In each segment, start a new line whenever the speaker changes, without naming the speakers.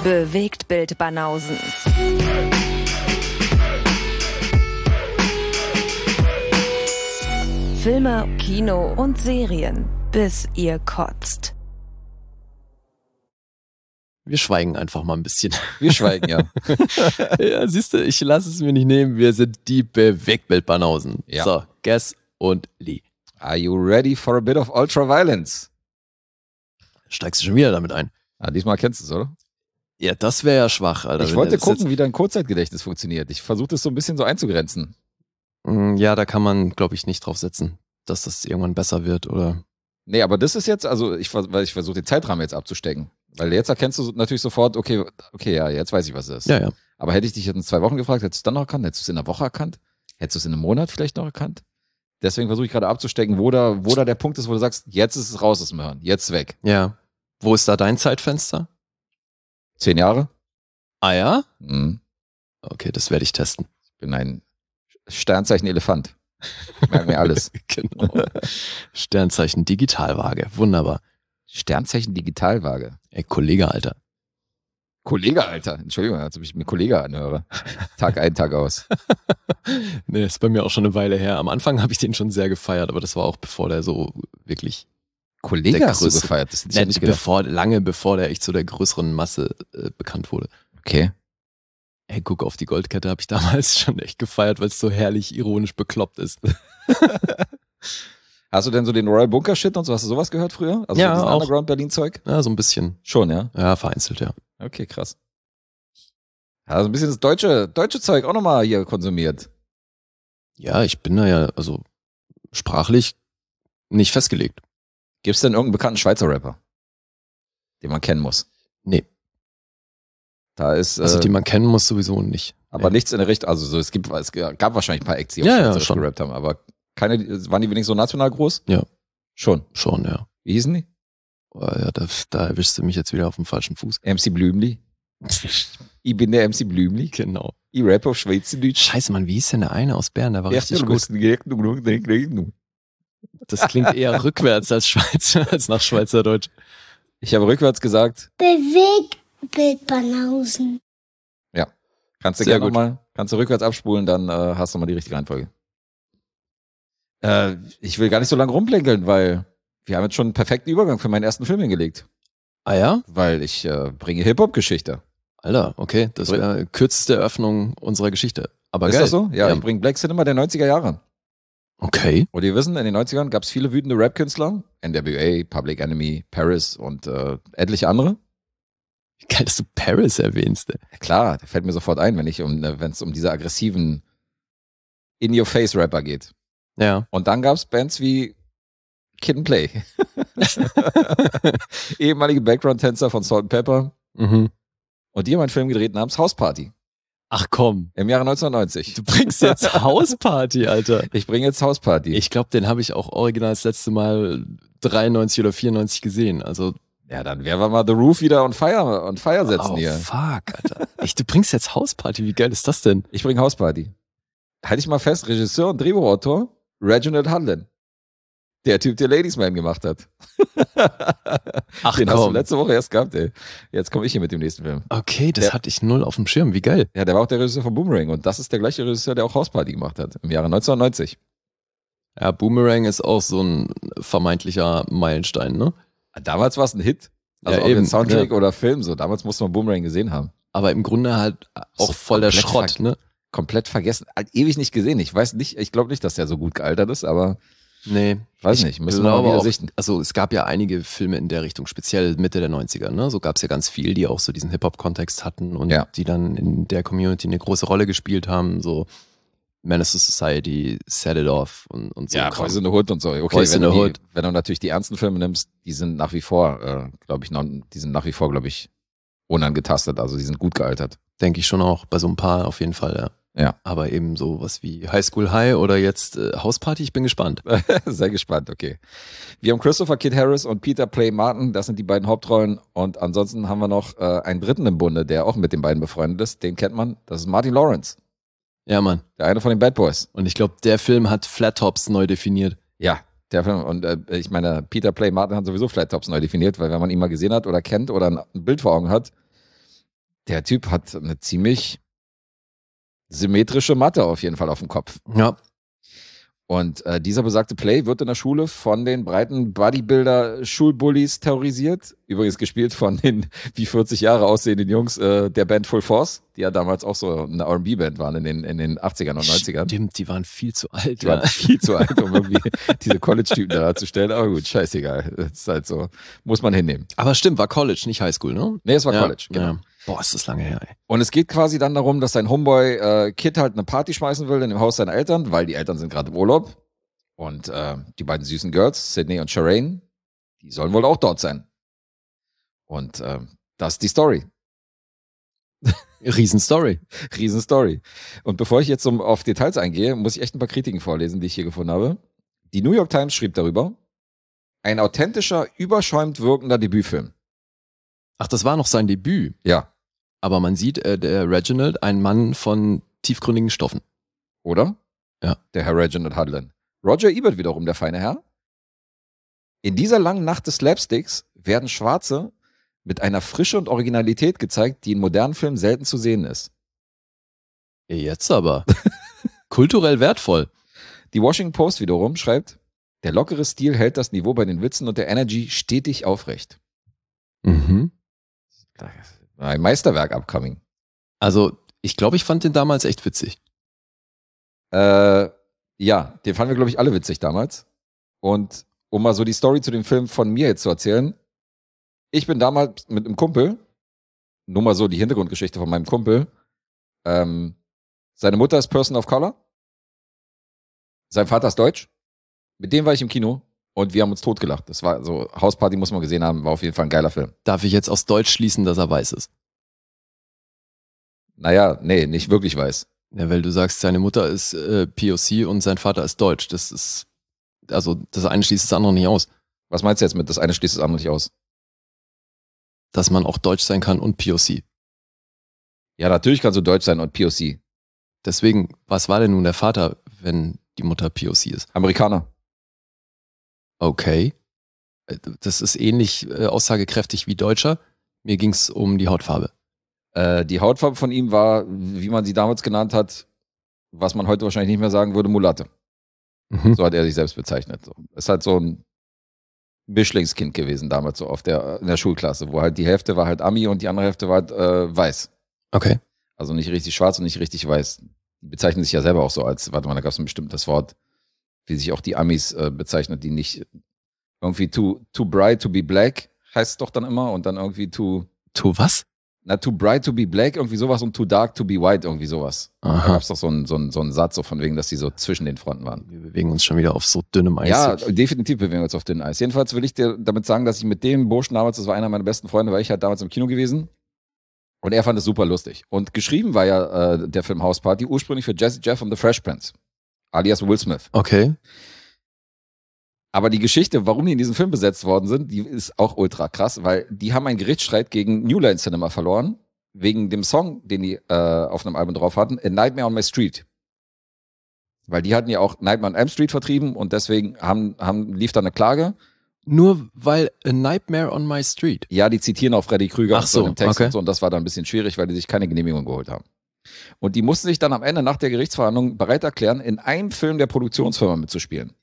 Bewegtbild Banausen. Filme, Kino und Serien, bis ihr kotzt.
Wir schweigen einfach mal ein bisschen.
Wir schweigen, ja.
Ja, siehst du, ich lasse es mir nicht nehmen. Wir sind die Bewegtbild-Banausen.
Ja.
So, Guess und Lee.
Are you ready for a bit of Ultraviolence?
Steigst du schon wieder damit ein?
Ah, diesmal kennst du es, oder?
Ja, das wäre ja schwach, Alter.
Ich wollte gucken, wie dein Kurzzeitgedächtnis funktioniert. Ich versuche das so ein bisschen so einzugrenzen.
Ja, da kann man, glaube ich, nicht drauf setzen, dass das irgendwann besser wird, oder?
Nee, aber das ist jetzt, also ich versuche den Zeitrahmen jetzt abzustecken. Weil jetzt erkennst du natürlich sofort, okay, ja, jetzt weiß ich, was es ist.
Ja.
Aber hätte ich dich jetzt in 2 Wochen gefragt, hättest du es dann noch erkannt? Hättest du es in einer Woche erkannt? Hättest du es in einem Monat vielleicht noch erkannt? Deswegen versuche ich gerade abzustecken, wo da der Punkt ist, wo du sagst, jetzt ist es raus aus dem Hirn, jetzt weg.
Ja. Wo ist da dein Zeitfenster?
10 Jahre?
Ah ja?
Mhm.
Okay, das werde ich testen.
Ich bin ein Sternzeichen Elefant. Ich merke mir alles.
Genau. Sternzeichen Digitalwaage. Wunderbar.
Sternzeichen Digitalwaage.
Ey, Kollege, Alter.
Kollege, Alter. Entschuldigung, als ob ich mir Kollege anhöre. Tag ein, Tag aus.
Nee, ist bei mir auch schon eine Weile her. Am Anfang habe ich den schon sehr gefeiert, aber das war auch bevor der so wirklich
Kollege
der
hast du
größte-
gefeiert? Das hätte ich ja nicht gedacht.
lange bevor der echt zu der größeren Masse bekannt wurde.
Okay.
Ey, guck auf die Goldkette, habe ich damals schon echt gefeiert, weil es so herrlich ironisch bekloppt ist.
Hast du denn so den Royal Bunker Shit und so? Hast du sowas gehört früher? Also
Ja,
so
auch.
Underground Berlin Zeug?
Ja, so ein bisschen.
Schon, ja?
Ja, vereinzelt, ja.
Okay, krass. Also ein bisschen das deutsche Zeug auch nochmal hier konsumiert.
Ja, ich bin da ja, also sprachlich nicht festgelegt.
Gibt's denn irgendeinen bekannten Schweizer Rapper, den man kennen muss?
Nee.
Da ist
Also die man kennen muss sowieso nicht.
aber
Nee.
nichts in der Richtung, also so, es gab wahrscheinlich ein paar Acts, die
Ja,
auf
ja,
Schweizerisch
schon.
gerappt haben, aber waren die wenigstens so national groß?
Ja.
Schon.
Schon, ja.
Wie hießen die?
Oh, ja, da erwischst du mich jetzt wieder auf dem falschen Fuß.
MC Blümli. Ich bin der MC Blümli.
Genau.
Ich rappe auf Schweizerdeutsch.
Scheiße, Mann, wie hieß denn der eine aus Bern? Der war richtig
Ja,
gut. Das klingt eher rückwärts als Schweizer, als nach Schweizerdeutsch.
Ich habe rückwärts gesagt,
Bewegtbild Banausen.
kannst du
Sehr
gerne
gut.
nochmal, kannst du rückwärts abspulen, dann hast du mal die richtige Reihenfolge. Ich will gar nicht so lange rumplänkeln, weil wir haben jetzt schon einen perfekten Übergang für meinen ersten Film hingelegt.
Ah ja?
Weil ich bringe Hip-Hop-Geschichte.
Alter, okay, das wäre kürzeste Eröffnung unserer Geschichte. Aber
Ist
geil.
das so? Ja, ich bringe Black Cinema der 90er Jahre.
Okay.
Und ihr wissen, in den 90ern gab es viele wütende Rap-Künstler. NWA, Public Enemy, Paris und etliche andere.
Geil, dass du Paris erwähnst. Ey.
Ja, klar, der fällt mir sofort ein, wenn es um diese aggressiven In-Your-Face-Rapper geht.
Ja.
Und dann gab's Bands wie Kid and Play. Ehemalige Background-Tänzer von Salt and Pepper.
Mhm.
Und die haben einen Film gedreht namens House Party
Ach komm,
im Jahre 1990.
du bringst jetzt Hausparty, Alter.
Ich bringe jetzt House Party.
Ich glaube, den habe ich auch original das letzte Mal 93 oder 94 gesehen. Also,
Ja, dann werden wir mal The Roof wieder on fire setzen
oh
hier.
fuck, Alter. Du bringst jetzt Hausparty, wie geil ist das denn?
Ich bringe House Party. Halte ich mal fest, Regisseur und Drehbuchautor Reginald Hudlin. Der Typ, der Ladies Man gemacht hat.
Ach
Den hast du
komm.
letzte Woche erst gehabt, ey. Jetzt komme ich hier mit dem nächsten Film.
Okay, das
Der-
hatte ich null auf dem Schirm, wie geil.
Ja, der war auch der Regisseur von Boomerang und das ist der gleiche Regisseur, der auch House Party gemacht hat. Im Jahre 1990.
Ja, Boomerang ist auch so ein vermeintlicher Meilenstein, ne?
Damals war es ein Hit. Also
Ja,
ob
eben,
jetzt Soundtrack
ja.
oder Film, so. Damals musste man Boomerang gesehen haben.
Aber im Grunde halt auch
So
voll der
komplett
Schrott, ne?
Komplett vergessen. Halt ewig nicht gesehen. Ich glaube nicht, dass der so gut gealtert ist, aber
Nee.
weiß nicht. Müssen wir mal wieder sichten.
Also es gab ja einige Filme in der Richtung, speziell Mitte der 90er, ne? So gab es ja ganz viel, die auch so diesen Hip-Hop-Kontext hatten und
Ja.
die dann in der Community eine große Rolle gespielt haben, so Menace to Society, Set It Off und so.
Ja,
Kram.
Boys in the Hood und so. Okay,
Boys in the Hood.
Wenn du natürlich die ernsten Filme nimmst, die sind nach wie vor, glaube ich, unangetastet. Also die sind gut gealtert.
Denke ich schon auch, bei so ein paar auf jeden Fall, ja.
Ja.
Aber eben so was wie High School High oder jetzt Hausparty, ich bin gespannt.
Sehr gespannt, okay. Wir haben Christopher Kid Harris und Peter Play Martin, das sind die beiden Hauptrollen. Und ansonsten haben wir noch einen dritten im Bunde, der auch mit den beiden befreundet ist. Den kennt man, das ist Martin Lawrence,
Ja, Mann.
der eine von den Bad Boys.
Und ich glaube, der Film hat Flat Tops neu definiert.
Ja, der Film. Und ich meine, Peter Play Martin hat sowieso Flat Tops neu definiert, weil wenn man ihn mal gesehen hat oder kennt oder ein Bild vor Augen hat, der Typ hat eine ziemlich symmetrische Matte auf jeden Fall auf dem Kopf.
Ja.
Und dieser besagte Play wird in der Schule von den breiten Bodybuilder-Schulbullies terrorisiert. Übrigens gespielt von den wie 40 Jahre aussehenden Jungs der Band Full Force, die ja damals auch so eine R&B-Band waren in den 80ern und 90ern.
Stimmt, die waren viel zu alt.
Die waren viel zu alt, um irgendwie diese College-Typen da zu stellen. Aber gut, scheißegal. Das ist halt so. Muss man hinnehmen.
Aber stimmt, war College, nicht Highschool, ne?
Nee, es war
Ja,
College, genau.
Ja. Boah, ist das lange her, ey.
Und es geht quasi dann darum, dass sein Homeboy Kid halt eine Party schmeißen will in dem Haus seiner Eltern, weil die Eltern sind gerade im Urlaub. Und die beiden süßen Girls, Sydney und Shireen, die sollen wohl auch dort sein. Und das ist die Story.
Riesenstory.
Riesenstory. Und bevor ich jetzt auf Details eingehe, muss ich echt ein paar Kritiken vorlesen, die ich hier gefunden habe. Die New York Times schrieb darüber, ein authentischer, überschäumt wirkender Debütfilm.
Ach, das war noch sein Debüt.
Ja.
Aber man sieht, der Reginald, ein Mann von tiefgründigen Stoffen.
Oder?
Ja.
Der Herr Reginald Hudlin. Roger Ebert wiederum, der feine Herr. In dieser langen Nacht des Slapsticks werden Schwarze mit einer Frische und Originalität gezeigt, die in modernen Filmen selten zu sehen ist.
Jetzt aber. Kulturell wertvoll.
Die Washington Post wiederum schreibt, der lockere Stil hält das Niveau bei den Witzen und der Energy stetig aufrecht.
Mhm.
Ein Meisterwerk upcoming.
Also, ich glaube, ich fand den damals echt witzig.
Ja, den fanden wir, glaube ich, alle witzig damals. Und um mal so die Story zu dem Film von mir jetzt zu erzählen. Ich bin damals mit einem Kumpel, nur mal so die Hintergrundgeschichte von meinem Kumpel. Seine Mutter ist Person of Color. Sein Vater ist Deutsch. Mit dem war ich im Kino und wir haben uns totgelacht. Das war so, Hausparty muss man gesehen haben, war auf jeden Fall ein geiler Film.
Darf ich jetzt aus Deutsch schließen, dass er weiß ist?
Naja, nee, nicht wirklich weiß.
Ja, weil du sagst, seine Mutter ist POC und sein Vater ist Deutsch. Das ist, also das eine schließt das andere nicht aus.
Was meinst du jetzt mit, das eine schließt das andere nicht aus?
Dass man auch Deutsch sein kann und POC.
Ja, natürlich kannst du Deutsch sein und POC.
Deswegen, was war denn nun der Vater, wenn die Mutter POC ist?
Amerikaner.
Okay. Das ist ähnlich aussagekräftig wie Deutscher. Mir ging's um die Hautfarbe.
Die Hautfarbe von ihm war, wie man sie damals genannt hat, was man heute wahrscheinlich nicht mehr sagen würde, Mulatte.
Mhm.
So hat er sich selbst bezeichnet. So. Ist halt so ein Mischlingskind gewesen damals so in der Schulklasse, wo halt die Hälfte war halt Ami und die andere Hälfte war halt weiß.
Okay.
Also nicht richtig schwarz und nicht richtig weiß. Die bezeichnen sich ja selber auch so als, warte mal, da gab es ein bestimmtes Wort, wie sich auch die Amis bezeichnet, die nicht irgendwie too bright to be black heißt es doch dann immer und dann irgendwie
Tu was?
too bright to be black, irgendwie sowas und too dark to be white, irgendwie sowas.
Aha.
Da gab es doch so einen Satz, so von wegen, dass die so zwischen den Fronten waren.
Wir bewegen uns schon wieder auf so dünnem Eis.
Ja, definitiv bewegen wir uns auf dünnem Eis. Jedenfalls will ich dir damit sagen, dass ich mit dem Burschen damals, das war einer meiner besten Freunde, weil ich halt damals im Kino gewesen und er fand es super lustig. Und geschrieben war ja der Film House Party ursprünglich für Jazzy Jeff und The Fresh Prince, alias Will Smith.
Okay.
Aber die Geschichte, warum die in diesem Film besetzt worden sind, die ist auch ultra krass, weil die haben einen Gerichtsstreit gegen New Line Cinema verloren, wegen dem Song, den die auf einem Album drauf hatten, A Nightmare on My Street. Weil die hatten ja auch Nightmare on Elm Street vertrieben und deswegen lief da eine Klage.
Nur weil A Nightmare on My Street.
Ja, die zitieren auch Freddy Krüger
Ach so,
im Text
okay.
und so und das war dann ein bisschen schwierig, weil die sich keine Genehmigung geholt haben. Und die mussten sich dann am Ende nach der Gerichtsverhandlung bereit erklären, in einem Film der Produktionsfirma mitzuspielen.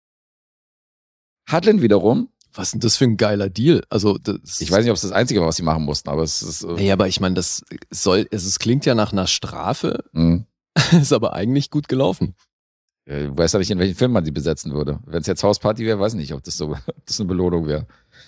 Hudlin wiederum,
Was ist denn das für ein geiler Deal? Also,
ich weiß nicht, ob es das Einzige war, was sie machen mussten, aber es ist...
Nee, aber ich meine, es klingt ja nach einer Strafe, ist aber eigentlich gut gelaufen.
Ich weiß ja nicht, in welchen Film man sie besetzen würde. Wenn es jetzt Hausparty wäre, weiß ich nicht, ob das eine Belohnung wäre.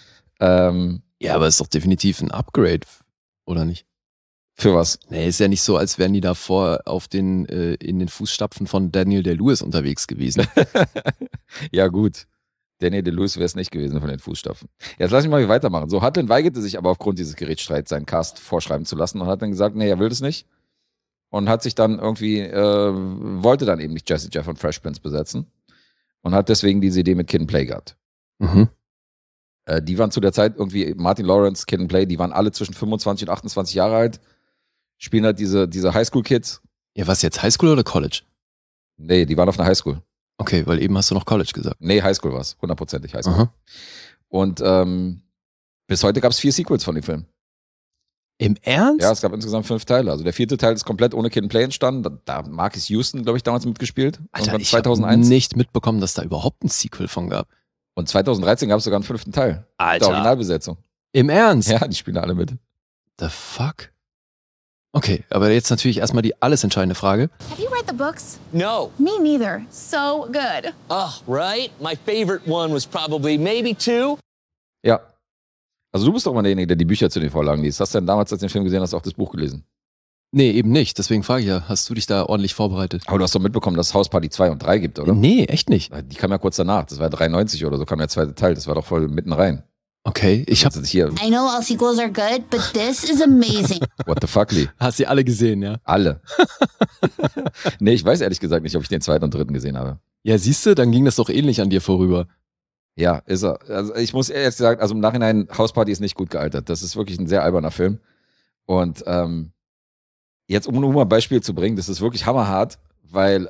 Ja, aber ist doch definitiv ein Upgrade, oder nicht?
Für was?
Nee, ist ja nicht so, als wären die davor in den Fußstapfen von Daniel Day-Lewis unterwegs gewesen.
Ja, gut. Daniel Day-Lewis wäre es nicht gewesen von den Fußstapfen. Jetzt lass mich mal weitermachen. So, Hudlin weigerte sich aber aufgrund dieses Gerichtsstreits seinen Cast vorschreiben zu lassen und hat dann gesagt, nee, er will das nicht. Und hat sich dann irgendwie, wollte dann eben nicht Jazzy Jeff und Fresh Prince besetzen. Und hat deswegen diese Idee mit Kid and Play gehabt.
Mhm.
Die waren zu der Zeit irgendwie, Martin Lawrence, Kid and Play, die waren alle zwischen 25 und 28 Jahre alt. Spielen halt diese Highschool-Kids.
Ja, was jetzt, Highschool oder College?
Nee, die waren auf einer Highschool.
Okay, weil eben hast du noch College gesagt.
Nee, Highschool war es. 100%ig Highschool.
Aha.
Und bis heute gab es 4 Sequels von dem Film.
Im Ernst?
Ja, es gab insgesamt 5 Teile. Also der 4. Teil ist komplett ohne Kid and Play entstanden. Da hat Marcus Houston, glaube ich, damals mitgespielt.
Alter,
Irgendwann
ich habe
2001.
nicht mitbekommen, dass da überhaupt ein Sequel von gab.
Und 2013 gab es sogar einen 5. Teil.
Alter.
Der Originalbesetzung.
Im Ernst?
Ja, die spielen alle mit.
The fuck? Okay, aber jetzt natürlich erstmal die alles entscheidende Frage.
Have you read the books?
No.
Me neither. So good.
Oh, right? My favorite one was probably maybe 2.
Ja. Also du bist doch mal derjenige, der die Bücher zu den Vorlagen liest. Hast du denn damals, als du den Film gesehen hast, auch das Buch gelesen?
Nee, eben nicht. Deswegen frage ich ja, hast du dich da ordentlich vorbereitet?
Aber du hast doch mitbekommen, dass es House Party 2 und 3 gibt, oder?
Nee, echt nicht.
Die kam ja kurz danach. Das war 93 oder so, kam der 2. Teil. Das war doch voll mitten rein.
Okay, ich hab...
Also hier,
I know all sequels are good, but this is amazing.
what the fuck, Lee?
Hast sie alle gesehen, ja?
Alle. Nee, ich weiß ehrlich gesagt nicht, ob ich den 2. und 3. gesehen habe.
Ja, siehste, dann ging das doch ähnlich an dir vorüber.
Ja, ist er. Also ich muss ehrlich sagen, also im Nachhinein, House Party ist nicht gut gealtert. Das ist wirklich ein sehr alberner Film. Und jetzt, um nur mal ein Beispiel zu bringen, das ist wirklich hammerhart, weil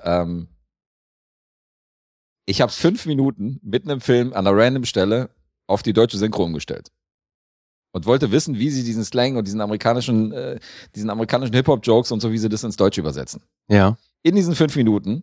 ich habe 5 Minuten mitten im Film an einer random Stelle auf die deutsche Synchro umgestellt. Und wollte wissen, wie sie diesen Slang und diesen amerikanischen Hip-Hop-Jokes und so, wie sie das ins Deutsche übersetzen.
Ja.
In diesen 5 Minuten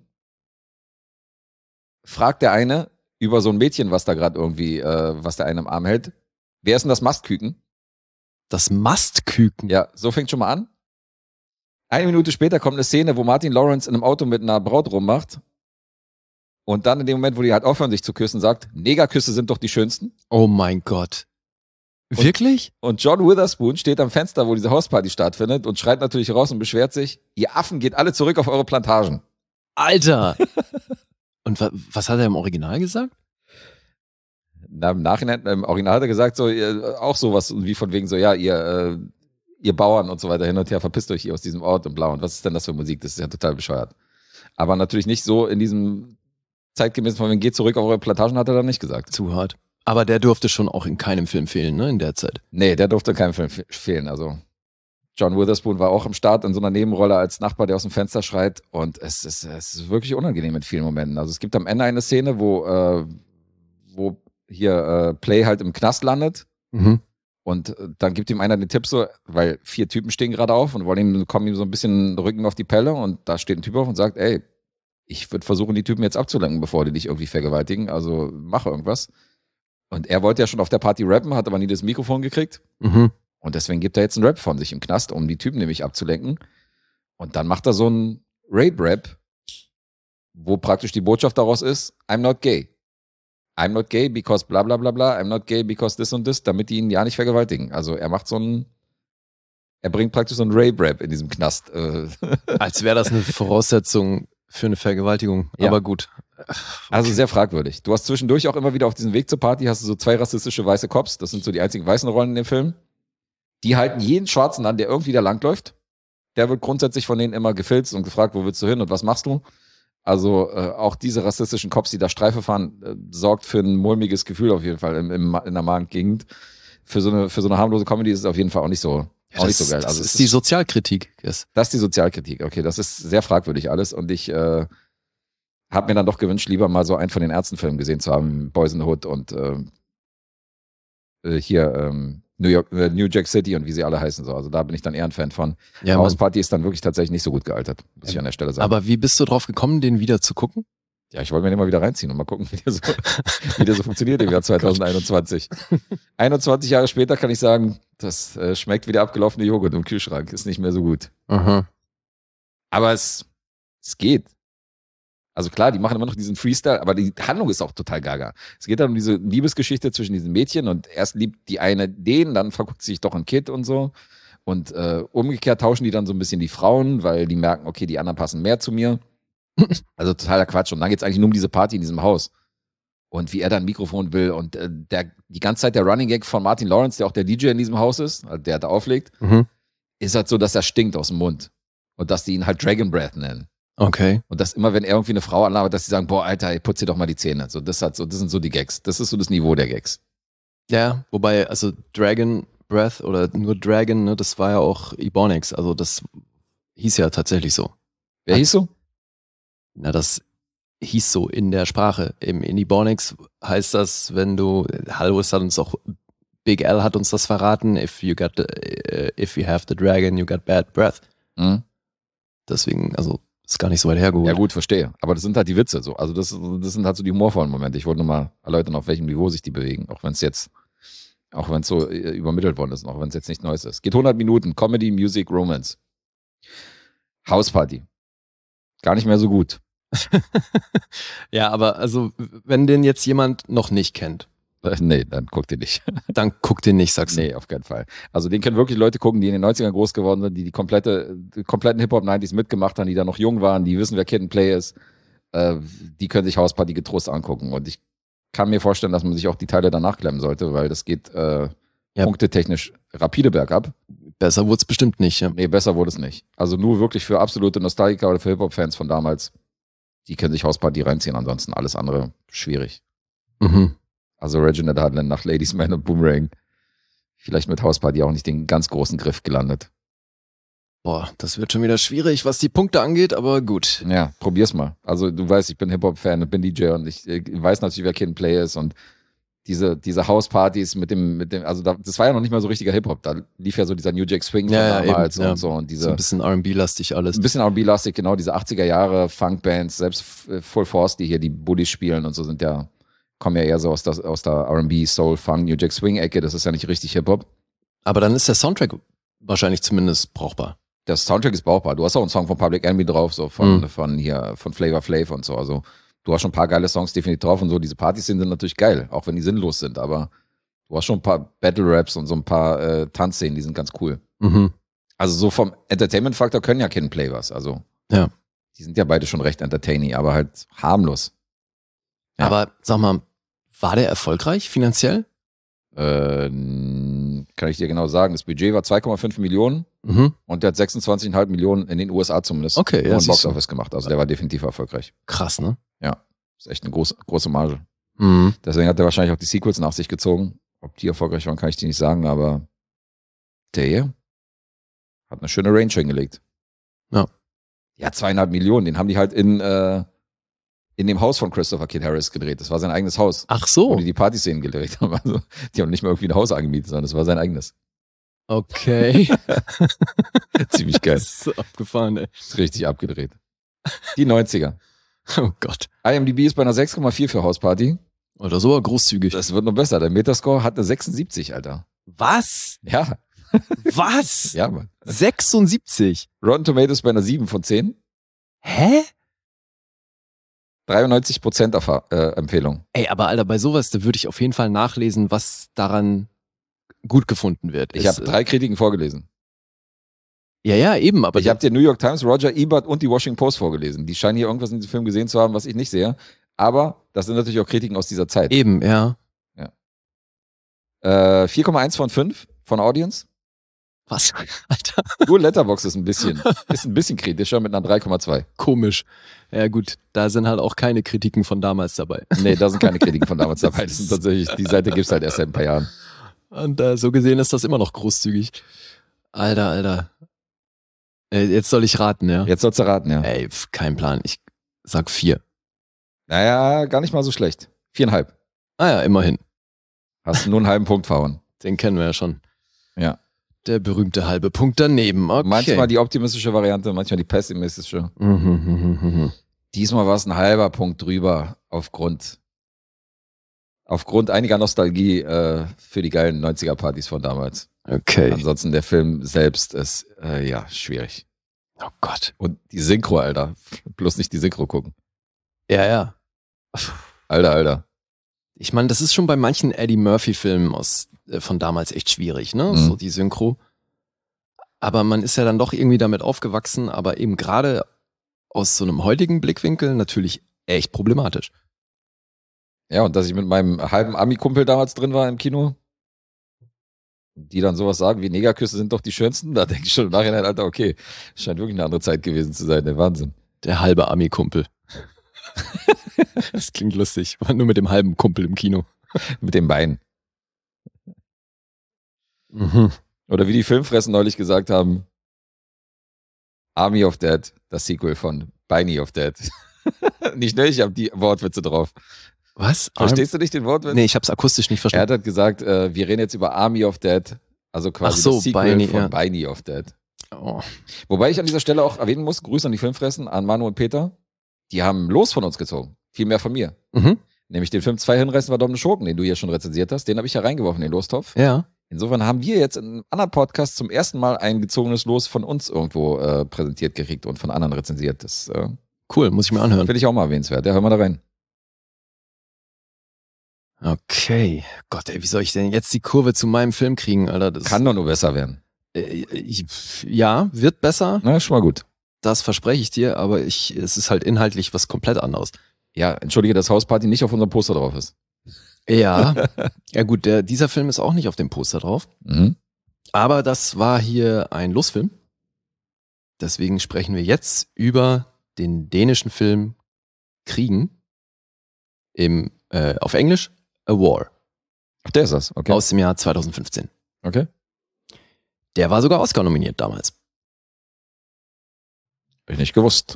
fragt der eine über so ein Mädchen, was da gerade irgendwie, was der eine im Arm hält. Wer ist denn das Mastküken?
Das Mastküken.
Ja, so fängt schon mal an. 1 Minute später kommt eine Szene, wo Martin Lawrence in einem Auto mit einer Braut rummacht. Und dann in dem Moment, wo die halt aufhören, sich zu küssen, sagt, Negerküsse sind doch die schönsten.
Oh mein Gott. Wirklich?
Und John Witherspoon steht am Fenster, wo diese Hausparty stattfindet und schreit natürlich raus und beschwert sich, ihr Affen geht alle zurück auf eure Plantagen.
Alter. Und was hat er im Original gesagt?
Na, im Nachhinein, im Original hat er gesagt, so, auch sowas wie von wegen so, ja, ihr Bauern und so weiter hin und her, verpisst euch hier aus diesem Ort und blau. Und was ist denn das für Musik? Das ist ja total bescheuert. Aber natürlich nicht so in diesem zeitgemäßen von wegen, geht zurück auf eure Plantagen, hat er dann nicht gesagt.
Zu hart. Aber der durfte schon auch in keinem Film fehlen, ne, in der Zeit.
Nee, der durfte in keinem Film fehlen. Also John Witherspoon war auch im Start in so einer Nebenrolle als Nachbar, der aus dem Fenster schreit. Und es ist wirklich unangenehm in vielen Momenten. Also es gibt am Ende eine Szene, wo hier Play halt im Knast landet.
Mhm.
Und dann gibt ihm einer den Tipp so, weil 4 Typen stehen gerade auf und kommen ihm so ein bisschen Rücken auf die Pelle. Und da steht ein Typ auf und sagt, ey, ich würde versuchen, die Typen jetzt abzulenken, bevor die dich irgendwie vergewaltigen. Also mache irgendwas. Und er wollte ja schon auf der Party rappen, hat aber nie das Mikrofon gekriegt.
Mhm.
Und deswegen gibt er jetzt einen Rap von sich im Knast, um die Typen nämlich abzulenken. Und dann macht er so einen Rape-Rap, wo praktisch die Botschaft daraus ist, I'm not gay. I'm not gay because bla bla bla bla, I'm not gay because this und this, damit die ihn ja nicht vergewaltigen. Also er bringt praktisch so einen Rape-Rap in diesem Knast.
Als wäre das eine Voraussetzung für eine Vergewaltigung.
Ja.
Aber gut.
Also sehr fragwürdig. Du hast zwischendurch auch immer wieder auf diesem Weg zur Party, hast du so 2 rassistische weiße Cops, das sind so die einzigen weißen Rollen in dem Film. Die halten jeden Schwarzen an, der irgendwie da langläuft. Der wird grundsätzlich von denen immer gefilzt und gefragt, wo willst du hin und was machst du? Also auch diese rassistischen Cops, die da Streife fahren, sorgt für ein mulmiges Gefühl auf jeden Fall in der Magengegend. Für so eine harmlose Comedy ist es auf jeden Fall auch nicht so nicht so geil.
Das
Also
ist die Sozialkritik. Yes.
Das ist die Sozialkritik. Okay, das ist sehr fragwürdig alles und ich habe mir dann doch gewünscht, lieber mal so einen von den Ärztenfilmen gesehen zu haben, Boys in the Hood und New Jack City und wie sie alle heißen so. Also da bin ich dann eher ein Fan von.
Ja,
House Party ist dann wirklich tatsächlich nicht so gut gealtert, muss ich an der Stelle sagen.
Aber wie bist du drauf gekommen, den wieder zu gucken?
Ja, ich wollte mir den mal wieder reinziehen und mal gucken, wie der so funktioniert im Jahr 2021. 21 Jahre später kann ich sagen, das schmeckt wie der abgelaufene Joghurt im Kühlschrank. Ist nicht mehr so gut.
Aha.
Aber es geht. Also klar, die machen immer noch diesen Freestyle, aber die Handlung ist auch total gaga. Es geht dann um diese Liebesgeschichte zwischen diesen Mädchen und erst liebt die eine den, dann verguckt sie sich doch ein Kid und so. Und umgekehrt tauschen die dann so ein bisschen die Frauen, weil die merken, okay, die anderen passen mehr zu mir. Also totaler Quatsch. Und dann geht's eigentlich nur um diese Party in diesem Haus. Und wie er dann ein Mikrofon will. Und die ganze Zeit der Running Gag von Martin Lawrence, der auch der DJ in diesem Haus ist, also der da auflegt, ist halt so, dass er stinkt aus dem Mund. Und dass die ihn halt Dragon Breath nennen.
Okay.
Und dass immer, wenn er irgendwie eine Frau anlabert, dass sie sagen, boah, Alter, putz dir doch mal die Zähne. So, das sind so die Gags. Das ist so das Niveau der Gags.
Ja, wobei, also Dragon Breath oder nur Dragon, ne, das war ja auch Ebonics. Also das hieß ja tatsächlich so.
Wer hieß so?
Na, das hieß so in der Sprache. In Ebonics heißt das, wenn du, Hallo ist dann uns auch Big L hat uns das verraten. If you have the dragon, you got bad breath.
Mhm.
Deswegen, also, ist gar nicht so weit hergeholt.
Ja gut, verstehe. Aber das sind halt die Witze so. Also das sind halt so die humorvollen Momente. Ich wollte nur mal erläutern, auf welchem Niveau sich die bewegen. Auch wenn es so übermittelt worden ist, auch wenn es jetzt nicht Neues ist. Geht 100 Minuten. Comedy, Music, Romance. Hausparty. Gar nicht mehr so gut.
Ja, aber also, wenn den jetzt jemand noch nicht kennt,
Nee, dann guckt ihr nicht.
dann guck den nicht, sagst du.
Nee, auf keinen Fall. Also den können wirklich Leute gucken, die in den 90ern groß geworden sind, die kompletten Hip-Hop-90s mitgemacht haben, die da noch jung waren, die wissen, wer Kid and Play ist. Die können sich Hausparty getrost angucken. Und ich kann mir vorstellen, dass man sich auch die Teile danach klemmen sollte, weil das geht punktetechnisch rapide bergab.
Besser wurde es bestimmt nicht. Ja.
Nee, besser wurde es nicht. Also nur wirklich für absolute Nostalgiker oder für Hip-Hop-Fans von damals, die können sich Hausparty reinziehen, ansonsten alles andere schwierig.
Mhm.
Also Reginald Hudlin nach Ladies Man und Boomerang. Vielleicht mit Hausparty auch nicht den ganz großen Griff gelandet.
Boah, das wird schon wieder schwierig, was die Punkte angeht, aber gut.
Ja, probier's mal. Also du weißt, ich bin Hip-Hop-Fan und bin DJ und ich weiß natürlich, wer Kid and Play ist und diese Hauspartys mit dem, also das war ja noch nicht mal so richtiger Hip-Hop. Da lief ja so dieser New Jack Swing von damals
eben,
und so. Und
so ein bisschen R&B-lastig alles.
Ein bisschen R&B-lastig, genau, diese 80er Jahre Funk-Bands, selbst Full Force, die hier die Bullies spielen und so kommen ja eher so aus der R&B, Soul, Funk, New Jack Swing-Ecke. Das ist ja nicht richtig Hip-Hop.
Aber dann ist der Soundtrack wahrscheinlich zumindest brauchbar.
Der Soundtrack ist brauchbar. Du hast auch einen Song von Public Enemy drauf, so von Flavor Flav und so. Also du hast schon ein paar geile Songs definitiv drauf und so. Diese Partys sind natürlich geil, auch wenn die sinnlos sind. Aber du hast schon ein paar Battle-Raps und so ein paar Tanzszenen, die sind ganz cool.
Mhm.
Also so vom Entertainment-Faktor können ja Kid and Play was. Also
ja.
Die sind ja beide schon recht entertaining, aber halt harmlos. Ja.
Aber sag mal, war der erfolgreich finanziell?
Kann ich dir genau sagen. Das Budget war 2,5 Millionen und der hat 26,5 Millionen in den USA zumindest
okay, ja,
Box Office gemacht. Also der war definitiv erfolgreich.
Krass, ne?
Ja, ist echt eine große Marge.
Mhm.
Deswegen hat er wahrscheinlich auch die Sequels nach sich gezogen. Ob die erfolgreich waren, kann ich dir nicht sagen, aber der hier hat eine schöne Range hingelegt.
Ja.
Ja, 2,5 Millionen, den haben die halt in dem Haus von Christopher Kid Harris gedreht. Das war sein eigenes Haus.
Ach so.
Wo die Partyszenen gedreht haben. Also, die haben nicht mal irgendwie ein Haus angemietet, sondern das war sein eigenes.
Okay.
Ziemlich geil.
Das ist so abgefahren, ey.
Ist richtig abgedreht. Die 90er.
Oh Gott.
IMDb ist bei einer 6,4 für Hausparty.
Oder so großzügig.
Das wird noch besser. Der Metascore hat eine 76, Alter.
Was?
Ja.
Was?
Ja, Mann.
76?
Rotten Tomatoes bei einer 7 von 10.
Hä?
93% Empfehlung.
Ey, aber Alter, bei sowas, da würde ich auf jeden Fall nachlesen, was daran gut gefunden wird.
Ich habe 3 Kritiken vorgelesen.
Ja, eben, aber
ich habe dir New York Times, Roger Ebert und die Washington Post vorgelesen. Die scheinen hier irgendwas in diesem Film gesehen zu haben, was ich nicht sehe. Aber das sind natürlich auch Kritiken aus dieser Zeit.
Eben, ja.
4,1 von 5 von Audience.
Was? Alter.
Nur Letterboxd ist ein bisschen kritischer mit einer 3,2.
Komisch. Ja gut, da sind halt auch keine Kritiken von damals dabei.
Nee, da sind keine Kritiken von damals dabei. Das sind tatsächlich, die Seite gibt's halt erst seit ein paar Jahren.
Und so gesehen ist das immer noch großzügig. Alter. Jetzt soll ich raten, ja?
Jetzt sollst du raten, ja.
Ey, kein Plan. Ich sag 4.
Naja, gar nicht mal so schlecht. 4,5.
Ah ja, immerhin.
Hast nur einen halben Punkt verhauen.
Den kennen wir ja schon.
Ja.
Der berühmte halbe Punkt daneben. Okay.
Manchmal die optimistische Variante, manchmal die pessimistische. Diesmal war es ein halber Punkt drüber aufgrund einiger Nostalgie für die geilen 90er-Partys von damals.
Okay.
Ansonsten der Film selbst ist schwierig.
Oh Gott.
Und die Synchro, Alter. Bloß nicht die Synchro gucken.
Ja.
Alter.
Ich meine, das ist schon bei manchen Eddie Murphy-Filmen von damals echt schwierig, ne? So die Synchro. Aber man ist ja dann doch irgendwie damit aufgewachsen, aber eben gerade aus so einem heutigen Blickwinkel natürlich echt problematisch.
Ja, und dass ich mit meinem halben Ami-Kumpel damals drin war im Kino, die dann sowas sagen wie Negerküsse sind doch die schönsten, da denke ich schon im Nachhinein, Alter, okay, scheint wirklich eine andere Zeit gewesen zu sein, der Wahnsinn.
Der halbe Ami-Kumpel. Das klingt lustig, war nur mit dem halben Kumpel im Kino.
Mit dem Bein. Oder wie die Filmfressen neulich gesagt haben, Army of Dead, das Sequel von Beiny of Dead. Nicht, ne? Ich habe die Wortwitze drauf.
Was?
Verstehst du nicht den Wortwitz?
Nee, ich hab's akustisch nicht
Er
verstanden.
hat gesagt, wir reden jetzt über Army of Dead, also quasi
Ach so,
das Sequel
Beini,
von
ja.
Beini of Dead.
Oh.
Wobei ich an dieser Stelle auch erwähnen muss, Grüße an die Filmfressen, an Manu und Peter, die haben Los von uns gezogen. Viel mehr von mir.
Mhm.
Nämlich den Film 2 Hinreißen verdorbene Schurken, den du hier schon rezensiert hast, den habe ich ja reingeworfen, den Lostopf.
Ja.
Insofern haben wir jetzt in einem anderen Podcast zum ersten Mal ein gezogenes Los von uns irgendwo präsentiert gekriegt und von anderen rezensiert. Das
Cool, muss ich mir anhören.
finde ich auch mal erwähnenswert. Ja, hör mal da rein.
Okay. Gott, ey, wie soll ich denn jetzt die Kurve zu meinem Film kriegen, Alter? Das
Kann doch nur besser werden.
ja, wird besser.
Na, ist schon mal gut.
Das verspreche ich dir, aber es ist halt inhaltlich was komplett anderes.
Ja, entschuldige, dass Hausparty nicht auf unserem Poster drauf ist.
Ja. Ja gut, dieser Film ist auch nicht auf dem Poster drauf.
Mhm.
Aber das war hier ein Losfilm. Deswegen sprechen wir jetzt über den dänischen Film Kriegen. Auf Englisch A War.
Ach, der ist das, okay.
Aus dem Jahr 2015.
Okay.
Der war sogar Oscar nominiert damals.
Hab ich nicht gewusst.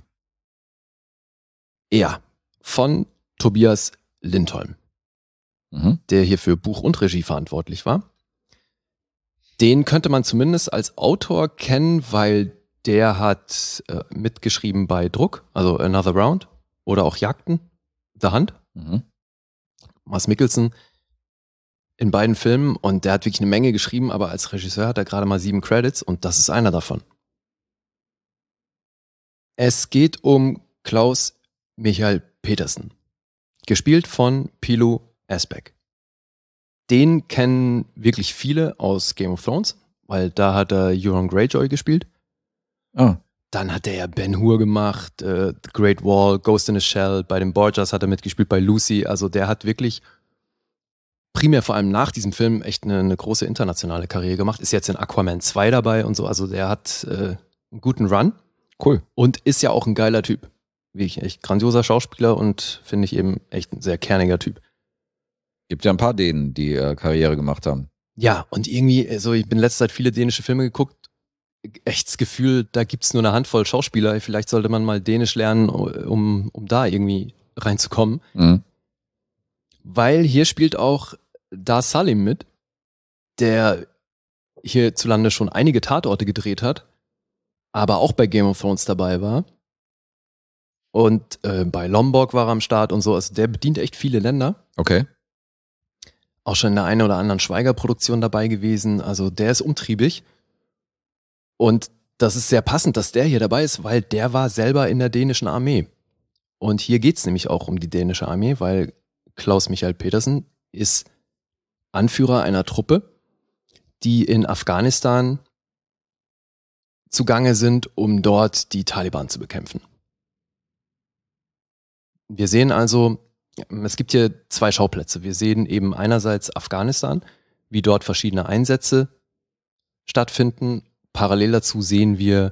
Ja. Von Tobias Lindholm,
Mhm.
der hier für Buch und Regie verantwortlich war. Den könnte man zumindest als Autor kennen, weil der hat mitgeschrieben bei Druck, also Another Round oder auch Jagden, The Hunt,
Mhm.
Mads Mikkelsen in beiden Filmen und der hat wirklich eine Menge geschrieben, aber als Regisseur hat er gerade mal 7 Credits und das ist einer davon. Es geht um Klaus Michael Petersen, gespielt von Pilo Asbeck. Den kennen wirklich viele aus Game of Thrones, weil da hat er Euron Greyjoy gespielt.
Ah,
Dann hat er ja Ben Hur gemacht, The Great Wall, Ghost in a Shell, bei den Borgias hat er mitgespielt, bei Lucy. Also der hat wirklich primär vor allem nach diesem Film echt eine große internationale Karriere gemacht. Ist jetzt in Aquaman 2 dabei und so. Also der hat einen guten Run
cool.
und ist ja auch ein geiler Typ. Wirklich echt grandioser Schauspieler und finde ich eben echt ein sehr kerniger Typ.
Gibt ja ein paar Dänen, die Karriere gemacht haben.
Ja, und irgendwie, also ich bin letzte Zeit viele dänische Filme geguckt, echt das Gefühl, da gibt's nur eine Handvoll Schauspieler. Vielleicht sollte man mal Dänisch lernen, um da irgendwie reinzukommen.
Mhm.
Weil hier spielt auch Dar Salim mit, der hierzulande schon einige Tatorte gedreht hat, aber auch bei Game of Thrones dabei war. Und bei Lombok war er am Start und so. Also der bedient echt viele Länder.
Okay.
Auch schon in der einen oder anderen Schweiger-Produktion dabei gewesen. Also der ist umtriebig. Und das ist sehr passend, dass der hier dabei ist, weil der war selber in der dänischen Armee. Und hier geht's nämlich auch um die dänische Armee, weil Klaus Michael Petersen ist Anführer einer Truppe, die in Afghanistan zugange sind, um dort die Taliban zu bekämpfen. Wir sehen also, es gibt hier 2 Schauplätze. Wir sehen eben einerseits Afghanistan, wie dort verschiedene Einsätze stattfinden. Parallel dazu sehen wir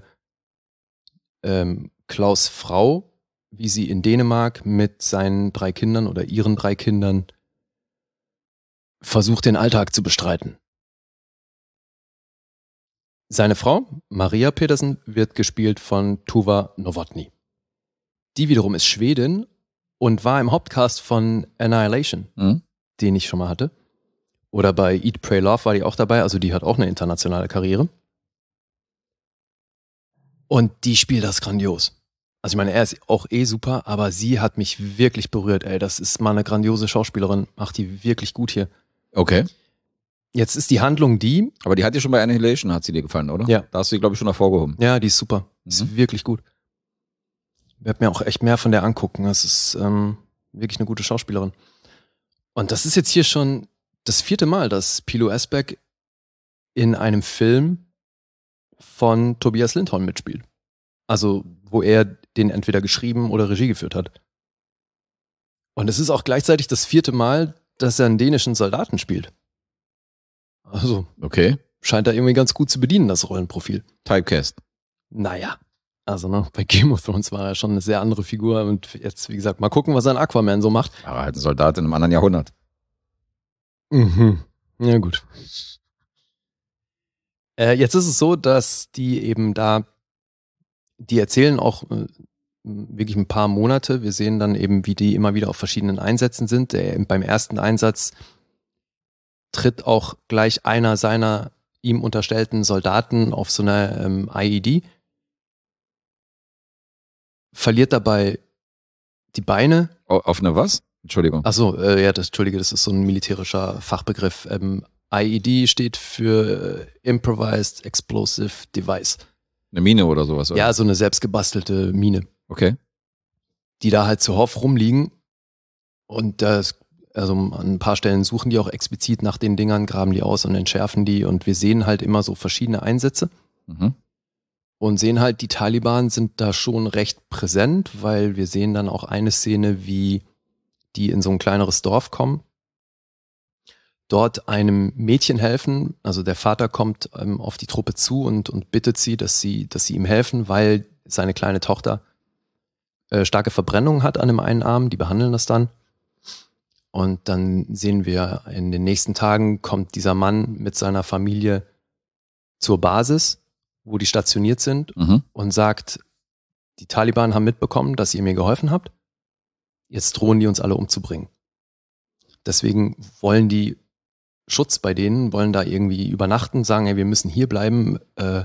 Klaus' Frau, wie sie in Dänemark mit seinen 3 Kindern oder ihren 3 Kindern versucht, den Alltag zu bestreiten. Seine Frau, Maria Petersen, wird gespielt von Tuva Novotny. Die wiederum ist Schwedin und war im Hauptcast von Annihilation,
Mhm.
den ich schon mal hatte. Oder bei Eat, Pray, Love war die auch dabei, also die hat auch eine internationale Karriere. Und die spielt das grandios. Also ich meine, er ist auch super, aber sie hat mich wirklich berührt. Ey, das ist mal eine grandiose Schauspielerin, macht die wirklich gut hier.
Okay.
Jetzt ist die Handlung die,
Aber die hat dir schon bei Annihilation, hat sie dir gefallen, oder?
Ja.
Da hast du die, glaube ich, schon hervorgehoben.
ja, die ist super. Ist wirklich gut. Ich werde mir auch echt mehr von der angucken. Das ist wirklich eine gute Schauspielerin. Und das ist jetzt hier schon das 4. Mal, dass Pilo Asbeck in einem Film von Tobias Lindholm mitspielt. Also, wo er den entweder geschrieben oder Regie geführt hat. Und es ist auch gleichzeitig das 4. Mal, dass er einen dänischen Soldaten spielt. Also,
Okay.
scheint er irgendwie ganz gut zu bedienen, das Rollenprofil.
Typecast.
Naja, also ne, bei Game of Thrones war er schon eine sehr andere Figur und jetzt, wie gesagt, mal gucken, was ein Aquaman so macht.
Aber halt ein Soldat in einem anderen Jahrhundert.
Mhm. Ja, gut. Jetzt ist es so, dass die eben da, die erzählen auch wirklich ein paar Monate. Wir sehen dann eben, wie die immer wieder auf verschiedenen Einsätzen sind. Beim ersten Einsatz tritt auch gleich einer seiner ihm unterstellten Soldaten auf so einer IED, verliert dabei die Beine.
Auf eine was? Entschuldigung.
Achso, ja, das ist so ein militärischer Fachbegriff. IED steht für Improvised Explosive Device.
Eine Mine oder sowas? Oder?
Ja, so eine selbstgebastelte Mine.
Okay.
Die da halt zuhauf rumliegen. Und also an ein paar Stellen suchen die auch explizit nach den Dingern, graben die aus und entschärfen die. Und wir sehen halt immer so verschiedene Einsätze.
Mhm.
Und sehen halt, die Taliban sind da schon recht präsent, weil wir sehen dann auch eine Szene, wie die in so ein kleineres Dorf kommen, dort einem Mädchen helfen. Also der Vater kommt auf die Truppe zu und bittet sie, dass sie ihm helfen, weil seine kleine Tochter starke Verbrennungen hat an dem einen Arm. Die behandeln das dann. Und dann sehen wir, in den nächsten Tagen kommt dieser Mann mit seiner Familie zur Basis, wo die stationiert sind, und sagt, die Taliban haben mitbekommen, dass ihr mir geholfen habt. Jetzt drohen die uns alle umzubringen. Deswegen wollen die Schutz bei denen, wollen da irgendwie übernachten, sagen, hey, wir müssen hier bleiben,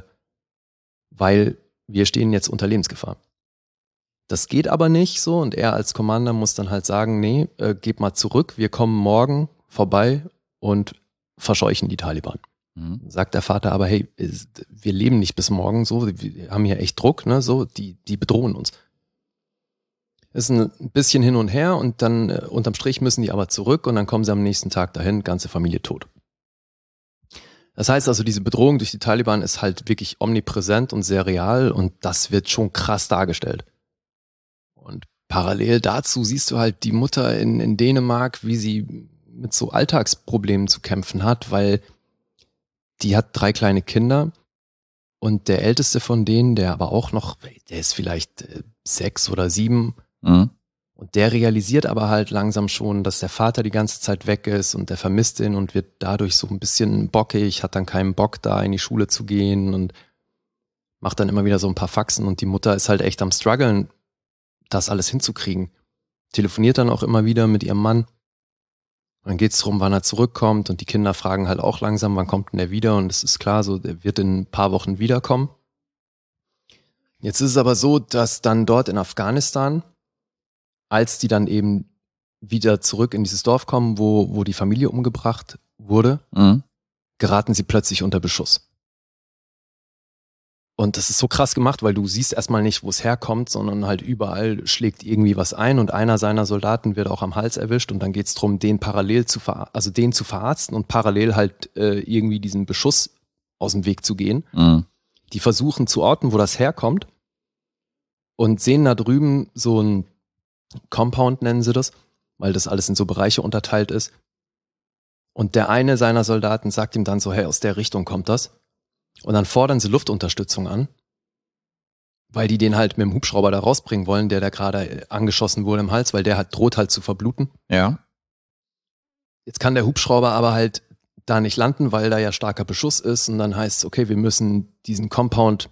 weil wir stehen jetzt unter Lebensgefahr. Das geht aber nicht so, und er als Commander muss dann halt sagen, nee, geht mal zurück, wir kommen morgen vorbei und verscheuchen die Taliban. Sagt der Vater aber, hey, wir leben nicht bis morgen so, wir haben hier echt Druck, ne, so, die bedrohen uns. Ist ein bisschen hin und her, und dann unterm Strich müssen die aber zurück, und dann kommen sie am nächsten Tag dahin, ganze Familie tot. Das heißt also, diese Bedrohung durch die Taliban ist halt wirklich omnipräsent und sehr real, und das wird schon krass dargestellt. Und parallel dazu siehst du halt die Mutter in Dänemark, wie sie mit so Alltagsproblemen zu kämpfen hat, weil die hat 3 kleine Kinder, und der älteste von denen, der aber auch noch, der ist vielleicht 6 oder 7, und der realisiert aber halt langsam schon, dass der Vater die ganze Zeit weg ist, und der vermisst ihn und wird dadurch so ein bisschen bockig, hat dann keinen Bock, da in die Schule zu gehen, und macht dann immer wieder so ein paar Faxen, und die Mutter ist halt echt am struggeln, das alles hinzukriegen. Telefoniert dann auch immer wieder mit ihrem Mann. Und dann geht's darum, wann er zurückkommt, und die Kinder fragen halt auch langsam, wann kommt denn der wieder, und es ist klar, so, der wird in ein paar Wochen wiederkommen. Jetzt ist es aber so, dass dann dort in Afghanistan, als die dann eben wieder zurück in dieses Dorf kommen, wo die Familie umgebracht wurde, geraten sie plötzlich unter Beschuss. Und das ist so krass gemacht, weil du siehst erstmal nicht, wo es herkommt, sondern halt überall schlägt irgendwie was ein, und einer seiner Soldaten wird auch am Hals erwischt, und dann geht's drum, den parallel zu verarzten und parallel halt irgendwie diesen Beschuss aus dem Weg zu gehen. Die versuchen zu orten, wo das herkommt, und sehen da drüben so ein Compound, nennen sie das, weil das alles in so Bereiche unterteilt ist. Und der eine seiner Soldaten sagt ihm dann so, hey, aus der Richtung kommt das. Und dann fordern sie Luftunterstützung an, weil die den halt mit dem Hubschrauber da rausbringen wollen, der da gerade angeschossen wurde im Hals, weil der halt droht halt zu verbluten.
Ja.
Jetzt kann der Hubschrauber aber halt da nicht landen, weil da ja starker Beschuss ist, und dann heißt es, okay, wir müssen diesen Compound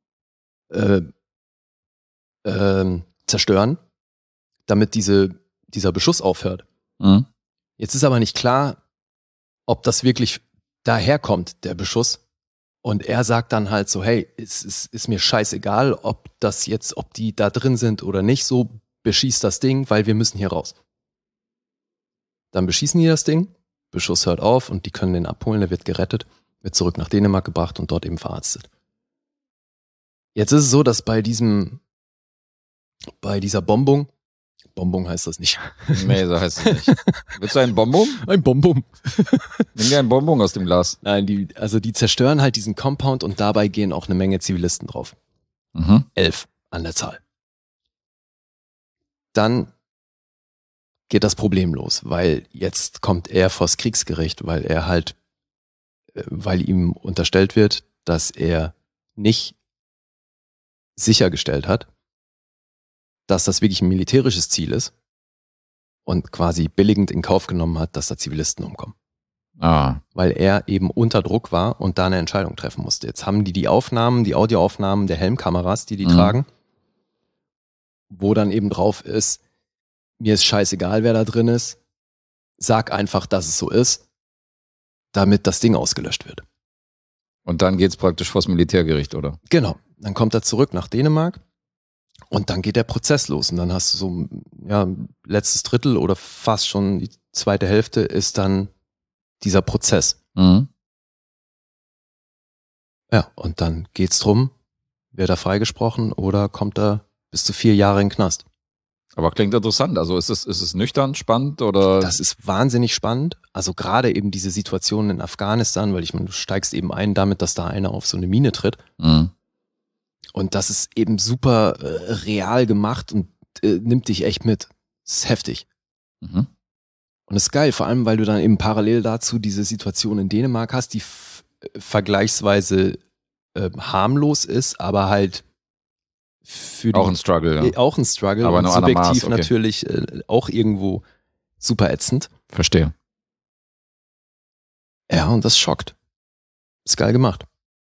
zerstören, damit dieser Beschuss aufhört. Jetzt ist aber nicht klar, ob das wirklich daherkommt, der Beschuss. Und er sagt dann halt so, hey, es ist mir scheißegal, ob die da drin sind oder nicht, so beschießt das Ding, weil wir müssen hier raus. Dann beschießen die das Ding, Beschuss hört auf, und die können den abholen, der wird gerettet, wird zurück nach Dänemark gebracht und dort eben verarztet. Jetzt ist es so, dass bei dieser Bombung heißt das nicht.
Nee, so heißt es nicht. Willst du einen Bonbon?
Ein Bonbon.
Nimm dir einen Bonbon aus dem Glas.
Nein, die zerstören halt diesen Compound, und dabei gehen auch eine Menge Zivilisten drauf. 11 an der Zahl. Dann geht das Problem los, weil jetzt kommt er vors Kriegsgericht, weil ihm unterstellt wird, dass er nicht sichergestellt hat, dass das wirklich ein militärisches Ziel ist, und quasi billigend in Kauf genommen hat, dass da Zivilisten umkommen. Weil er eben unter Druck war und da eine Entscheidung treffen musste. Jetzt haben die Audioaufnahmen der Helmkameras, die tragen, wo dann eben drauf ist, mir ist scheißegal, wer da drin ist, sag einfach, dass es so ist, damit das Ding ausgelöscht wird.
Und dann geht's praktisch vors Militärgericht, oder?
Genau, dann kommt er zurück nach Dänemark und dann geht der Prozess los und dann hast du so, ja, letztes Drittel oder fast schon die zweite Hälfte ist dann dieser Prozess.
Mhm.
Ja, und dann geht's drum, wird er freigesprochen oder kommt er bis zu 4 Jahre in den Knast.
Aber klingt interessant. Also ist es nüchtern, spannend oder?
Das ist wahnsinnig spannend. Also gerade eben diese Situation in Afghanistan, weil ich meine, du steigst eben ein damit, dass da einer auf so eine Mine tritt.
Mhm.
Und das ist eben super real gemacht und nimmt dich echt mit. Das ist heftig.
Mhm.
Und das ist geil, vor allem, weil du dann eben parallel dazu diese Situation in Dänemark hast, die vergleichsweise harmlos ist, aber halt für die,
Auch ein Struggle, ja.
Auch ein Struggle,
Aber
und
nur
subjektiv
Maß, okay.
natürlich auch irgendwo super ätzend.
Verstehe.
Ja, und das schockt. Ist geil gemacht.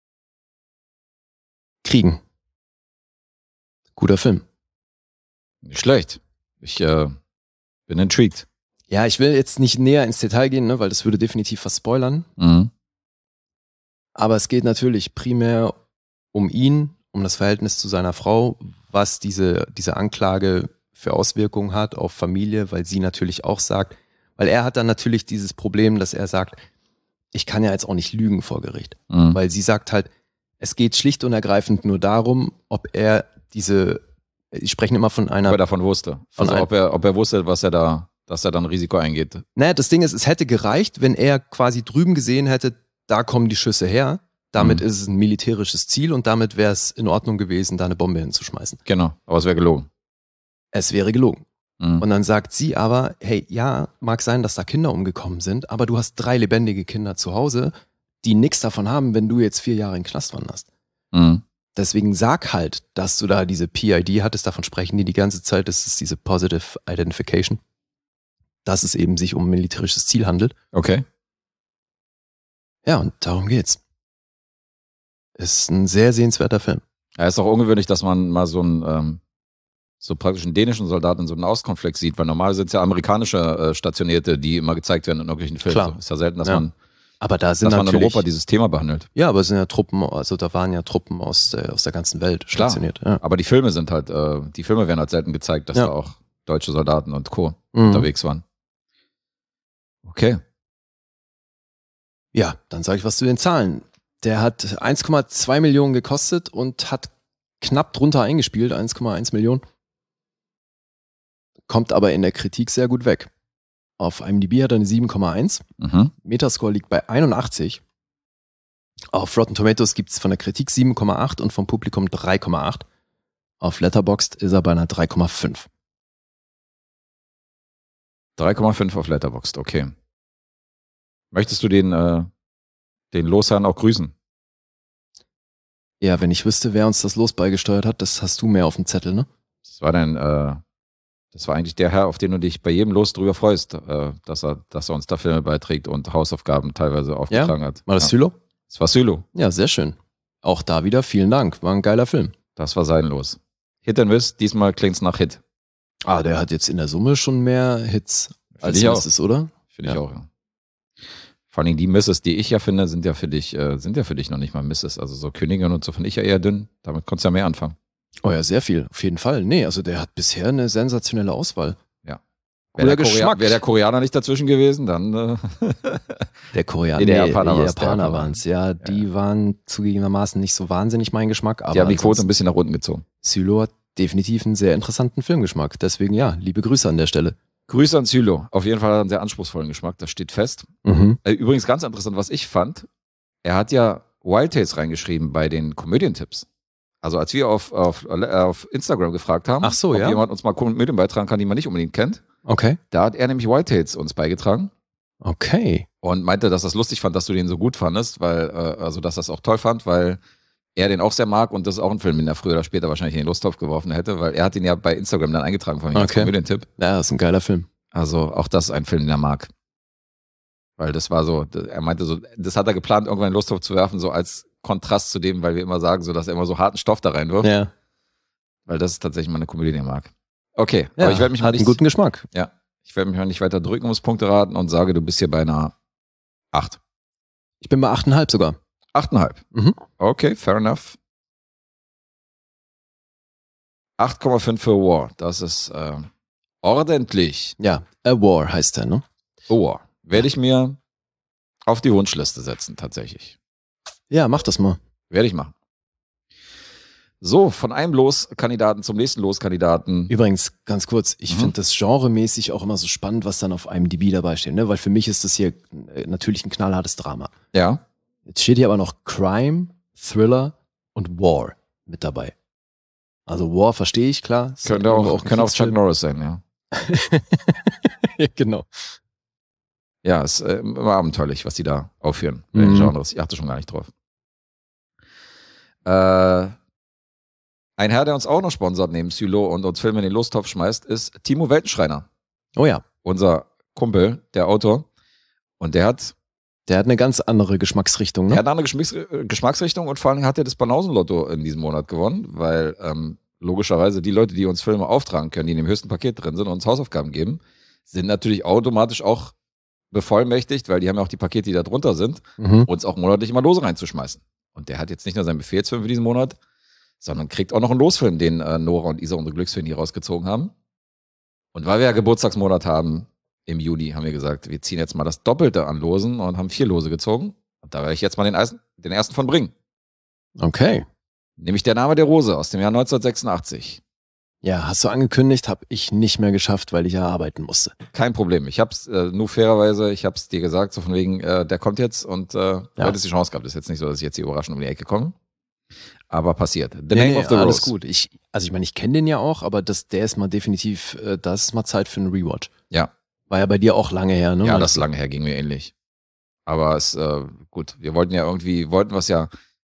Kriegen. Guter Film.
Nicht schlecht. Ich bin intrigued.
Ja, ich will jetzt nicht näher ins Detail gehen, ne, weil das würde definitiv was spoilern.
Mhm.
Aber es geht natürlich primär um ihn, um das Verhältnis zu seiner Frau, was diese Anklage für Auswirkungen hat auf Familie, weil sie natürlich auch sagt, weil er hat dann natürlich dieses Problem, dass er sagt, ich kann ja jetzt auch nicht lügen vor Gericht.
Mhm.
Weil sie sagt halt, es geht schlicht und ergreifend nur darum, ob er ich spreche immer von einer...
Ob er davon wusste. Also ob er wusste, dass er da ein Risiko eingeht.
Naja, das Ding ist, es hätte gereicht, wenn er quasi drüben gesehen hätte, da kommen die Schüsse her. Damit ist es ein militärisches Ziel und damit wäre es in Ordnung gewesen, da eine Bombe hinzuschmeißen.
Genau, aber es wäre gelogen.
Es wäre gelogen.
Mhm.
Und dann sagt sie aber, hey, ja, mag sein, dass da Kinder umgekommen sind, aber du hast 3 lebendige Kinder zu Hause, die nichts davon haben, wenn du jetzt 4 Jahre in den Knast wanderst.
Mhm.
Deswegen sag halt, dass du da diese PID hattest, davon sprechen die ganze Zeit, das ist diese Positive Identification, dass es eben sich um ein militärisches Ziel handelt.
Okay.
Ja, und darum geht's. Ist ein sehr sehenswerter Film.
Ja, ist auch ungewöhnlich, dass man mal so praktisch einen dänischen Soldaten in so einem Nahostkonflikt sieht, weil normal sind es ja amerikanische Stationierte, die immer gezeigt werden in irgendwelchen Filmen.
Klar.
So, ist ja selten, dass
Ja.
man
Aber da sind
dass man in
natürlich,
Europa dieses Thema behandelt.
ja, aber es sind ja Truppen, also da waren ja Truppen aus der ganzen Welt
Klar.
stationiert. Ja.
Aber die Filme sind halt, die Filme werden halt selten gezeigt, dass
Ja.
da auch deutsche Soldaten und Co.
Mhm.
unterwegs waren. Okay.
Ja, dann sage ich was zu den Zahlen. Der hat 1,2 Millionen gekostet und hat knapp drunter eingespielt, 1,1 Millionen. Kommt aber in der Kritik sehr gut weg. Auf IMDb hat er eine 7,1.
Mhm.
Metascore liegt bei 81. Auf Rotten Tomatoes gibt's von der Kritik 7,8 und vom Publikum 3,8. Auf Letterboxd ist er bei einer 3,5.
3,5 auf Letterboxd, okay. Möchtest du den Losherrn auch grüßen?
Ja, wenn ich wüsste, wer uns das Los beigesteuert hat, das hast du mehr auf dem Zettel, ne?
Das war eigentlich der Herr, auf den du dich bei jedem Los drüber freust, dass er uns da Filme beiträgt und Hausaufgaben teilweise aufgetragen hat.
War das
Ja.
Sylo?
Das war Sylo.
Ja, sehr schön. Auch da wieder vielen Dank. War ein geiler Film.
Das war sein Los. Hit and Miss, diesmal klingt's nach Hit.
Ah, der hat jetzt in der Summe schon mehr Hits als
ich auch.
Misses, oder?
Finde ich
Ja.
auch, ja. Vor allem die Misses, die ich ja finde, sind ja für dich noch nicht mal Misses. Also so Königin und so finde ich ja eher dünn. Damit konntest du ja mehr anfangen.
Oh ja, sehr viel. Auf jeden Fall. Nee, also der hat bisher eine sensationelle Auswahl.
Ja.
Guter Geschmack.
Wäre der Koreaner nicht dazwischen gewesen, dann
Der Koreaner,
Nee, der Japaner
die
war's,
Japaner waren's. Ja, die waren zugegebenermaßen nicht so wahnsinnig mein Geschmack, aber
die haben die Quote ein
ansonsten,
bisschen nach unten gezogen.
Sylo hat definitiv einen sehr interessanten Filmgeschmack. Deswegen ja, liebe Grüße an der Stelle.
Grüße an Sylo. Auf jeden Fall hat er einen sehr anspruchsvollen Geschmack, das steht fest.
Mhm.
Übrigens ganz interessant, was ich fand, er hat ja Wild Tales reingeschrieben bei den Komödientipps. Also als wir auf Instagram gefragt haben,
Ach so,
ob
ja.
jemand uns mal Komödien beitragen kann, die man nicht unbedingt kennt,
Okay.
da hat er nämlich Wild Tales uns beigetragen
Okay.
und meinte, dass das lustig fand, dass du den so gut fandest, weil, dass das auch toll fand, weil er den auch sehr mag und das ist auch ein Film, den er früher oder später wahrscheinlich in den Lostopf geworfen hätte, weil er hat ihn ja bei Instagram dann eingetragen von mir als
Okay.
Komödientipp.
Ja, das ist ein geiler Film.
Also auch das ist ein Film, den er mag. Weil das war so, er meinte so, das hat er geplant, irgendwann in Lostopf zu werfen, so als Kontrast zu dem, weil wir immer sagen, so dass er immer so harten Stoff da reinwirft.
Ja.
Weil das ist tatsächlich mal eine Komödie, die ich mag. Okay,
Ja,
aber ich werde mich mal
hat einen
nicht,
guten Geschmack.
ich werde mich mal nicht weiter drücken ums Punkteraten und sage, du bist hier bei einer 8.
Ich bin bei 8,5 sogar.
8,5.
Mhm.
Okay, fair enough. 8,5 für War. Das ist ordentlich.
Ja, A War heißt der, ne?
War. Werde ich mir auf die Wunschliste setzen, tatsächlich.
Ja, mach das mal.
Werde ich machen. So, von einem Loskandidaten zum nächsten Loskandidaten.
Übrigens, ganz kurz, ich finde das genremäßig auch immer so spannend, was dann auf IMDb dabei steht, ne? Weil für mich ist das hier natürlich ein knallhartes Drama.
Ja.
Jetzt steht hier aber noch Crime, Thriller und War mit dabei. Also War verstehe ich, klar. Ist
Könnte
irgendwo
auch
ein
Chuck
Kriegsfilm.
Norris sein, ja.
Ja, genau.
Ja, ist immer abenteuerlich, was die da aufführen. Bei den Genres. Ich achte schon gar nicht drauf. Ein Herr, der uns auch noch sponsert neben Sylo und uns Filme in den Lostopf schmeißt, ist Timo Weltenschreiner.
Oh ja.
Unser Kumpel, der Autor. Und der hat
eine ganz andere Geschmacksrichtung, ne?
eine andere Geschmacksrichtung und vor allem hat er das Banausen-Lotto in diesem Monat gewonnen, weil logischerweise die Leute, die uns Filme auftragen können, die in dem höchsten Paket drin sind und uns Hausaufgaben geben, sind natürlich automatisch auch bevollmächtigt, weil die haben ja auch die Pakete, die da drunter sind, uns auch monatlich immer Lose reinzuschmeißen. Und der hat jetzt nicht nur seinen Befehlsfilm für diesen Monat, sondern kriegt auch noch einen Losfilm, den Nora und Isa, unsere Glücksfilme, hier rausgezogen haben. Und weil wir ja Geburtstagsmonat haben, im Juni, haben wir gesagt, wir ziehen jetzt mal das Doppelte an Losen und haben 4 Lose gezogen. Und da werde ich jetzt mal den ersten von bringen.
Okay.
Nämlich Der Name der Rose aus dem Jahr 1986.
Ja, hast du angekündigt, habe ich nicht mehr geschafft, weil ich ja arbeiten musste.
Kein Problem. Ich hab's nur fairerweise, ich hab's dir gesagt, so von wegen, der kommt jetzt und du hättest die Chance gehabt. Das ist jetzt nicht so, dass ich jetzt hier überraschend um die Ecke komme. Aber passiert. The Name of the Rose.
Alles gut. Ich meine, ich kenne den ja auch, aber der ist mal definitiv, das ist mal Zeit für einen Rewatch.
Ja.
War ja bei dir auch lange her, ne?
Ja, das ist lange her, ging mir ähnlich. Aber es, gut, wir wollten was ja,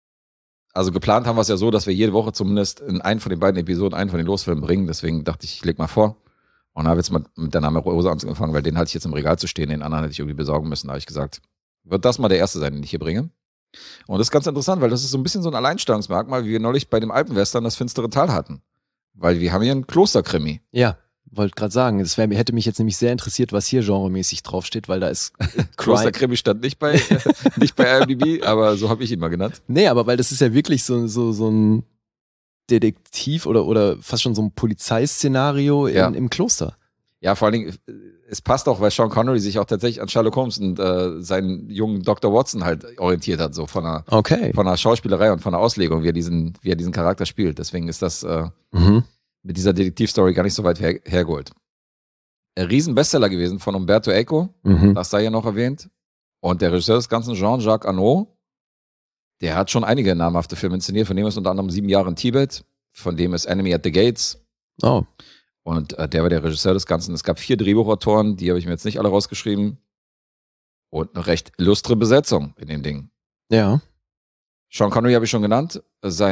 also geplant haben wir es ja so, dass wir jede Woche zumindest in einen von den beiden Episoden einen von den Losfilmen bringen. Deswegen dachte ich leg mal vor. Und habe jetzt mal mit Der Name der Rose angefangen, weil den hatte ich jetzt im Regal zu stehen, den anderen hätte ich irgendwie besorgen müssen. Da habe ich gesagt, wird das mal der erste sein, den ich hier bringe. Und das ist ganz interessant, weil das ist so ein bisschen so ein Alleinstellungsmerkmal, wie wir neulich bei dem Alpenwestern das finstere Tal hatten. Weil wir haben hier einen Klosterkrimi.
Ja, wollte gerade sagen, hätte mich jetzt nämlich sehr interessiert, was hier genremäßig draufsteht, weil da ist
Klosterkrimi stand nicht bei IMDb, aber so habe ich ihn mal genannt.
Nee, aber weil das ist ja wirklich so ein Detektiv oder fast schon so ein Polizeiszenario im Kloster.
Ja, vor allen Dingen, es passt auch, weil Sean Connery sich auch tatsächlich an Sherlock Holmes und seinen jungen Dr. Watson halt orientiert hat, so von der Schauspielerei und von der Auslegung, wie er diesen Charakter spielt. Deswegen ist das mit dieser Detektivstory gar nicht so weit hergeholt. Ein Riesenbestseller gewesen von Umberto Eco, das sei ja noch erwähnt. Und der Regisseur des Ganzen, Jean-Jacques Annaud, der hat schon einige namhafte Filme inszeniert, von dem ist unter anderem 7 Jahre in Tibet, von dem ist Enemy at the Gates.
Oh.
Und der war der Regisseur des Ganzen. Es gab 4 Drehbuchautoren, die habe ich mir jetzt nicht alle rausgeschrieben. Und eine recht illustre Besetzung in dem Ding.
Ja.
Sean Connery habe ich schon genannt.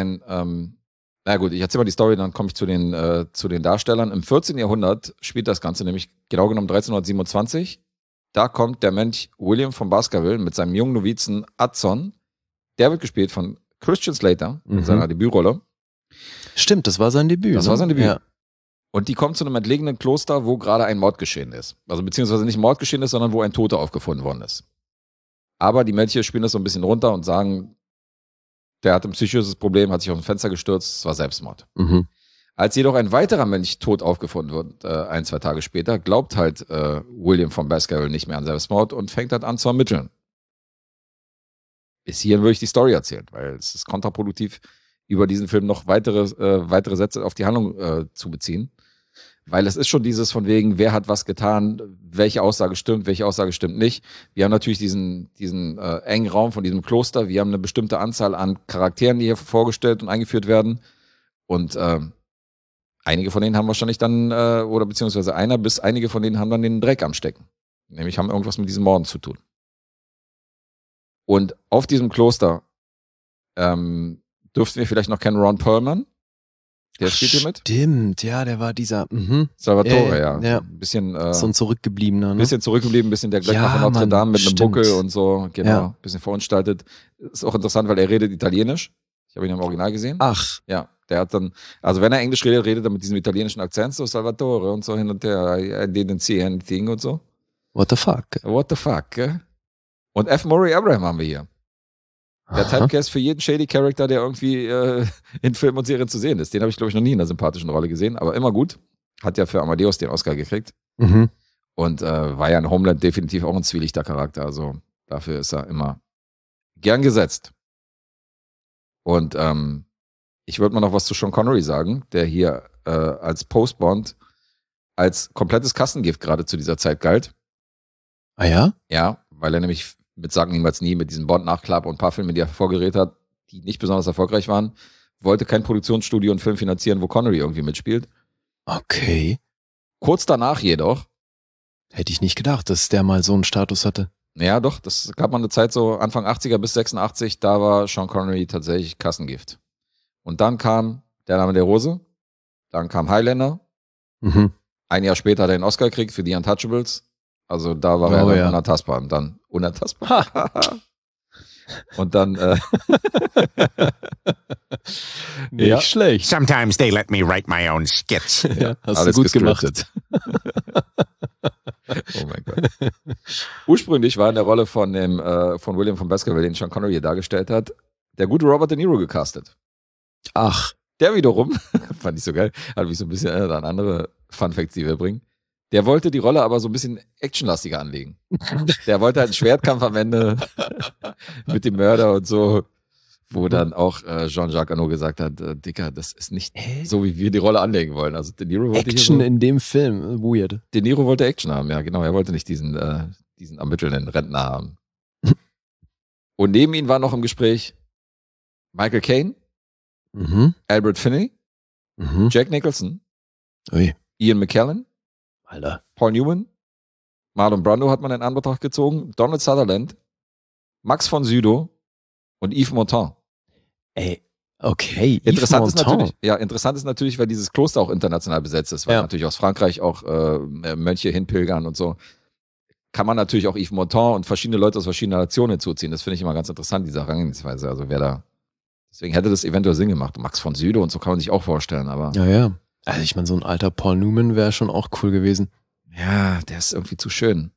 Na gut, ich erzähle mal die Story, dann komme ich zu den Darstellern. Im 14. Jahrhundert spielt das Ganze nämlich genau genommen 1327. Da kommt der Mönch William von Baskerville mit seinem jungen Novizen Adson. Der wird gespielt von Christian Slater in seiner Debütrolle.
Stimmt, das war sein Debüt.
Das war sein Debüt.
Ja.
Und die kommt zu einem entlegenen Kloster, wo gerade ein Mord geschehen ist. Also beziehungsweise nicht ein Mord geschehen ist, sondern wo ein Toter aufgefunden worden ist. Aber die Mönche spielen das so ein bisschen runter und sagen, der hat ein psychisches Problem, hat sich auf ein Fenster gestürzt, es war Selbstmord. Als jedoch ein weiterer Mönch tot aufgefunden wird, 1-2 Tage später, glaubt halt William von Baskerville nicht mehr an Selbstmord und fängt halt an zu ermitteln. Bis hierhin würde ich die Story erzählen, weil es ist kontraproduktiv, über diesen Film noch weitere Sätze auf die Handlung zu beziehen. Weil es ist schon dieses von wegen, wer hat was getan, welche Aussage stimmt nicht. Wir haben natürlich diesen engen Raum von diesem Kloster, wir haben eine bestimmte Anzahl an Charakteren, die hier vorgestellt und eingeführt werden. Und einige von denen haben wahrscheinlich dann, oder beziehungsweise einige von denen haben dann den Dreck am Stecken. Nämlich haben irgendwas mit diesen Morden zu tun. Und auf diesem Kloster dürften wir vielleicht noch kennen Ron Perlman. Der spielt hier mit.
Stimmt, ja, der war dieser
Salvatore, ja.
Ein
bisschen
so ein Zurückgebliebener, ne?
Bisschen zurückgeblieben, bisschen der Glöckner von Notre Dame mit einem Buckel und so, genau, bisschen verunstaltet. Ist auch interessant, weil er redet Italienisch. Ich habe ihn im Original gesehen.
Ach.
Ja, Der hat dann, also wenn er Englisch redet, redet er mit diesem italienischen Akzent, so Salvatore und so hin und her, I didn't see anything und so.
What the fuck?
What the fuck, gell? Und F. Murray Abraham haben wir hier. Der Typecast für jeden shady Character, der irgendwie in Filmen und Serien zu sehen ist. Den habe ich, glaube ich, noch nie in einer sympathischen Rolle gesehen, aber immer gut. Hat ja für Amadeus den Oscar gekriegt.
Mhm.
Und war ja in Homeland definitiv auch ein zwielichter Charakter. Also dafür ist er immer gern gesetzt. Und ich würde mal noch was zu Sean Connery sagen, der hier als Post-Bond als komplettes Kassengift gerade zu dieser Zeit galt.
Ah ja?
Ja, weil er nämlich mit Sagen niemals nie mit diesem Bond-Nachklapp und ein paar Filme, die er hervorgerät hat, die nicht besonders erfolgreich waren, wollte kein Produktionsstudio und Film finanzieren, wo Connery irgendwie mitspielt.
Okay.
Kurz danach jedoch.
Hätte ich nicht gedacht, dass der mal so einen Status hatte.
Ja, doch, das gab mal eine Zeit so Anfang 80er bis 86, da war Sean Connery tatsächlich Kassengift. Und dann kam Der Name der Rose, dann kam Highlander, ein Jahr später hat er den Oscar gekriegt für The Untouchables, also da war er dann unantastbar und dann unantastbar. Und dann
nicht schlecht.
Sometimes they let me write my own skits.
Ja, hast
alles
du gut gemacht.
Oh mein Gott. Ursprünglich war in der Rolle von William von Baskerville, den Sean Connery hier dargestellt hat, der gute Robert De Niro gecastet.
Ach.
Der wiederum, fand ich so geil, hat mich so ein bisschen an andere Funfacts, die wir bringen. Der wollte die Rolle aber so ein bisschen actionlastiger anlegen. Der wollte halt einen Schwertkampf am Ende mit dem Mörder und so, wo dann auch Jean-Jacques Annaud gesagt hat, Dicker, das ist nicht so, wie wir die Rolle anlegen wollen. Also De Niro wollte
Action in dem Film, weird.
De Niro wollte Action haben, ja genau. Er wollte nicht diesen ermittelnden Rentner haben. Und neben ihm war noch im Gespräch Michael Caine, Albert Finney, Jack Nicholson, Ian McKellen,
Alter.
Paul Newman, Marlon Brando hat man in Anbetracht gezogen, Donald Sutherland, Max von Sydow und Yves Montand.
Ey, okay.
Interessant ist natürlich, weil dieses Kloster auch international besetzt ist, weil natürlich aus Frankreich auch Mönche hinpilgern und so. Kann man natürlich auch Yves Montand und verschiedene Leute aus verschiedenen Nationen hinzuziehen. Das finde ich immer ganz interessant, diese Herangehensweise. Also deswegen hätte das eventuell Sinn gemacht. Max von Sydow und so kann man sich auch vorstellen, aber.
Ja. Also ich meine, so ein alter Paul Newman wäre schon auch cool gewesen.
Ja, der ist irgendwie zu schön.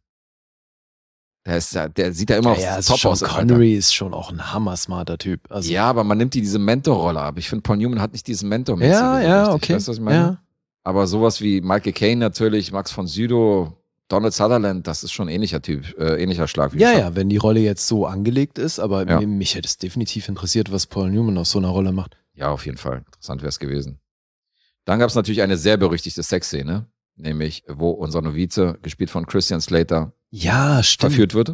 Der sieht ja immer top aus.
Connery ist schon auch ein hammersmarter Typ. Also
ja, aber man nimmt diese Mentor-Rolle ab. Ich finde, Paul Newman hat nicht diesen Mentor-mäßige.
Ja, okay.
Weißt du, was ich meine? Ja. Aber sowas wie Michael Caine natürlich, Max von Sydow, Donald Sutherland, das ist schon ein ähnlicher Typ, ähnlicher Schlag. Wie
wenn die Rolle jetzt so angelegt ist, aber mich hätte es definitiv interessiert, was Paul Newman aus so einer Rolle macht.
Ja, auf jeden Fall. Interessant wäre es gewesen. Dann gab es natürlich eine sehr berüchtigte Sexszene, nämlich wo unser Novize, gespielt von Christian Slater, verführt wird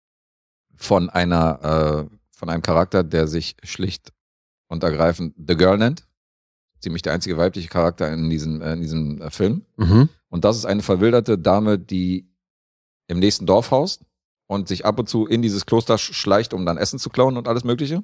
von einem Charakter, der sich schlicht und ergreifend The Girl nennt. Ziemlich der einzige weibliche Charakter in diesem Film. Und das ist eine verwilderte Dame, die im nächsten Dorf haust und sich ab und zu in dieses Kloster schleicht, um dann Essen zu klauen und alles Mögliche.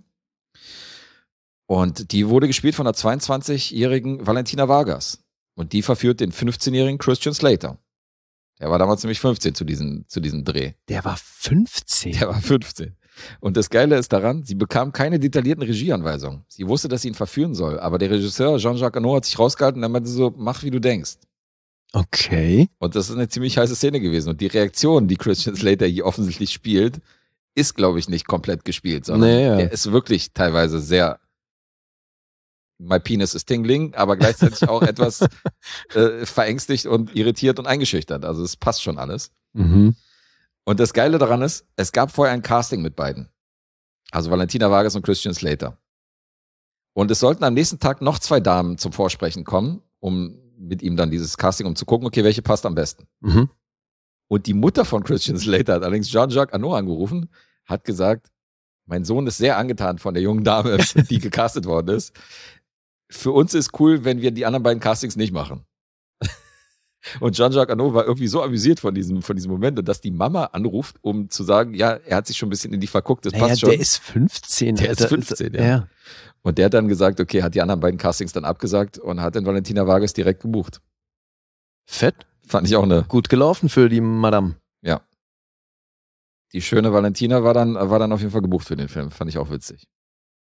Und die wurde gespielt von einer 22-jährigen Valentina Vargas. Und die verführt den 15-jährigen Christian Slater. Der war damals nämlich 15 zu diesem Dreh.
Der war 15?
Der war 15. Und das Geile ist daran, sie bekam keine detaillierten Regieanweisungen. Sie wusste, dass sie ihn verführen soll. Aber der Regisseur Jean-Jacques Annaud hat sich rausgehalten und er meinte so, mach wie du denkst.
Okay.
Und das ist eine ziemlich heiße Szene gewesen. Und die Reaktion, die Christian Slater hier offensichtlich spielt, ist, glaube ich, nicht komplett gespielt, sondern der ist wirklich teilweise sehr My penis is tingling, aber gleichzeitig auch etwas verängstigt und irritiert und eingeschüchtert. Also es passt schon alles. Und das Geile daran ist, es gab vorher ein Casting mit beiden. Also Valentina Vargas und Christian Slater. Und es sollten am nächsten Tag noch 2 Damen zum Vorsprechen kommen, um mit ihm dann dieses Casting, um zu gucken, okay, welche passt am besten. Und die Mutter von Christian Slater hat allerdings Jean-Jacques Annaud angerufen, hat gesagt, mein Sohn ist sehr angetan von der jungen Dame, die gecastet worden ist. Für uns ist cool, wenn wir die anderen beiden Castings nicht machen. Und Jean-Jacques Annaud war irgendwie so amüsiert von diesem Moment, dass die Mama anruft, um zu sagen, ja, er hat sich schon ein bisschen in die verguckt, das passt schon.
Der ist 15.
Der ist 15, ja. Und der hat dann gesagt, okay, hat die anderen beiden Castings dann abgesagt und hat dann Valentina Vargas direkt gebucht.
Fett.
Fand ich auch
gut gelaufen für die Madame.
Ja. Die schöne Valentina war dann auf jeden Fall gebucht für den Film. Fand ich auch witzig.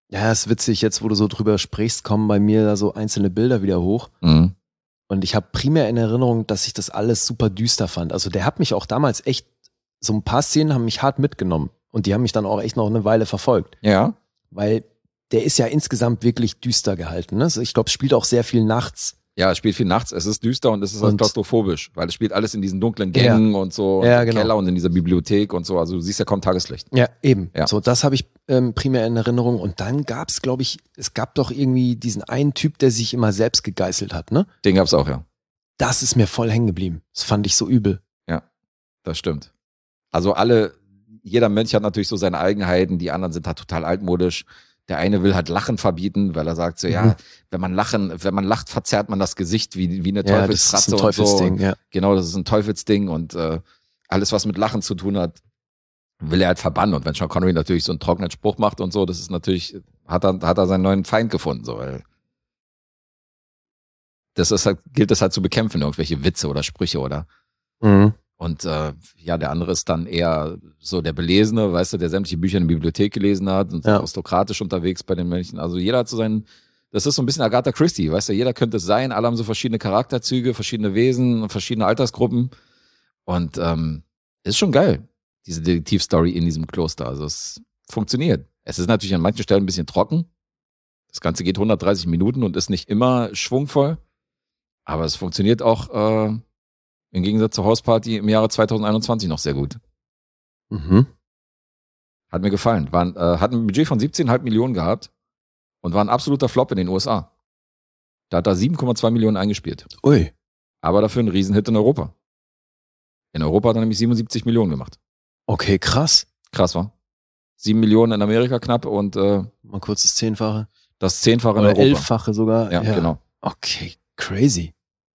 Ja, ist witzig, jetzt wo du so drüber sprichst, kommen bei mir da so einzelne Bilder wieder hoch.
Mhm.
Und ich habe primär in Erinnerung, dass ich das alles super düster fand. Also der hat mich auch damals echt, so ein paar Szenen haben mich hart mitgenommen. Und die haben mich dann auch echt noch eine Weile verfolgt.
Ja.
Weil der ist ja insgesamt wirklich düster gehalten. Ne? Also ich glaube, es spielt auch sehr viel nachts.
Ja, es spielt viel nachts, es ist düster und es ist halt klaustrophobisch, weil es spielt alles in diesen dunklen Gängen und so,
ja,
im
genau.
Keller und in dieser Bibliothek und so, also du siehst ja kaum Tageslicht.
Ja, eben.
Ja.
So, das habe ich primär in Erinnerung. Und dann gab's, glaube ich, es gab doch irgendwie diesen einen Typ, der sich immer selbst gegeißelt hat, ne?
Den gab's auch, ja.
Das ist mir voll hängen geblieben. Das fand ich so übel.
Ja, das stimmt. Also jeder Mönch hat natürlich so seine Eigenheiten, die anderen sind halt total altmodisch. Der eine will halt Lachen verbieten, weil er sagt so, ja, wenn man lacht, verzerrt man das Gesicht wie eine Teufelsfratze und so.
Ja.
Genau, das ist ein Teufelsding und alles, was mit Lachen zu tun hat, will er halt verbannen. Und wenn Sean Connery natürlich so einen trockenen Spruch macht und so, das ist natürlich, hat er seinen neuen Feind gefunden, so, weil gilt es halt zu bekämpfen, irgendwelche Witze oder Sprüche oder.
Mhm.
Und der andere ist dann eher so der Belesene, weißt du, der sämtliche Bücher in der Bibliothek gelesen hat und so aristokratisch unterwegs bei den Mönchen. Also jeder hat so das ist so ein bisschen Agatha Christie, weißt du, jeder könnte es sein, alle haben so verschiedene Charakterzüge, verschiedene Wesen, verschiedene Altersgruppen. Und ist schon geil, diese Detektivstory in diesem Kloster. Also es funktioniert. Es ist natürlich an manchen Stellen ein bisschen trocken. Das Ganze geht 130 Minuten und ist nicht immer schwungvoll. Aber es funktioniert auch im Gegensatz zur Hausparty im Jahre 2021 noch sehr gut.
Mhm.
Hat mir gefallen. Hat ein Budget von 17,5 Millionen gehabt und war ein absoluter Flop in den USA. Da hat er 7,2 Millionen eingespielt.
Ui.
Aber dafür ein Riesenhit in Europa. In Europa hat er nämlich 77 Millionen gemacht.
Okay, krass.
Krass, wa? 7 Millionen in Amerika knapp und
mal kurz das 10-fache.
Das 10-fache in
Oder
Europa.
11-fache sogar.
Ja, genau.
Okay, crazy.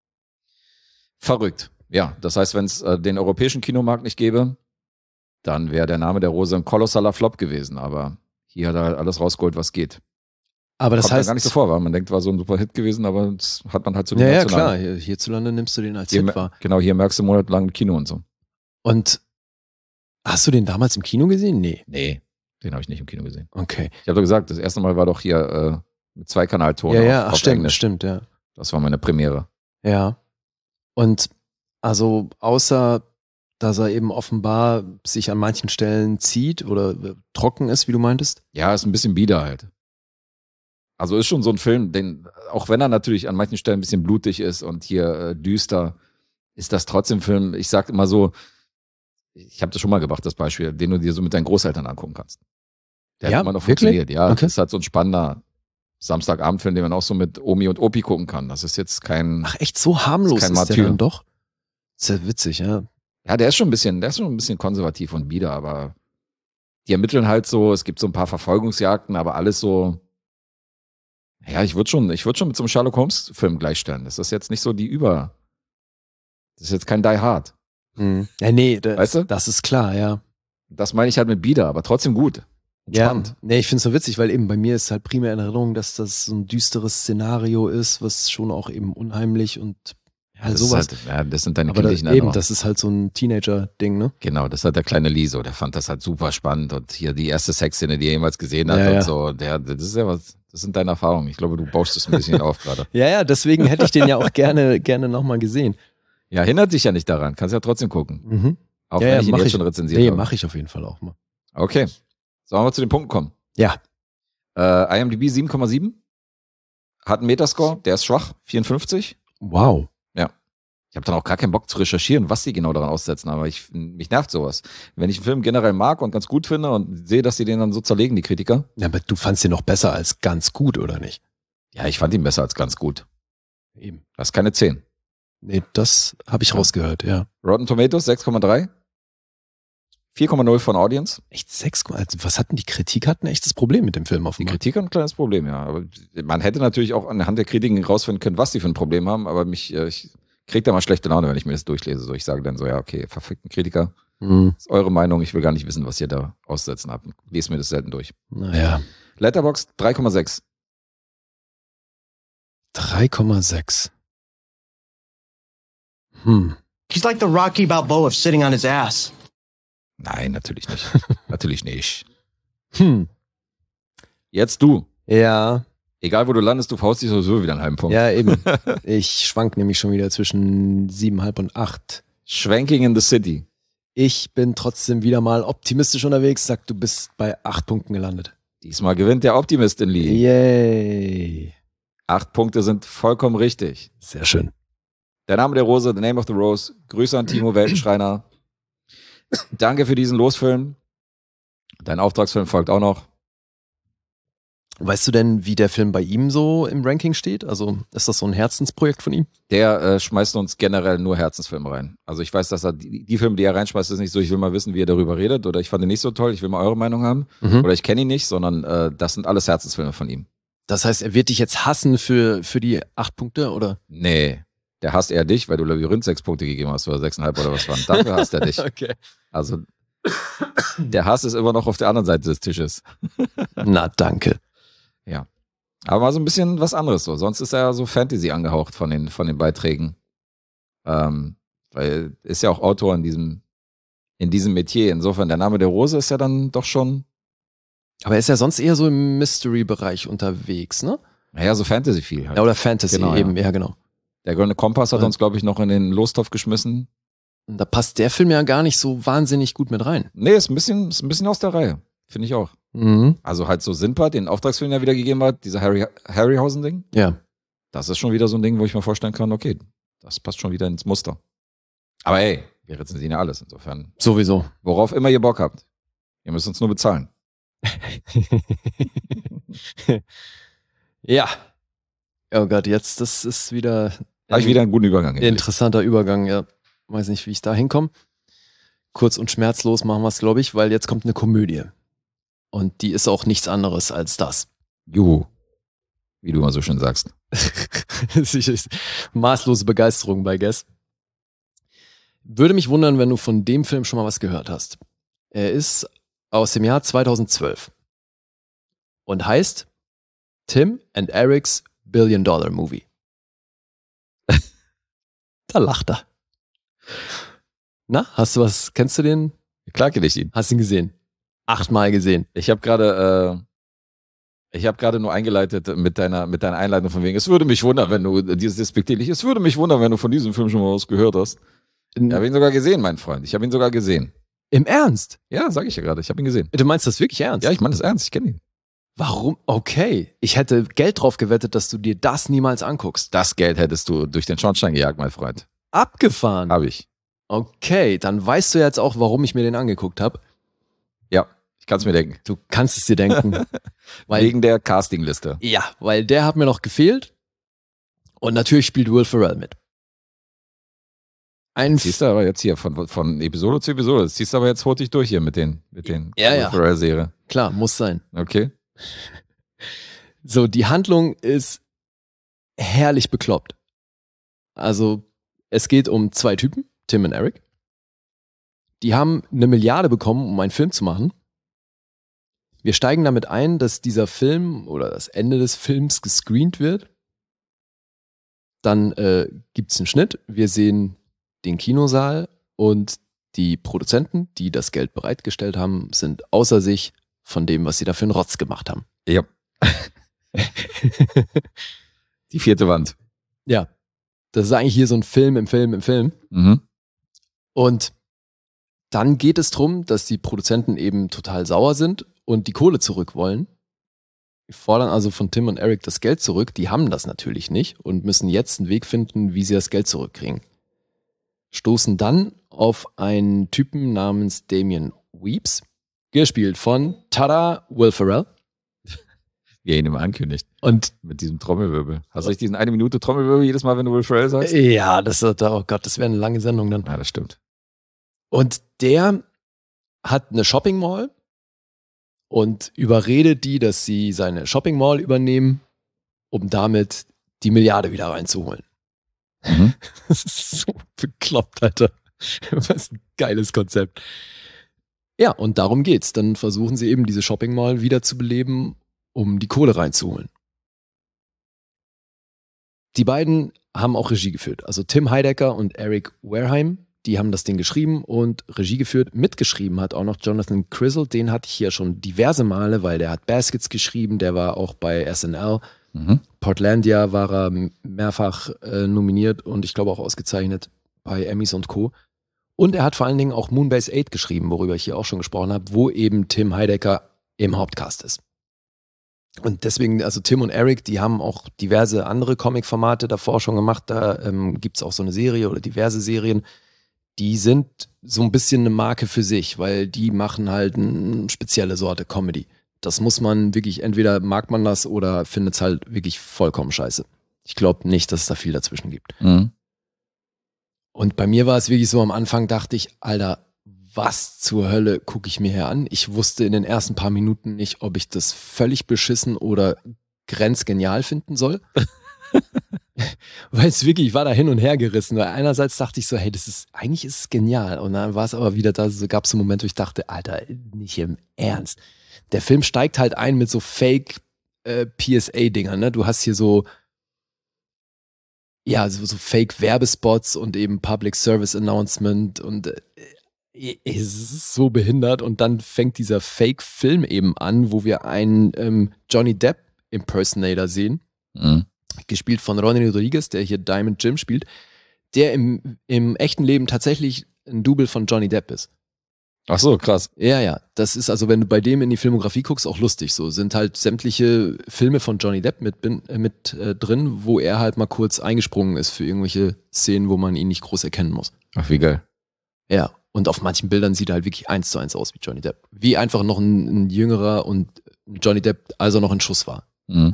Verrückt. Ja, das heißt, wenn es den europäischen Kinomarkt nicht gäbe, dann wäre der Name der Rose ein kolossaler Flop gewesen. Aber hier hat er halt alles rausgeholt, was geht.
Aber das
Kommt
heißt
gar nicht so vor, weil man denkt, war so ein super Hit gewesen, aber das hat man halt so
ja, klar. Hierzulande nimmst du den als Hit wahr.
Genau, hier merkst du monatelang mit Kino und so.
Und hast du den damals im Kino gesehen? Nee,
den habe ich nicht im Kino gesehen.
Okay.
Ich habe doch gesagt, das erste Mal war doch hier mit Zweikanalton.
Ja,
auf
stimmt, ja.
Das war meine Premiere.
Ja. Und also außer, dass er eben offenbar sich an manchen Stellen zieht oder trocken ist, wie du meintest?
Ja, ist ein bisschen bieder halt. Also ist schon so ein Film, auch wenn er natürlich an manchen Stellen ein bisschen blutig ist und hier düster, ist das trotzdem ein Film, ich sag immer so, ich habe das schon mal gebracht, das Beispiel, den du dir so mit deinen Großeltern angucken kannst. Der hat immer noch funktioniert. Ja, okay. Das ist halt so ein spannender Samstagabendfilm, den man auch so mit Omi und Opi gucken kann. Das ist jetzt kein...
Ach echt, so harmlos ist der dann doch? Ist ja witzig, ja.
Ja, der ist schon ein bisschen konservativ und bieder, aber die ermitteln halt so, es gibt so ein paar Verfolgungsjagden, aber alles so, ja, ich würde schon mit so einem Sherlock Holmes Film gleichstellen. Das ist jetzt nicht so das ist jetzt kein Die Hard.
Hm. Ja, nee,
weißt du?
Das ist klar, ja.
Das meine ich halt mit bieder, aber trotzdem gut. Spannend.
Ja, nee, ich finde es so witzig, weil eben bei mir ist halt primär in Erinnerung, dass das so ein düsteres Szenario ist, was schon auch eben unheimlich und
das
sowas.
Ist halt, das sind deine
aber
kindlichen
eben,
Erinnerungen.
das ist halt so ein Teenager-Ding, ne?
Genau, das hat der kleine Liso, der fand das halt super spannend und hier die erste Sexszene, die er jemals gesehen hat und so, das ist ja was, das sind deine Erfahrungen. Ich glaube, du baust es ein bisschen auf gerade.
Ja, deswegen hätte ich den ja auch gerne nochmal gesehen.
Ja, hindert dich ja nicht daran, kannst ja trotzdem gucken.
Mhm.
Auch wenn ich ihn jetzt schon rezensiert habe.
Nee, mache ich auf jeden Fall auch mal.
Okay, sollen wir zu den Punkten kommen?
Ja.
IMDb 7,7, hat einen Metascore, der ist schwach, 54.
Wow.
Ja. Ich habe dann auch gar keinen Bock zu recherchieren, was die genau daran aussetzen, aber mich nervt sowas. Wenn ich einen Film generell mag und ganz gut finde und sehe, dass die den dann so zerlegen, die Kritiker.
Ja, aber du fandst den noch besser als ganz gut, oder nicht?
Ja, ich fand ihn besser als ganz gut.
Eben.
Das ist keine 10.
Nee, das habe ich rausgehört, ja.
Rotten Tomatoes 6,3. 4,0 von Audience.
Echt 6? Also was hatten die Kritik? Hatten ein echtes Problem mit dem Film offenbar.
Die Kritik hat ein kleines Problem, ja. Aber man hätte natürlich auch anhand der Kritiken rausfinden können, was die für ein Problem haben, aber ich kriege da mal schlechte Laune, wenn ich mir das durchlese. So, ich sage dann so, ja, okay, verfickten Kritiker. Ist eure Meinung, ich will gar nicht wissen, was ihr da aussetzen habt. Lest mir das selten durch.
Naja.
Letterboxd 3,6.
3,6.
He's like the Rocky Balboa of sitting on his ass.
Nein, natürlich nicht. Natürlich nicht. Jetzt du.
Ja,
Egal, wo du landest, du faust dich sowieso wieder einen halben Punkt.
ja, eben. Ich schwank nämlich schon wieder zwischen 7,5 und 8.
Schwanking in the City.
Ich bin trotzdem wieder mal optimistisch unterwegs. Sag, du bist bei 8 Punkten gelandet.
Diesmal gewinnt der Optimist in Lee.
Yay.
8 Punkte sind vollkommen richtig.
Sehr schön.
Der Name der Rose, The Name of the Rose. Grüße an Timo Weltenschreiner. Danke für diesen Losfilm. Dein Auftragsfilm folgt auch noch.
Weißt du denn, wie der Film bei ihm so im Ranking steht? Also ist das so ein Herzensprojekt von ihm?
Der schmeißt uns generell nur Herzensfilme rein. Also ich weiß, dass er die Filme, die er reinschmeißt, ist nicht so, ich will mal wissen, wie er darüber redet oder ich fand ihn nicht so toll, ich will mal eure Meinung haben oder ich kenne ihn nicht, sondern das sind alles Herzensfilme von ihm.
Das heißt, er wird dich jetzt hassen für die 8 Punkte, oder?
Nee, der hasst eher dich, weil du Labyrinth 6 Punkte gegeben hast oder 6,5 oder was waren. Dafür hasst er dich.
Okay.
Also der Hass ist immer noch auf der anderen Seite des Tisches.
Na, danke.
Ja. Aber mal so ein bisschen was anderes so. Sonst ist er so Fantasy angehaucht von den Beiträgen. Weil ist ja auch Autor in diesem Metier. Insofern, der Name der Rose ist ja dann doch schon.
Aber er ist ja sonst eher so im Mystery-Bereich unterwegs, ne?
Naja, so Fantasy viel halt.
Ja, oder Fantasy
Genau,
eben,
ja.
ja genau.
Der Goldene Kompass hat uns, glaube ich, noch in den Lostopf geschmissen.
Und da passt der Film ja gar nicht so wahnsinnig gut mit rein.
Nee, ist ein bisschen aus der Reihe. Finde ich auch.
Mhm.
Also halt so Sindbad, den Auftragsfilm ja wieder gegeben hat, dieser Harryhausen-Ding.
Ja.
Das ist schon wieder so ein Ding, wo ich mir vorstellen kann, okay, das passt schon wieder ins Muster. Aber hey, wir rezensieren ja alles. Insofern,
Sowieso.
worauf immer ihr Bock habt. Ihr müsst uns nur bezahlen.
Ja. Oh Gott, jetzt, das ist wieder
Habe ich wieder einen guten Übergang.
ein interessanter Übergang, ja. Weiß nicht, wie ich da hinkomme. Kurz und schmerzlos machen wir es, glaube ich, weil jetzt kommt eine Komödie. Und die ist auch nichts anderes als das.
Juhu. Wie du mal so schön sagst.
Maßlose Begeisterung bei Guess. Würde mich wundern, wenn du von dem Film schon mal was gehört hast. Er ist aus dem Jahr 2012 und heißt Tim and Eric's Billion Dollar Movie. Da lacht er. Na, kennst du den?
Klar kenne ich ihn.
Hast ihn gesehen? 8-mal gesehen.
Ich habe gerade nur eingeleitet mit deiner Einleitung von wegen, es würde mich wundern, wenn du dieses despektierlich, es würde mich wundern, wenn du von diesem Film schon mal was gehört hast. Ich habe ihn sogar gesehen, mein Freund. Ich habe ihn sogar gesehen.
Im Ernst?
Ja, sage ich ja gerade. Ich habe ihn gesehen.
Du meinst das wirklich ernst?
Ja, ich meine das ernst. Ich kenne ihn.
Warum? Okay. Ich hätte Geld drauf gewettet, dass du dir das niemals anguckst.
Das Geld hättest du durch den Schornstein gejagt, mein Freund.
Abgefahren.
Habe ich.
Okay, dann weißt du jetzt auch, warum ich mir den angeguckt habe.
Ja, ich kann es mir denken.
Du kannst es dir denken.
Wegen der Castingliste.
Ja, weil der hat mir noch gefehlt. Und natürlich spielt Will Ferrell mit.
Siehst du aber jetzt hier von Episode zu Episode. Das ziehst du aber jetzt hurtig durch hier mit den
Ja,
Will
ja.
Ferrell-Serie.
Klar, muss sein.
Okay.
So, die Handlung ist herrlich bekloppt. Also, es geht um 2 Typen, Tim und Eric. Die haben 1 Milliarde bekommen, um einen Film zu machen. Wir steigen damit ein, dass dieser Film oder das Ende des Films gescreent wird. Dann gibt's einen Schnitt. Wir sehen den Kinosaal und die Produzenten, die das Geld bereitgestellt haben, sind außer sich von dem, was sie da für einen Rotz gemacht haben.
Ja. Die 4. Wand.
Ja. Das ist eigentlich hier so ein Film im Film im Film.
Mhm.
Und dann geht es drum, dass die Produzenten eben total sauer sind und die Kohle zurück wollen. Die fordern also von Tim und Eric das Geld zurück. Die haben das natürlich nicht und müssen jetzt einen Weg finden, wie sie das Geld zurückkriegen. Stoßen dann auf einen Typen namens Damien Weeps, gespielt von Tada Will Ferrell.
Wie er ihn immer ankündigt.
Und
mit diesem Trommelwirbel. Hast du nicht diesen 1 Minute Trommelwirbel jedes Mal, wenn du Will Ferrell sagst?
ja, oh Gott, das wäre eine lange Sendung dann.
Ja, das stimmt.
Und der hat eine Shopping Mall und überredet die, dass sie seine Shopping Mall übernehmen, um damit die Milliarde wieder reinzuholen.
Mhm.
Das ist so bekloppt, Alter. Was ein geiles Konzept. Ja, und darum geht's. Dann versuchen sie eben diese Shopping Mall wieder zu beleben, um die Kohle reinzuholen. Die beiden haben auch Regie geführt. Also Tim Heidecker und Eric Wareheim, die haben das Ding geschrieben und Regie geführt. Mitgeschrieben hat auch noch Jonathan Crizzle, den hatte ich hier schon diverse Male, weil der hat Baskets geschrieben, der war auch bei SNL. Portlandia war er mehrfach nominiert und ich glaube auch ausgezeichnet bei Emmys und Co. Und er hat vor allen Dingen auch Moonbase 8 geschrieben, worüber ich hier auch schon gesprochen habe, wo eben Tim Heidecker im Hauptcast ist. Und deswegen, also Tim und Eric, die haben auch diverse andere Comic-Formate davor schon gemacht. Da gibt's auch so eine Serie oder diverse Serien. Die sind so ein bisschen eine Marke für sich, weil die machen halt eine spezielle Sorte Comedy. Das muss man wirklich, entweder mag man das oder findet es halt wirklich vollkommen scheiße. Ich glaube nicht, dass es da viel dazwischen gibt. Und bei mir war es wirklich so, am Anfang dachte ich, Alter, was zur Hölle gucke ich mir hier an? Ich wusste in den ersten paar Minuten nicht, ob ich das völlig beschissen oder grenzgenial finden soll. Weil es wirklich, ich war da hin und her gerissen. Weil einerseits dachte ich so, hey, eigentlich ist es genial. Und dann war es aber wieder da, so gab es so Momente, wo ich dachte, Alter, nicht im Ernst. Der Film steigt halt ein mit so Fake PSA-Dingern, ne? Du hast hier so Fake-Werbespots und eben Public Service Announcement und es ist so behindert. Und dann fängt dieser Fake-Film eben an, wo wir einen Johnny Depp Impersonator sehen, gespielt von Ronnie Rodriguez, der hier Diamond Jim spielt, der im echten Leben tatsächlich ein Double von Johnny Depp ist.
Ach so, krass.
Ja. Das ist also, wenn du bei dem in die Filmografie guckst, auch lustig. So sind halt sämtliche Filme von Johnny Depp mit drin, wo er halt mal kurz eingesprungen ist für irgendwelche Szenen, wo man ihn nicht groß erkennen muss.
Ach, wie geil.
Ja. Und auf manchen Bildern sieht er halt wirklich 1:1 aus wie Johnny Depp. Wie einfach noch ein jüngerer und Johnny Depp, als er noch ein Schuss war.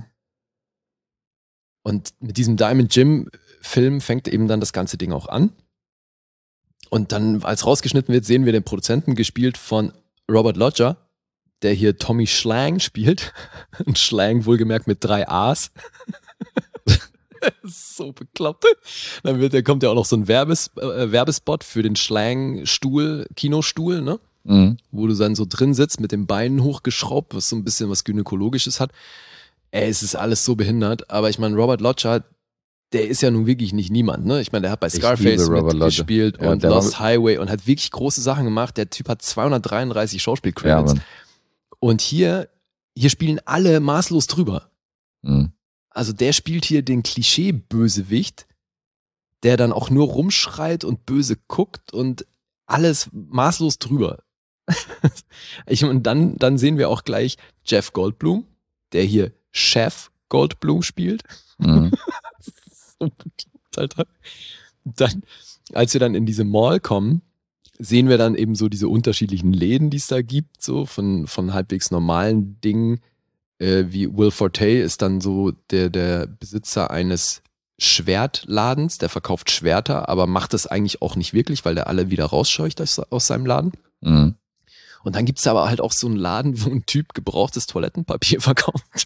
Und mit diesem Diamond Jim Film fängt eben dann das ganze Ding auch an. Und dann, als rausgeschnitten wird, sehen wir den Produzenten, gespielt von Robert Lodger, der hier Tommy Schlang spielt. Ein Schlang wohlgemerkt mit 3 A's. Das ist so bekloppt. Dann kommt ja auch noch so ein Werbespot für den Schlang-Stuhl, Kinostuhl, ne? Wo du dann so drin sitzt mit den Beinen hochgeschraubt, was so ein bisschen was Gynäkologisches hat. Es ist alles so behindert. Aber ich meine, Robert Lodger, der ist ja nun wirklich nicht niemand, ne? Ich meine, der hat bei Scarface mitgespielt und Lost Highway und hat wirklich große Sachen gemacht. Der Typ hat 233 Schauspielcredits. Ja, und hier spielen alle maßlos drüber. Also der spielt hier den Klischee-Bösewicht, der dann auch nur rumschreit und böse guckt und alles maßlos drüber. Und dann sehen wir auch gleich Jeff Goldblum, der hier Chef Goldblum spielt. So bekloppt, Alter. Dann, als wir dann in diese Mall kommen, sehen wir dann eben so diese unterschiedlichen Läden, die es da gibt, so von halbwegs normalen Dingen. Wie Will Forte ist dann so der Besitzer eines Schwertladens, der verkauft Schwerter, aber macht das eigentlich auch nicht wirklich, weil der alle wieder rausscheucht aus seinem Laden. Und dann gibt's aber halt auch so einen Laden, wo ein Typ gebrauchtes Toilettenpapier verkauft.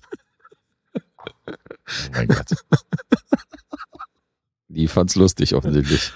Oh mein Gott. Die fand's lustig, offensichtlich.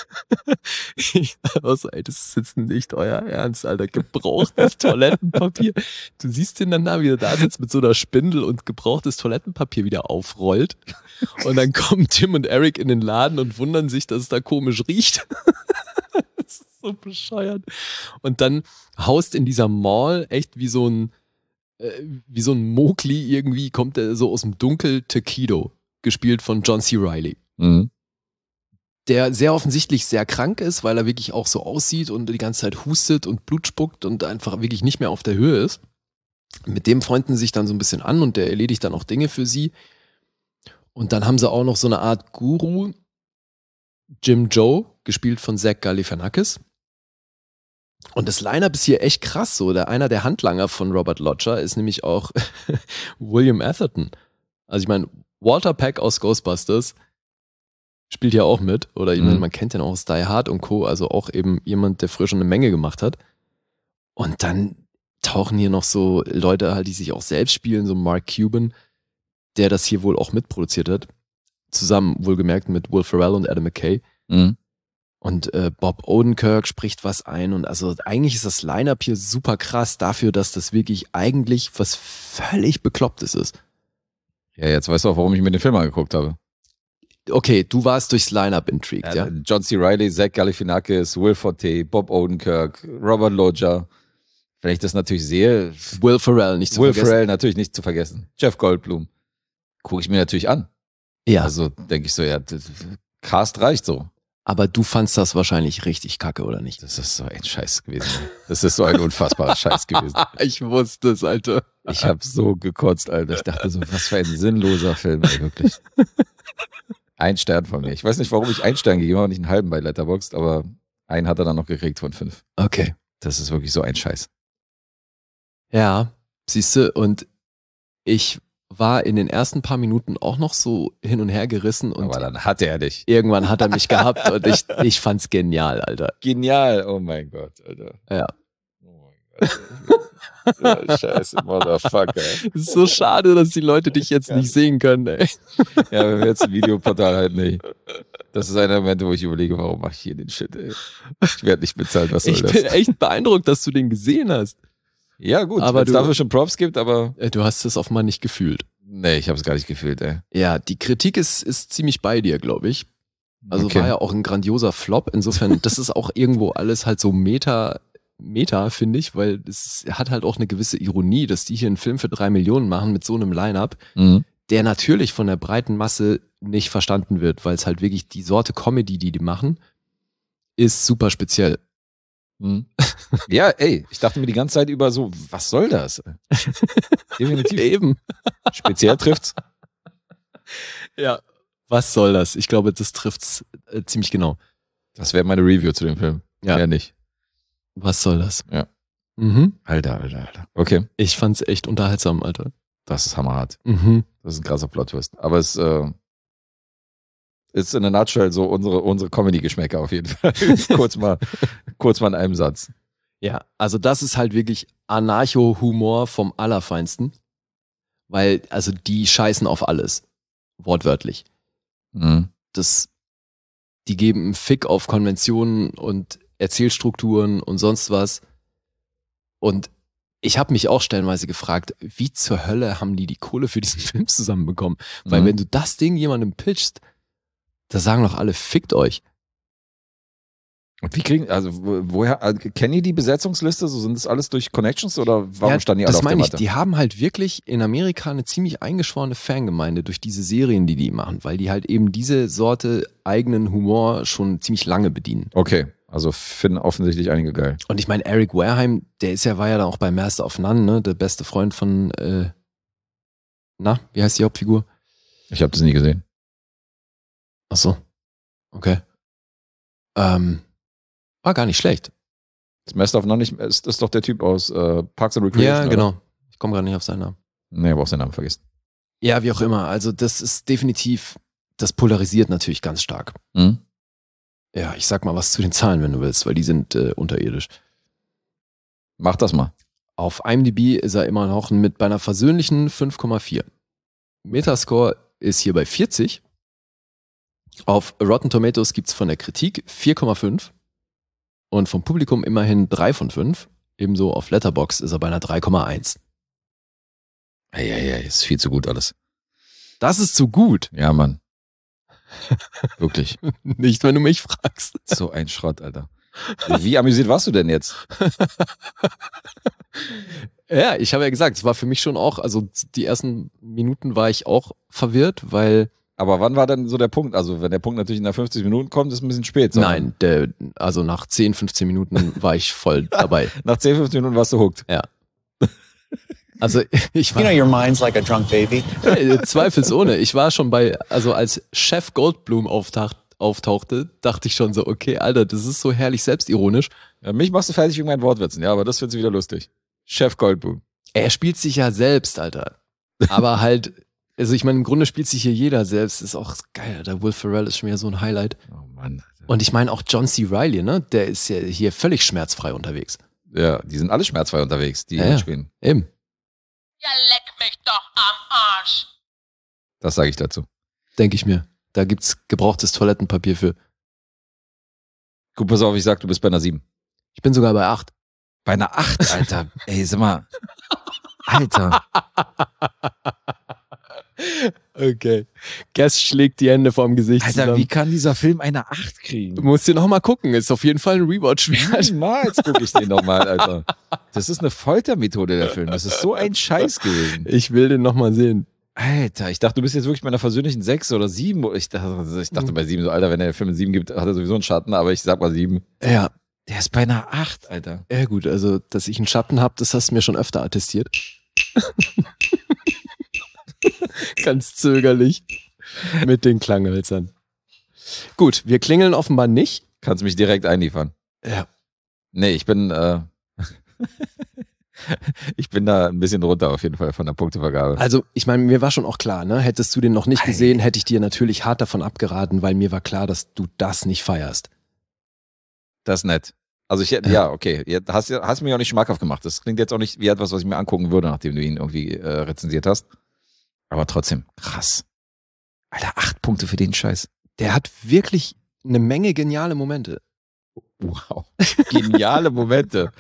Also, ey, das ist jetzt nicht euer Ernst, Alter. Gebrauchtes Toilettenpapier. Du siehst den dann da, wie er da sitzt mit so einer Spindel und gebrauchtes Toilettenpapier wieder aufrollt. Und dann kommen Tim und Eric in den Laden und wundern sich, dass es da komisch riecht. Das ist so bescheuert. Und dann haust in dieser Mall echt wie so ein Mowgli irgendwie, kommt er so aus dem Dunkel Taquido, gespielt von John C. Reilly. Der sehr offensichtlich sehr krank ist, weil er wirklich auch so aussieht und die ganze Zeit hustet und Blut spuckt und einfach wirklich nicht mehr auf der Höhe ist. Mit dem freunden sie sich dann so ein bisschen an und der erledigt dann auch Dinge für sie. Und dann haben sie auch noch so eine Art Guru, Jim Joe, gespielt von Zach Galifianakis. Und das Line-Up ist hier echt krass so. Einer der Handlanger von Robert Lodger ist nämlich auch William Atherton. Also ich meine, Walter Peck aus Ghostbusters spielt ja auch mit. Oder ich meine, man kennt den auch aus Die Hard und Co. Also auch eben jemand, der früher schon eine Menge gemacht hat. Und dann tauchen hier noch so Leute halt, die sich auch selbst spielen, so Mark Cuban, der das hier wohl auch mitproduziert hat. Zusammen, wohlgemerkt, mit Will Ferrell und Adam McKay. Und Bob Odenkirk spricht was ein. Und also eigentlich ist das Line-Up hier super krass dafür, dass das wirklich eigentlich was völlig Beklopptes ist.
Ja, jetzt weißt du auch, warum ich mir den Film angeguckt habe.
okay, du warst durchs Line-Up intrigued, ja?
John C. Reilly, Zach Galifianakis, Will Forte, Bob Odenkirk, Robert Loggia. Wenn ich das natürlich sehe.
Will Ferrell nicht zu vergessen.
Will Ferrell natürlich nicht zu vergessen. Jeff Goldblum. Gucke ich mir natürlich an.
Ja.
Also denke ich so, ja, Cast reicht so.
Aber du fandst das wahrscheinlich richtig kacke, oder nicht?
Das ist so ein Scheiß gewesen. Das ist so ein unfassbarer Scheiß gewesen.
Ich wusste es, Alter.
Ich habe so gekotzt, Alter. Ich dachte so, was für ein sinnloser Film, ey, wirklich. 1 Stern von mir. Ich weiß nicht, warum ich 1 Stern gegeben habe, nicht einen halben bei Letterboxd, aber einen hat er dann noch gekriegt von 5.
Okay.
Das ist wirklich so ein Scheiß.
Ja, siehst du, und ich war in den ersten paar Minuten auch noch so hin und her gerissen und
Aber dann hatte er dich.
irgendwann hat er mich gehabt und ich fand's genial, Alter.
Genial, oh mein Gott, Alter.
Ja.
Oh mein Gott. Ja, scheiße, Motherfucker.
Es ist so schade, dass die Leute dich jetzt nicht sehen können, ey.
Ja, wenn wir jetzt ein Videoportal halt nicht. Das ist einer der Momente, wo ich überlege, warum mache ich hier den Shit, ey. Ich werde nicht bezahlt, was soll
Ich
das?
bin echt beeindruckt, dass du den gesehen hast.
Ja, gut,
Aber
wenn es
du-
dafür schon Props gibt, aber
Du hast es offenbar nicht gefühlt.
nee, ich habe es gar nicht gefühlt, ey.
Ja, die Kritik ist ziemlich bei dir, glaube ich. Also
Okay.
war ja auch ein grandioser Flop. Insofern, das ist auch irgendwo alles halt so Meta, finde ich, weil es hat halt auch eine gewisse Ironie, dass die hier einen Film für 3 Millionen machen mit so einem Line-Up,
Mhm.
der natürlich von der breiten Masse nicht verstanden wird, weil es halt wirklich die Sorte Comedy, die machen, ist super speziell.
Mhm. Ja, ey, ich dachte mir die ganze Zeit über so, was soll das? Definitiv.
Eben.
Speziell trifft's.
Ja. Was soll das? Ich glaube, das trifft's ziemlich genau.
Das wäre meine Review zu dem Film.
Ja.
Mehr nicht.
Was soll das?
Ja.
Mhm.
Alter. Okay,
Ich fand's echt unterhaltsam, Alter.
das ist hammerhart.
Mhm.
Das ist ein krasser Plot-Twist. Aber es ist in a nutshell so unsere Comedy-Geschmäcker auf jeden Fall. kurz mal in einem Satz.
Ja, also das ist halt wirklich Anarcho-Humor vom Allerfeinsten. Weil, also die scheißen auf alles. Wortwörtlich.
Mhm.
Die geben einen Fick auf Konventionen und Erzählstrukturen und sonst was. Und ich habe mich auch stellenweise gefragt, wie zur Hölle haben die Kohle für diesen Film zusammenbekommen? Weil
Mhm.
wenn du das Ding jemandem pitchst, da sagen doch alle, fickt euch.
Und wie woher, kennen die Besetzungsliste? So sind das alles durch Connections oder warum standen die alle
das
auf der
meine ich,
Matte?
die haben halt wirklich in Amerika eine ziemlich eingeschworene Fangemeinde durch diese Serien, die machen, weil die halt eben diese Sorte eigenen Humor schon ziemlich lange bedienen.
Okay, also finden offensichtlich einige geil.
Und ich meine, Eric Wareheim, war ja dann auch bei Master of None, ne, der beste Freund von, wie heißt die Hauptfigur?
Ich habe das nie gesehen.
Ach so, okay. War gar nicht schlecht.
Das Master of None ist doch der Typ aus Parks and Recreation.
Ja,
oder?
genau. Ich komme gerade nicht auf seinen Namen.
Nee, aber auch seinen Namen vergessen.
Ja, wie auch immer. Also das ist definitiv, das polarisiert natürlich ganz stark.
Mhm.
Ja, ich sag mal was zu den Zahlen, wenn du willst, weil die sind unterirdisch.
Mach das mal.
Auf IMDb ist er immer noch bei einer versöhnlichen 5,4. Metascore ist hier bei 40. Auf Rotten Tomatoes gibt's von der Kritik 4,5 und vom Publikum immerhin 3 von 5. Ebenso auf Letterboxd ist er bei einer 3,1.
Ey, ist viel zu gut alles.
Das ist zu gut.
Ja, Mann. Wirklich.
Nicht, wenn du mich fragst.
So ein Schrott, Alter. Wie amüsiert warst du denn jetzt?
Ja, ich habe ja gesagt, es war für mich schon auch, also die ersten Minuten war ich auch verwirrt, weil
Aber wann war denn so der Punkt? Also, wenn der Punkt natürlich nach 50 Minuten kommt, ist ein bisschen spät. sondern
nein, also nach 10, 15 Minuten war ich voll dabei.
Nach 10, 15 Minuten warst du hooked.
Ja. Also ich war
your mind's like a drunk baby.
zweifelsohne. Ich war schon also als Chef Goldblum auftauchte, dachte ich schon so, okay, Alter, das ist so herrlich selbstironisch.
Ja, mich machst du fertig wegen meinen Wortwitzen, ja, aber das findest du wieder lustig. Chef Goldblum.
Er spielt sich ja selbst, Alter. Aber halt, also ich meine, im Grunde spielt sich hier jeder selbst. Ist auch geil, Alter. Will Ferrell ist schon wieder so ein Highlight.
Oh Mann. Alter.
Und ich meine auch John C. Reilly, ne? Der ist ja hier völlig schmerzfrei unterwegs.
Ja, die sind alle schmerzfrei unterwegs, die
Ja,
hier
ja.
spielen.
Eben.
Ja, leck mich doch am Arsch.
Das sage ich dazu.
Denke ich mir. Da gibt's gebrauchtes Toilettenpapier für.
Gut, pass auf, ich sag, du bist bei einer 7.
Ich bin sogar bei 8.
Bei einer 8, Alter. Ey, sag mal. Alter.
Okay. Guess schlägt die Hände vorm Gesicht
Alter,
zusammen.
wie kann dieser Film eine 8 kriegen?
Du musst dir noch mal gucken. Ist auf jeden Fall ein Rewatch wert.
Niemals gucke ich den nochmal, Alter. Das ist eine Foltermethode, der Film. Das ist so ein Scheiß gewesen.
Ich will den noch mal sehen.
Alter, ich dachte, du bist jetzt wirklich bei einer versöhnlichen 6 oder 7. Ich dachte bei 7 so, Alter, wenn der Film 7 gibt, hat er sowieso einen Schatten, aber ich sag mal 7.
Ja.
Der ist bei einer 8, Alter.
Ja gut, also, dass ich einen Schatten habe, das hast du mir schon öfter attestiert. Ganz zögerlich. Mit den Klanghölzern. Gut, wir klingeln offenbar nicht.
Kannst mich direkt einliefern.
Ja.
Nee, ich bin ich bin da ein bisschen runter auf jeden Fall von der Punktevergabe.
Also, ich meine, mir war schon auch klar, ne? Hättest du den noch nicht gesehen, hätte ich dir natürlich hart davon abgeraten, weil mir war klar, dass du das nicht feierst.
Das ist nett. Also ja, okay. Hast du mir auch nicht schmackhaft gemacht. Das klingt jetzt auch nicht wie etwas, was ich mir angucken würde, nachdem du ihn irgendwie rezensiert hast. Aber trotzdem, krass. Alter, 8 Punkte für den Scheiß.
Der hat wirklich eine Menge geniale Momente.
Wow. Geniale Momente.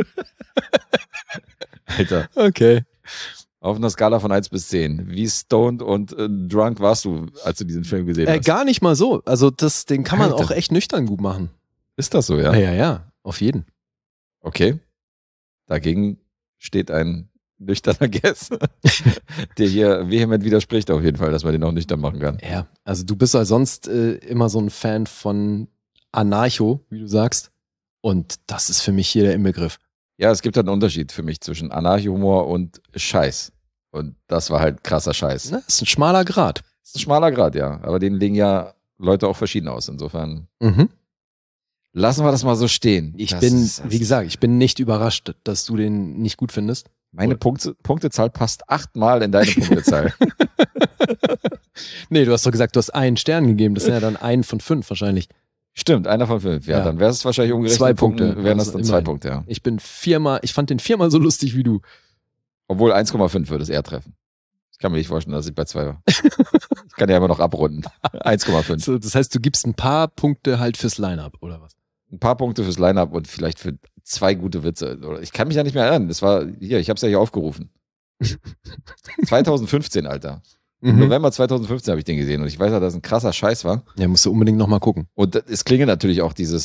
Alter.
Okay.
Auf einer Skala von 1 bis 10. Wie stoned und drunk warst du, als du diesen Film gesehen hast?
Gar nicht mal so. Also den kann man
Alter.
auch echt nüchtern gut machen.
Ist das so, ja?
Ja, auf jeden.
Okay. Dagegen steht ein nüchterner Guess, der hier vehement widerspricht auf jeden Fall, dass man den auch nüchtern machen kann.
Ja, also du bist ja sonst immer so ein Fan von Anarcho, wie du sagst. Und das ist für mich hier der Inbegriff.
Ja, es gibt halt einen Unterschied für mich zwischen Anarcho-Humor und Scheiß. Und das war halt krasser Scheiß.
Das ist ein schmaler Grat.
Das ist ein schmaler Grad, ja. Aber den legen ja Leute auch verschieden aus. Insofern lassen wir das mal so stehen.
Wie gesagt, ich bin nicht überrascht, dass du den nicht gut findest.
Meine Punktezahl passt 8-mal in deine Punktezahl.
Nee, du hast doch gesagt, du hast einen Stern gegeben. Das sind ja dann 1 von 5 wahrscheinlich.
Stimmt, 1 von 5. Ja, dann wäre es wahrscheinlich umgerechnet.
2 Punkte.
Wären das
Also
dann 2
immerhin.
Punkte, ja.
Ich fand den 4-mal so lustig wie du.
Obwohl 1,5 würde es eher treffen. Ich kann mir nicht vorstellen, dass ich bei 2 war. Ich kann ja immer noch abrunden. 1,5.
So, das heißt, du gibst ein paar Punkte halt fürs Line-Up, oder was?
Ein paar Punkte fürs Line-Up und vielleicht für 2 gute Witze. Oder ich kann mich ja nicht mehr erinnern. Das war hier, ich habe es ja hier aufgerufen. 2015, Alter. Im November 2015 habe ich den gesehen und ich weiß ja, dass es ein krasser Scheiß war.
Ja, musst du unbedingt nochmal gucken.
Und es klingelt natürlich auch diese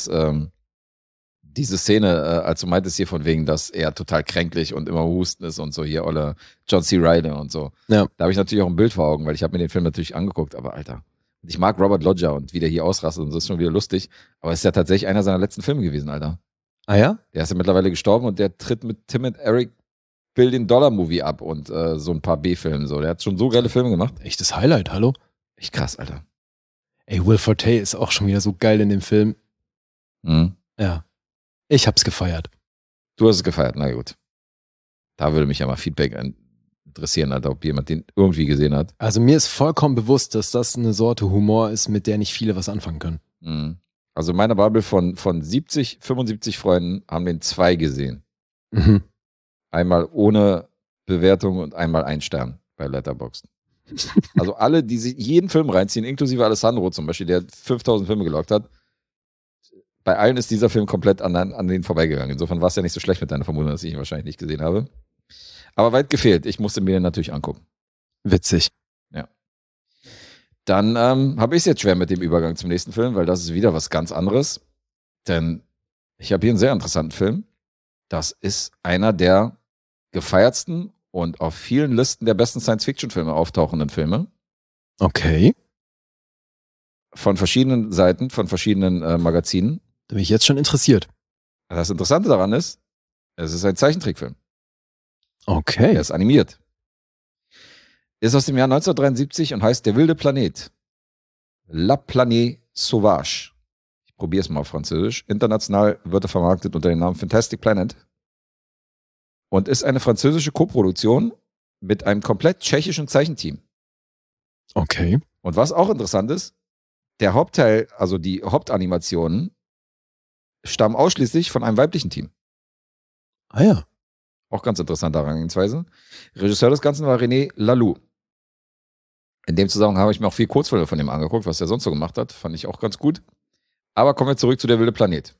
Szene, als du meintest hier von wegen, dass er total kränklich und immer husten ist und so hier, oder John C. Reilly und so.
Ja.
Da habe ich natürlich auch ein Bild vor Augen, weil ich habe mir den Film natürlich angeguckt, aber Alter. Ich mag Robert Loggia und wie der hier ausrastet und das ist schon wieder lustig, aber es ist ja tatsächlich einer seiner letzten Filme gewesen, Alter.
Ah ja?
Der ist ja mittlerweile gestorben und der tritt mit Tim und Eric Billion-Dollar-Movie ab und so ein paar B-Filme so. Der hat schon so geile Filme gemacht.
Echtes Highlight, hallo?
Echt krass, Alter.
Ey, Will Forte ist auch schon wieder so geil in dem Film.
Mhm.
Ja. Ich hab's gefeiert.
Du hast es gefeiert, na gut. Da würde mich ja mal Feedback interessieren, Alter, ob jemand den irgendwie gesehen hat.
Also mir ist vollkommen bewusst, dass das eine Sorte Humor ist, mit der nicht viele was anfangen können.
Mhm. Also meine Bubble von 70, 75 Freunden haben den 2 gesehen.
Mhm.
Einmal ohne Bewertung und einmal 1 Stern bei Letterboxd. Also alle, die sich jeden Film reinziehen, inklusive Alessandro zum Beispiel, der 5000 Filme gelockt hat, bei allen ist dieser Film komplett an denen vorbeigegangen. Insofern war es ja nicht so schlecht mit deiner Vermutung, dass ich ihn wahrscheinlich nicht gesehen habe. Aber weit gefehlt. Ich musste mir den natürlich angucken.
Witzig.
Ja. Dann habe ich es jetzt schwer mit dem Übergang zum nächsten Film, weil das ist wieder was ganz anderes. Denn ich habe hier einen sehr interessanten Film. Das ist einer der gefeiertsten und auf vielen Listen der besten Science-Fiction-Filme auftauchenden Filme.
Okay.
Von verschiedenen Seiten, von verschiedenen Magazinen.
Da bin ich jetzt schon interessiert.
Das Interessante daran ist, es ist ein Zeichentrickfilm.
Okay.
Er ist animiert. Ist aus dem Jahr 1973 und heißt Der wilde Planet. La Planète Sauvage. Ich probiere es mal auf Französisch. International wird er vermarktet unter dem Namen Fantastic Planet. Und ist eine französische Koproduktion mit einem komplett tschechischen Zeichenteam.
Okay.
Und was auch interessant ist, der Hauptteil, also die Hauptanimationen, stammen ausschließlich von einem weiblichen Team.
Ah ja.
Auch ganz interessante Herangehensweise. Regisseur des Ganzen war René Laloux. In dem Zusammenhang habe ich mir auch viel Kurzfilme von ihm angeguckt, was er sonst so gemacht hat. Fand ich auch ganz gut. Aber kommen wir zurück zu Der wilde Planet.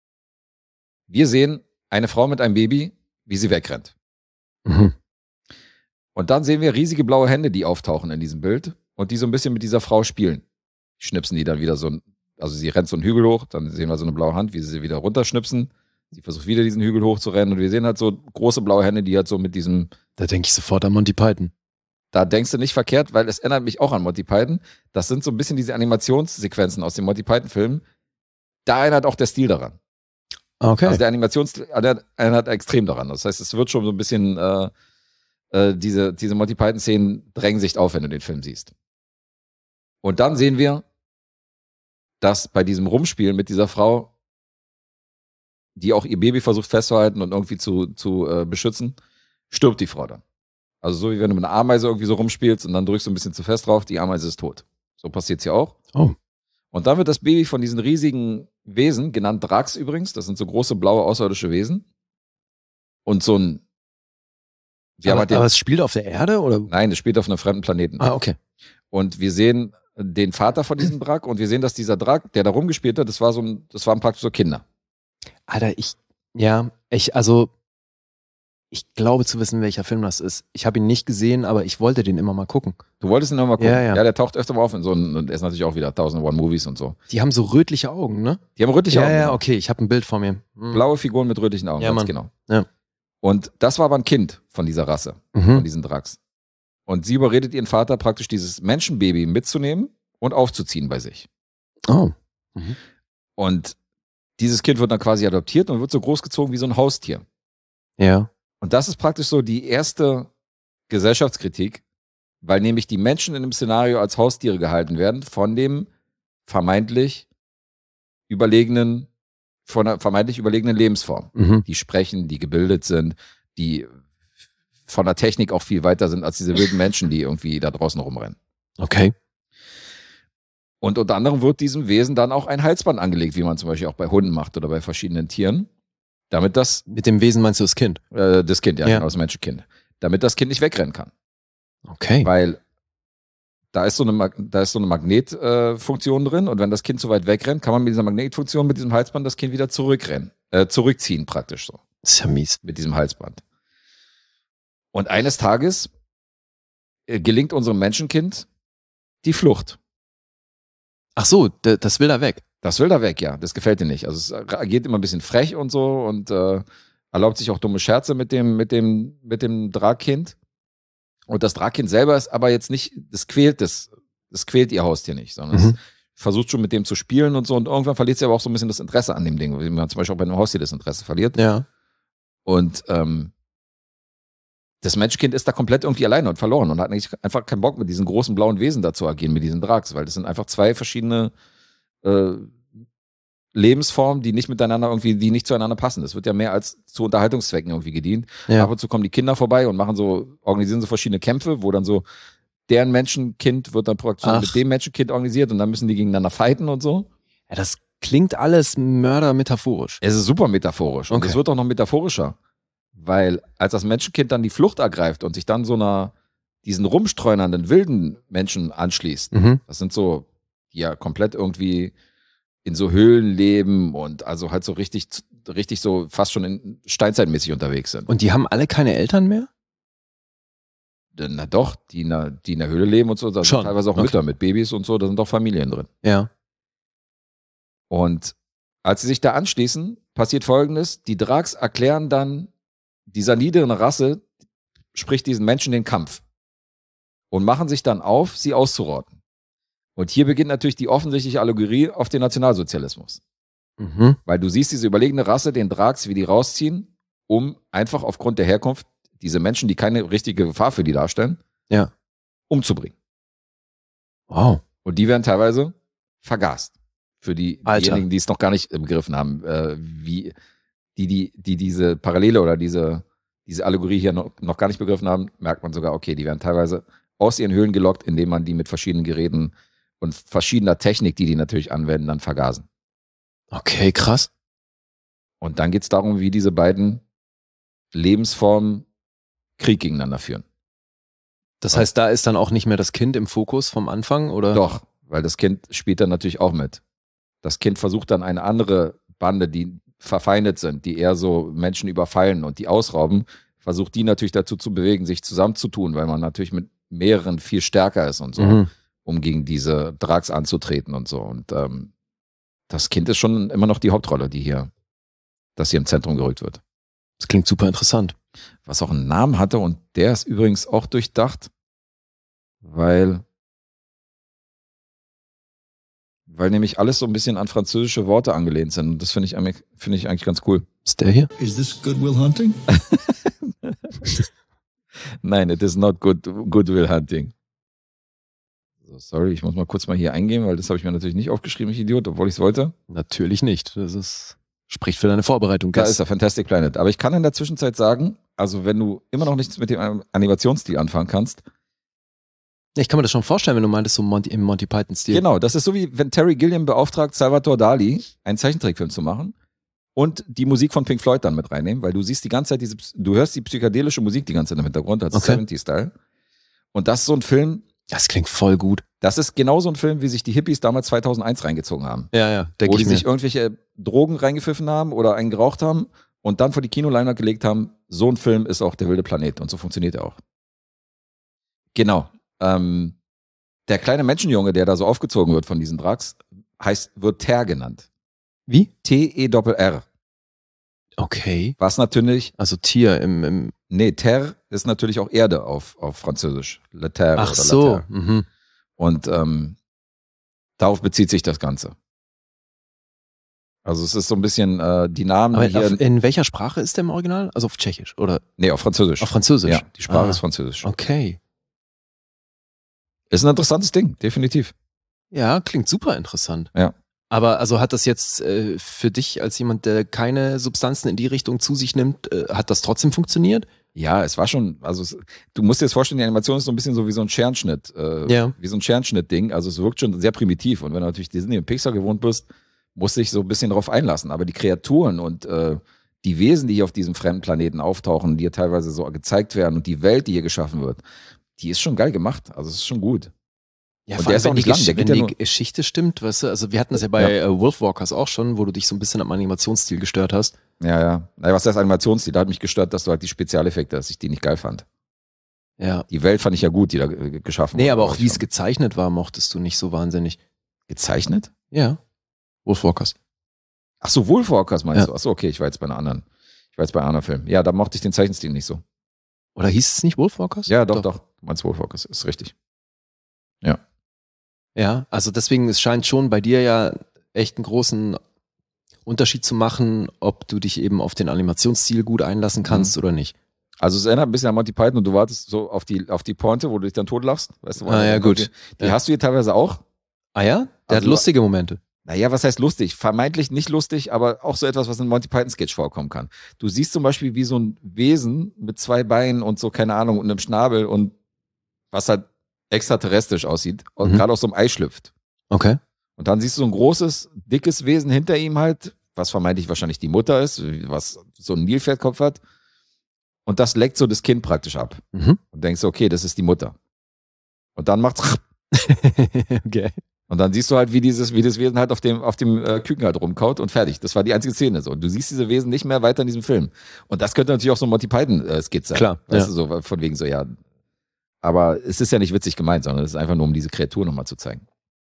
Wir sehen eine Frau mit einem Baby, wie sie wegrennt.
Mhm.
Und dann sehen wir riesige blaue Hände, die auftauchen in diesem Bild. und die so ein bisschen mit dieser Frau spielen. Schnipsen die dann wieder also sie rennt so einen Hügel hoch, dann sehen wir so eine blaue Hand, wie sie wieder runterschnipsen. Sie versucht wieder diesen Hügel hochzurennen und wir sehen halt so große blaue Hände, die halt so mit diesem...
Da denke ich sofort an Monty Python.
Da denkst du nicht verkehrt, weil es erinnert mich auch an Monty Python. Das sind so ein bisschen diese Animationssequenzen aus den Monty Python-Filmen. Da erinnert auch der Stil daran.
Okay.
Also der Animationsstil erinnert extrem daran. Das heißt, es wird schon so ein bisschen, diese Monty Python-Szenen drängen sich auf, wenn du den Film siehst. Und dann sehen wir, dass bei diesem Rumspielen mit dieser Frau, die auch ihr Baby versucht festzuhalten und irgendwie zu beschützen, stirbt die Frau dann. Also so wie wenn du mit einer Ameise irgendwie so rumspielst und dann drückst du ein bisschen zu fest drauf, die Ameise ist tot. So passiert's hier auch.
Oh.
Und dann wird das Baby von diesen riesigen Wesen, genannt Dracs übrigens, das sind so große blaue außerirdische Wesen. Und so ein...
Aber es spielt auf der Erde, oder?
Nein, es spielt auf einem fremden Planeten.
Ah, okay.
Und wir sehen den Vater von diesem Drac und wir sehen, dass dieser Drac, der da rumgespielt hat, das waren praktisch so Kinder.
Alter, ich glaube zu wissen, welcher Film das ist. Ich habe ihn nicht gesehen, aber ich wollte den immer mal gucken.
Du wolltest ihn immer mal gucken?
Ja.
Ja, der taucht öfter mal auf in so einem, und er ist natürlich auch wieder 1001 Movies und so.
Die haben so rötliche Augen, ne?
Die haben rötliche Augen.
Ja, okay, ich habe ein Bild vor mir.
Blaue Figuren mit rötlichen Augen,
ja,
ganz
Mann.
genau.
Ja.
Und das war aber ein Kind von dieser Rasse, von diesen Dracs. Und sie überredet ihren Vater praktisch, dieses Menschenbaby mitzunehmen und aufzuziehen bei sich.
Oh.
Und dieses Kind wird dann quasi adoptiert und wird so großgezogen wie so ein Haustier.
Ja.
Und das ist praktisch so die erste Gesellschaftskritik, weil nämlich die Menschen in dem Szenario als Haustiere gehalten werden von dem vermeintlich überlegenen Lebensform. Die sprechen, die gebildet sind, die von der Technik auch viel weiter sind als diese wilden Menschen, die irgendwie da draußen rumrennen.
Okay.
Und unter anderem wird diesem Wesen dann auch ein Halsband angelegt, wie man zum Beispiel auch bei Hunden macht oder bei verschiedenen Tieren. Damit das...
Mit dem Wesen meinst du das Kind?
Das Kind, ja, genau, das Menschenkind. Damit das Kind nicht wegrennen kann.
Okay.
Weil da ist so eine Magnetfunktion drin und wenn das Kind zu weit wegrennt, kann man mit dieser Magnetfunktion, mit diesem Halsband das Kind wieder zurückziehen praktisch so.
Das ist ja mies.
Mit diesem Halsband. Und eines Tages gelingt unserem Menschenkind die Flucht.
Ach so, das will da weg.
Das will da weg, ja. Das gefällt dir nicht. Also es agiert immer ein bisschen frech und so und erlaubt sich auch dumme Scherze mit dem Dragkind. Und das Dragkind selber ist aber jetzt nicht, das quält ihr Haustier nicht, sondern es versucht schon mit dem zu spielen und so und irgendwann verliert sie aber auch so ein bisschen das Interesse an dem Ding, wie man zum Beispiel auch bei einem Haustier das Interesse verliert.
Ja.
Und das Menschenkind ist da komplett irgendwie alleine und verloren und hat eigentlich einfach keinen Bock, mit diesen großen blauen Wesen da zu agieren, mit diesen Drags, weil das sind einfach zwei verschiedene Lebensformen, die nicht miteinander irgendwie, die nicht zueinander passen. Das wird ja mehr als zu Unterhaltungszwecken irgendwie gedient.
Ja.
Ab und zu kommen die Kinder vorbei und organisieren so verschiedene Kämpfe, wo dann so deren Menschenkind wird dann praktisch mit dem Menschenkind organisiert und dann müssen die gegeneinander fighten und so.
Ja, das klingt alles mördermetaphorisch.
Es ist super metaphorisch. Und
Okay.
es wird auch noch metaphorischer. Weil als das Menschenkind dann die Flucht ergreift und sich dann diesen rumstreunernden wilden Menschen anschließt, das sind so, die ja komplett irgendwie in so Höhlen leben und also halt so richtig so fast schon in steinzeitmäßig unterwegs sind.
Und die haben alle keine Eltern mehr?
Na doch, die in der Höhle leben und so, da
Schon.
sind teilweise auch Mütter mit Babys und so, da sind auch Familien drin.
Ja.
Und als sie sich da anschließen, passiert Folgendes, die Drags erklären dann dieser niederen Rasse, sprich diesen Menschen den Kampf und machen sich dann auf, sie auszurotten. Und hier beginnt natürlich die offensichtliche Allegorie auf den Nationalsozialismus. Weil du siehst diese überlegene Rasse, den Drags, wie die rausziehen, um einfach aufgrund der Herkunft diese Menschen, die keine richtige Gefahr für die darstellen,
Ja.
umzubringen.
Wow.
Und die werden teilweise vergast. Für
Alter.
diejenigen, die es noch gar nicht begriffen haben, wie die diese Parallele oder diese Allegorie hier noch gar nicht begriffen haben, merkt man sogar, okay, die werden teilweise aus ihren Höhlen gelockt, indem man die mit verschiedenen Geräten und verschiedener Technik, die natürlich anwenden, dann vergasen.
Okay, krass.
Und dann geht es darum, wie diese beiden Lebensformen Krieg gegeneinander führen.
Das heißt, da ist dann auch nicht mehr das Kind im Fokus vom Anfang, oder?
Doch, weil das Kind spielt dann natürlich auch mit. Das Kind versucht dann eine andere Bande, die verfeindet sind, die eher so Menschen überfallen und die ausrauben, versucht die natürlich dazu zu bewegen, sich zusammenzutun, weil man natürlich mit mehreren viel stärker ist und so. um gegen diese Drags anzutreten und so. Und das Kind ist schon immer noch die Hauptrolle, das hier im Zentrum gerückt wird.
Das klingt super interessant.
Was auch einen Namen hatte und der ist übrigens auch durchdacht, weil nämlich alles so ein bisschen an französische Worte angelehnt sind. Und das finde ich eigentlich ganz cool.
Ist der hier?
Is this Good Will Hunting?
Nein, it is not Good Will Hunting. So, sorry, ich muss mal kurz hier eingehen, weil das habe ich mir natürlich nicht aufgeschrieben, ich Idiot, obwohl ich es wollte.
Natürlich nicht. Spricht für deine Vorbereitung.
Da ist er, Fantastic Planet. Aber ich kann in der Zwischenzeit sagen, also wenn du immer noch nichts mit dem Animationsstil anfangen kannst.
Ich kann mir das schon vorstellen, wenn du meintest, so im Monty Python-Stil.
Genau, das ist so wie wenn Terry Gilliam beauftragt, Salvatore Dali einen Zeichentrickfilm zu machen und die Musik von Pink Floyd dann mit reinnehmen, weil du siehst die ganze Zeit du hörst die psychedelische Musik die ganze Zeit im Hintergrund, als 70-Style. Und das ist so ein Film.
Das klingt voll gut.
Das ist genau so ein Film, wie sich die Hippies damals 2001 reingezogen haben.
Ja, denke ich mir.
Wo die sich irgendwelche Drogen reingepfiffen haben oder einen geraucht haben und dann vor die Kinoleinwand gelegt haben, so ein Film ist auch Der wilde Planet und so funktioniert er auch. Genau. Der kleine Menschenjunge, der da so aufgezogen wird von diesen Drags, wird Ter genannt.
Wie?
T-E-R-R.
Okay.
Was natürlich.
Also Tier im.
Nee, Terre ist natürlich auch Erde auf Französisch. La Terre.
Ach
oder
so.
La Terre.
Mhm.
Und darauf bezieht sich das Ganze. Also es ist so ein bisschen die Namen.
Aber
hier
in welcher Sprache ist der im Original? Also auf Tschechisch, oder?
Nee, auf Französisch.
Auf Französisch?
Ja, die Sprache ist Französisch.
Okay.
Ist ein interessantes Ding, definitiv.
Ja, klingt super interessant.
Ja.
Aber also hat das jetzt für dich als jemand, der keine Substanzen in die Richtung zu sich nimmt, hat das trotzdem funktioniert?
Ja, es war schon, also du musst dir jetzt vorstellen, die Animation ist so ein bisschen so wie so ein Scherenschnitt, wie so ein Scherenschnitt-Ding. Also es wirkt schon sehr primitiv. Und wenn du natürlich Disney und Pixar gewohnt bist, musst du dich so ein bisschen darauf einlassen. Aber die Kreaturen und die Wesen, die hier auf diesem fremden Planeten auftauchen, die hier teilweise so gezeigt werden und die Welt, die hier geschaffen wird, die ist schon geil gemacht. Also es ist schon gut.
Ja,
und der ist auch nicht lang.
Wenn die Geschichte stimmt, weißt du, also wir hatten das ja bei Wolfwalkers auch schon, wo du dich so ein bisschen am Animationsstil gestört hast.
Ja. Naja, was heißt Animationsstil? Da hat mich gestört, dass du halt die Spezialeffekte, dass ich die nicht geil fand.
Ja.
Die Welt fand ich ja gut, die da geschaffen wurde.
Nee, aber auch wie es gezeichnet war, mochtest du nicht so wahnsinnig.
Gezeichnet?
Ja. Wolfwalkers.
Ach so, Wolfwalkers meinst du? Ach so, okay, ich war jetzt bei einem anderen Film. Ja, da mochte ich den Zeichenstil nicht so.
Oder hieß es nicht Wolfwalkers?
Ja, doch. Du meinst Wolfwalkers, ist richtig. Ja.
Ja, also deswegen, es scheint schon bei dir ja echt einen großen Unterschied zu machen, ob du dich eben auf den Animationsstil gut einlassen kannst oder nicht.
Also es erinnert ein bisschen an Monty Python und du wartest so auf die Pointe, wo du dich dann totlachst. Weißt du,
ja, gut.
Die hast du hier teilweise auch.
Ah ja? Der
Also
hat lustige Momente.
Naja, was heißt lustig? Vermeintlich nicht lustig, aber auch so etwas, was in Monty Python Sketch vorkommen kann. Du siehst zum Beispiel, wie so ein Wesen mit 2 Beinen und so, keine Ahnung, und einem Schnabel und was halt extraterrestrisch aussieht und gerade aus so einem Ei schlüpft.
Okay.
Und dann siehst du so ein großes, dickes Wesen hinter ihm halt, was vermeintlich wahrscheinlich die Mutter ist, was so einen Nilpferdkopf hat. Und das leckt so das Kind praktisch ab. Und denkst du, okay, das ist die Mutter. Und dann macht's
okay.
Und dann siehst du halt, wie das Wesen halt auf dem Küken halt rumkaut und fertig. Das war die einzige Szene so. Und du siehst diese Wesen nicht mehr weiter in diesem Film. Und das könnte natürlich auch so ein Monty Python-Skit sein.
Klar.
Weißt du, so von wegen so, ja. Aber es ist ja nicht witzig gemeint, sondern es ist einfach nur, um diese Kreatur nochmal zu zeigen.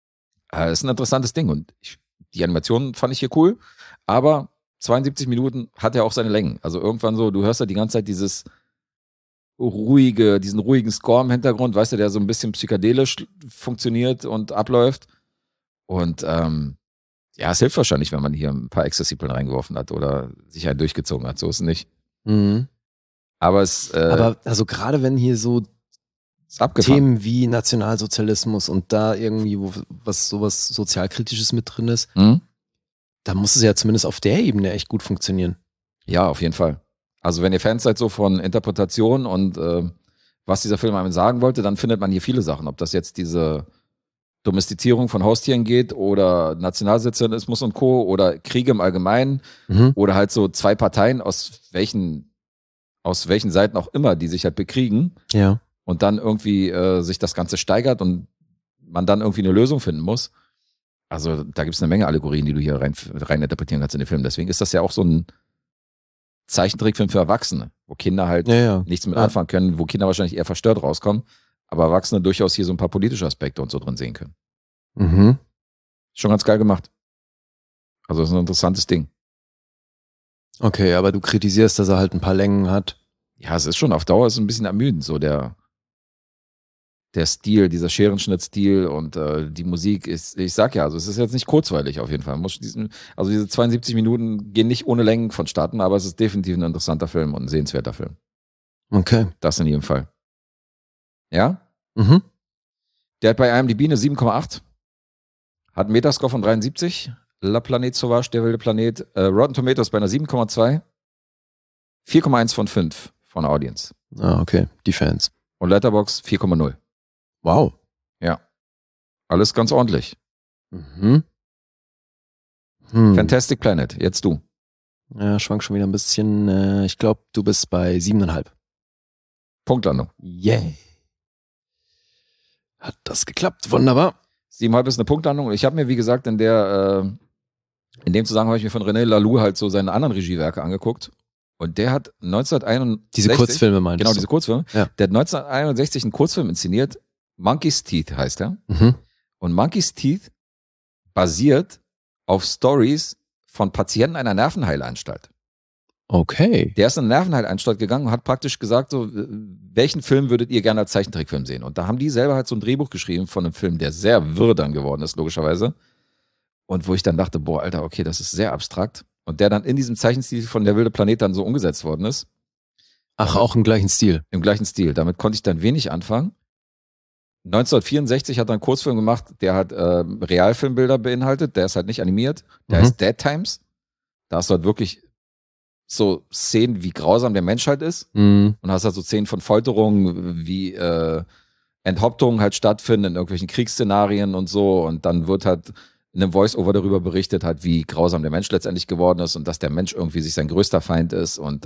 Es ist ein interessantes Ding und die Animation fand ich hier cool, aber 72 Minuten hat ja auch seine Längen. Also irgendwann so, du hörst ja die ganze Zeit diesen ruhigen Score im Hintergrund, weißt du, der so ein bisschen psychedelisch funktioniert und abläuft. Und es hilft wahrscheinlich, wenn man hier ein paar Ecstasy-Pillen reingeworfen hat oder sich halt durchgezogen hat. So ist es nicht. Aber
also gerade wenn hier so Themen wie Nationalsozialismus und da irgendwie sowas Sozialkritisches mit drin ist, da muss es ja zumindest auf der Ebene echt gut funktionieren.
Ja, auf jeden Fall. Also wenn ihr Fans seid so von Interpretation und was dieser Film einem sagen wollte, dann findet man hier viele Sachen. Ob das jetzt diese Domestizierung von Haustieren geht oder Nationalsozialismus und Co. oder Kriege im Allgemeinen oder halt so 2 Parteien, aus welchen Seiten auch immer, die sich halt bekriegen.
Ja.
Und dann irgendwie sich das Ganze steigert und man dann irgendwie eine Lösung finden muss. Also da gibt es eine Menge Allegorien, die du hier rein interpretieren kannst in den Film. Deswegen ist das ja auch so ein Zeichentrickfilm für Erwachsene, wo Kinder halt nichts mit anfangen können, wo Kinder wahrscheinlich eher verstört rauskommen. aber Erwachsene durchaus hier so ein paar politische Aspekte und so drin sehen können.
Mhm.
Schon ganz geil gemacht. Also das ist ein interessantes Ding.
Okay, aber du kritisierst, dass er halt ein paar Längen hat.
Ja, es ist schon auf Dauer ist ein bisschen ermüdend, so der Stil, dieser Scherenschnittstil und die Musik ist, ich sag ja, also es ist jetzt nicht kurzweilig auf jeden Fall. Also diese 72 Minuten gehen nicht ohne Längen vonstatten, aber es ist definitiv ein interessanter Film und ein sehenswerter Film.
Okay.
Das in jedem Fall. Ja?
Mhm.
Der hat bei IMDb eine 7,8. Hat einen Metascore von 73. La Planète Sauvage, der wilde Planet. Rotten Tomatoes bei einer 7,2. 4,1 von 5 von Audience.
Ah, okay. Die Fans.
Und Letterboxd 4,0.
Wow.
Ja. Alles ganz ordentlich.
Mhm.
Fantastic Planet, jetzt du.
Ja, schwank schon wieder ein bisschen. Ich glaube, du bist bei 7,5.
Punktlandung.
Yeah. Hat das geklappt? Wunderbar.
7,5 ist eine Punktlandung. Ich habe mir, wie gesagt, in dem Zusammenhang habe ich mir von René Laloux halt so seine anderen Regiewerke angeguckt. Und der hat 1961...
Diese Kurzfilme meinst du?
Genau, diese Kurzfilme.
Ja.
Der hat 1961 einen Kurzfilm inszeniert. Monkey's Teeth heißt er.
Mhm.
Und Monkey's Teeth basiert auf Stories von Patienten einer Nervenheilanstalt.
Okay.
Der ist in eine Nervenheilanstalt gegangen und hat praktisch gesagt, so, welchen Film würdet ihr gerne als Zeichentrickfilm sehen? Und da haben die selber halt so ein Drehbuch geschrieben von einem Film, der sehr wirr dann geworden ist, logischerweise. Und wo ich dann dachte, boah, Alter, okay, das ist sehr abstrakt. Und der dann in diesem Zeichenstil von Der wilde Planet dann so umgesetzt worden ist.
Ach, auch im gleichen Stil.
Im gleichen Stil. Damit konnte ich dann wenig anfangen. 1964 hat er einen Kurzfilm gemacht, der hat Realfilmbilder beinhaltet. Der ist halt nicht animiert. Der heißt Dead Times. Da hast du halt wirklich so Szenen, wie grausam der Mensch halt ist.
Mhm.
Und hast halt so Szenen von Folterungen, wie Enthauptungen halt stattfinden in irgendwelchen Kriegsszenarien und so. Und dann wird halt in einem Voice-Over darüber berichtet, halt, wie grausam der Mensch letztendlich geworden ist und dass der Mensch irgendwie sich sein größter Feind ist und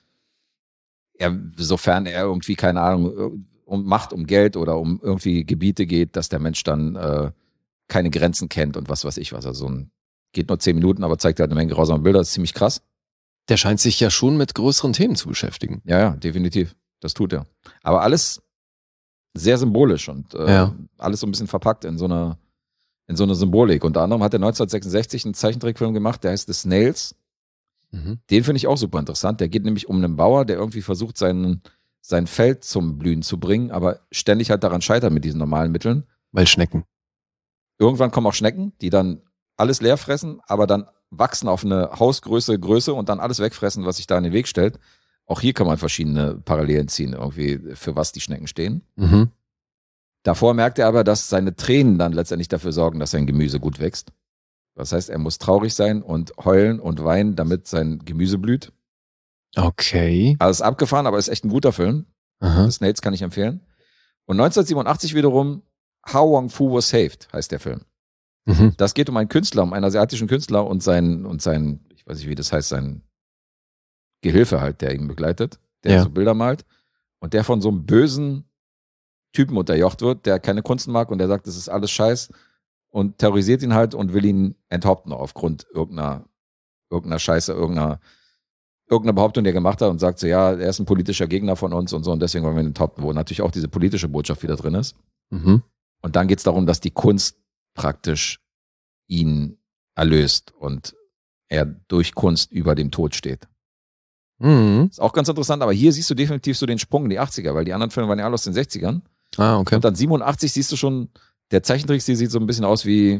sofern er irgendwie, keine Ahnung, um Macht, um Geld oder um irgendwie Gebiete geht, dass der Mensch dann keine Grenzen kennt und was weiß ich was. Also geht nur 10 Minuten, aber zeigt halt eine Menge grausame Bilder. Das ist ziemlich krass.
Der scheint sich ja schon mit größeren Themen zu beschäftigen.
Ja, definitiv. Das tut er. Aber alles sehr symbolisch und alles so ein bisschen verpackt in so eine Symbolik. Unter anderem hat er 1966 einen Zeichentrickfilm gemacht, der heißt The Snails.
Mhm.
Den finde ich auch super interessant. Der geht nämlich um einen Bauer, der irgendwie versucht, sein Feld zum Blühen zu bringen, aber ständig halt daran scheitert mit diesen normalen Mitteln.
Weil Schnecken.
Irgendwann kommen auch Schnecken, die dann alles leer fressen, aber dann wachsen auf eine Hausgröße und dann alles wegfressen, was sich da in den Weg stellt. Auch hier kann man verschiedene Parallelen ziehen, irgendwie, für was die Schnecken stehen.
Mhm.
Davor merkt er aber, dass seine Tränen dann letztendlich dafür sorgen, dass sein Gemüse gut wächst. Das heißt, er muss traurig sein und heulen und weinen, damit sein Gemüse blüht.
Okay.
Alles abgefahren, aber ist echt ein guter Film.
Aha.
The Snails kann ich empfehlen. Und 1987 wiederum How Wong Fu Was Saved heißt der Film.
Mhm.
Das geht um einen Künstler, um einen asiatischen Künstler und sein, ich weiß nicht, wie das heißt, sein Gehilfe halt, der ihn begleitet, der so Bilder malt und der von so einem bösen Typen unterjocht wird, der keine Kunst mag und der sagt, das ist alles Scheiß und terrorisiert ihn halt und will ihn enthaupten aufgrund irgendeiner Scheiße, irgendeiner Behauptung, die er gemacht hat und sagt so, ja, er ist ein politischer Gegner von uns und so und deswegen wollen wir ihn enthaupten, wo natürlich auch diese politische Botschaft wieder drin ist.
Mhm.
Und dann geht es darum, dass die Kunst praktisch ihn erlöst und er durch Kunst über dem Tod steht.
Mhm.
Ist auch ganz interessant, aber hier siehst du definitiv so den Sprung in die 80er, weil die anderen Filme waren ja alle aus den 60ern.
Ah, okay.
Und dann 87 siehst du schon, der Zeichentrickstil sieht so ein bisschen aus wie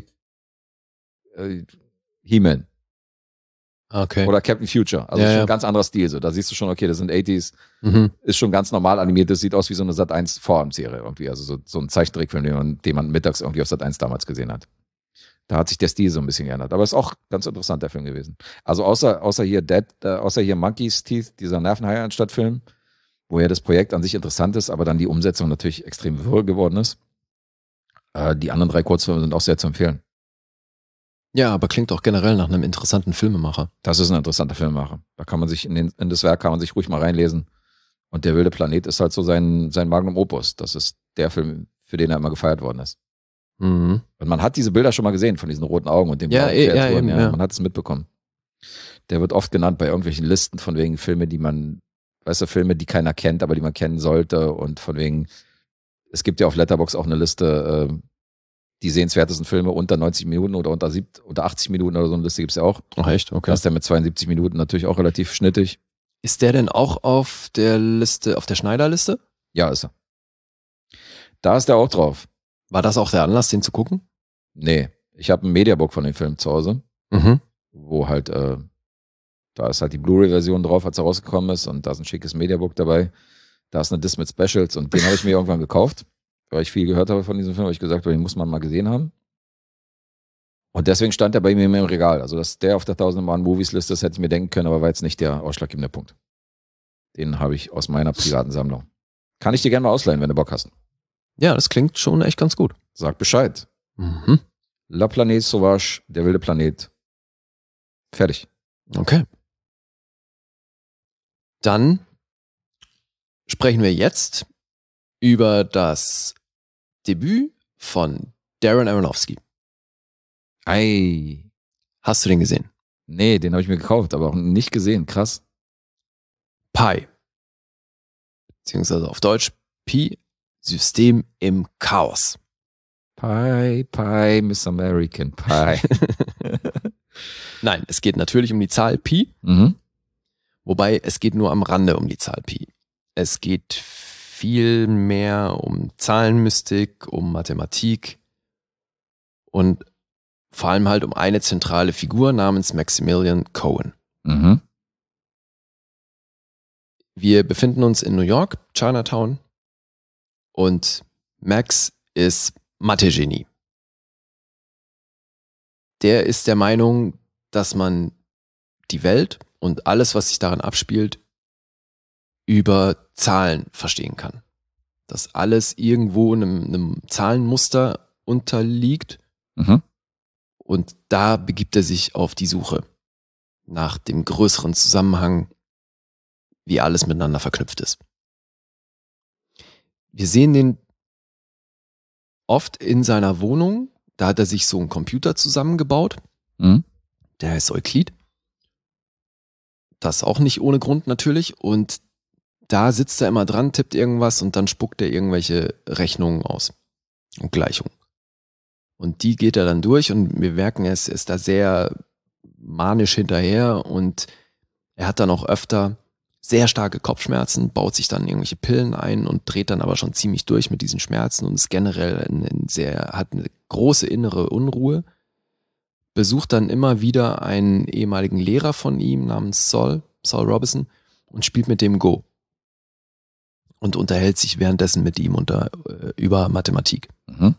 He-Man.
Okay.
Oder Captain Future. Also schon ein ganz anderer Stil. So. Da siehst du schon, okay, das sind 80s.
Mhm.
Ist schon ganz normal animiert. Das sieht aus wie so eine Sat.1 Vorabendserie irgendwie. Also so ein Zeichentrickfilm, den man mittags irgendwie auf Sat.1 damals gesehen hat. Da hat sich der Stil so ein bisschen geändert. Aber ist auch ganz interessant, der Film gewesen. Also außer hier Monkey's Teeth, dieser Nervenheilanstalt-Film, wo ja das Projekt an sich interessant ist, aber dann die Umsetzung natürlich extrem wirr geworden ist. Die anderen 3 Kurzfilme sind auch sehr zu empfehlen.
Ja, aber klingt auch generell nach einem interessanten Filmemacher.
Das ist ein interessanter Filmemacher. Da kann man sich in das Werk kann man sich ruhig mal reinlesen. Und Der wilde Planet ist halt so sein Magnum Opus. Das ist der Film, für den er immer gefeiert worden ist.
Mhm.
Und man hat diese Bilder schon mal gesehen von diesen roten Augen und dem blauen Kreaturen. Man hat es mitbekommen. Der wird oft genannt bei irgendwelchen Listen von wegen Filme, die keiner kennt, aber die man kennen sollte und von wegen Es gibt ja auf Letterboxd auch eine Liste, die sehenswertesten Filme unter 90 Minuten oder unter 80 Minuten oder so eine Liste gibt's ja auch.
Ach echt? Okay.
Da ist der mit 72 Minuten natürlich auch relativ schnittig.
Ist der denn auch auf der Liste, auf der Schneider-Liste?
Ja, ist er. Da ist der auch drauf.
War das auch der Anlass, den zu gucken?
Nee, ich habe ein Mediabook von dem Film zu Hause,
Mhm.
wo halt, da ist halt die Blu-ray-Version drauf, als er rausgekommen ist, und da ist ein schickes Mediabook dabei. Da ist eine Disc mit Specials und den habe ich mir irgendwann gekauft, weil ich viel gehört habe von diesem Film, habe ich gesagt, den muss man mal gesehen haben. Und deswegen stand er bei mir im Regal. Also, dass der auf der 1000-Mann-Movies-Liste ist, hätte ich mir denken können, aber war jetzt nicht der ausschlaggebende Punkt. Den habe ich aus meiner privaten Sammlung. Kann ich dir gerne mal ausleihen, wenn du Bock hast.
Ja, das klingt schon echt ganz gut.
Sag Bescheid.
Mhm.
La Planète Sauvage, der wilde Planet. Fertig.
Okay. Dann sprechen wir jetzt über das Debüt von Darren Aronofsky.
Ei.
Hast du den gesehen?
Nee, den habe ich mir gekauft, aber auch nicht gesehen. Krass.
Pi. Beziehungsweise auf Deutsch Pi, System im Chaos.
Pie, Miss American Pie.
Nein, es geht natürlich um die Zahl Pi,
Mhm.
wobei es geht nur am Rande um die Zahl Pi. Es geht viel mehr um Zahlenmystik, um Mathematik und vor allem halt um eine zentrale Figur namens Maximilian Cohen.
Mhm.
Wir befinden uns in New York, Chinatown, und Max ist Mathe-Genie. Der ist der Meinung, dass man die Welt und alles, was sich darin abspielt, über Zahlen verstehen kann. Dass alles irgendwo einem Zahlenmuster unterliegt,
Mhm.
und da begibt er sich auf die Suche nach dem größeren Zusammenhang, wie alles miteinander verknüpft ist. Wir sehen den oft in seiner Wohnung. Da hat er sich so einen Computer zusammengebaut.
Mhm.
Der heißt Euklid. Das auch nicht ohne Grund natürlich. Und da sitzt er immer dran, tippt irgendwas und dann spuckt er irgendwelche Rechnungen aus und Gleichungen. Und die geht er dann durch und wir merken, er ist da sehr manisch hinterher und er hat dann auch öfter sehr starke Kopfschmerzen, baut sich dann irgendwelche Pillen ein und dreht dann aber schon ziemlich durch mit diesen Schmerzen und ist generell hat eine große innere Unruhe. Besucht dann immer wieder einen ehemaligen Lehrer von ihm namens Saul Robinson, und spielt mit dem Go. Und unterhält sich währenddessen mit ihm über Mathematik.
Mhm.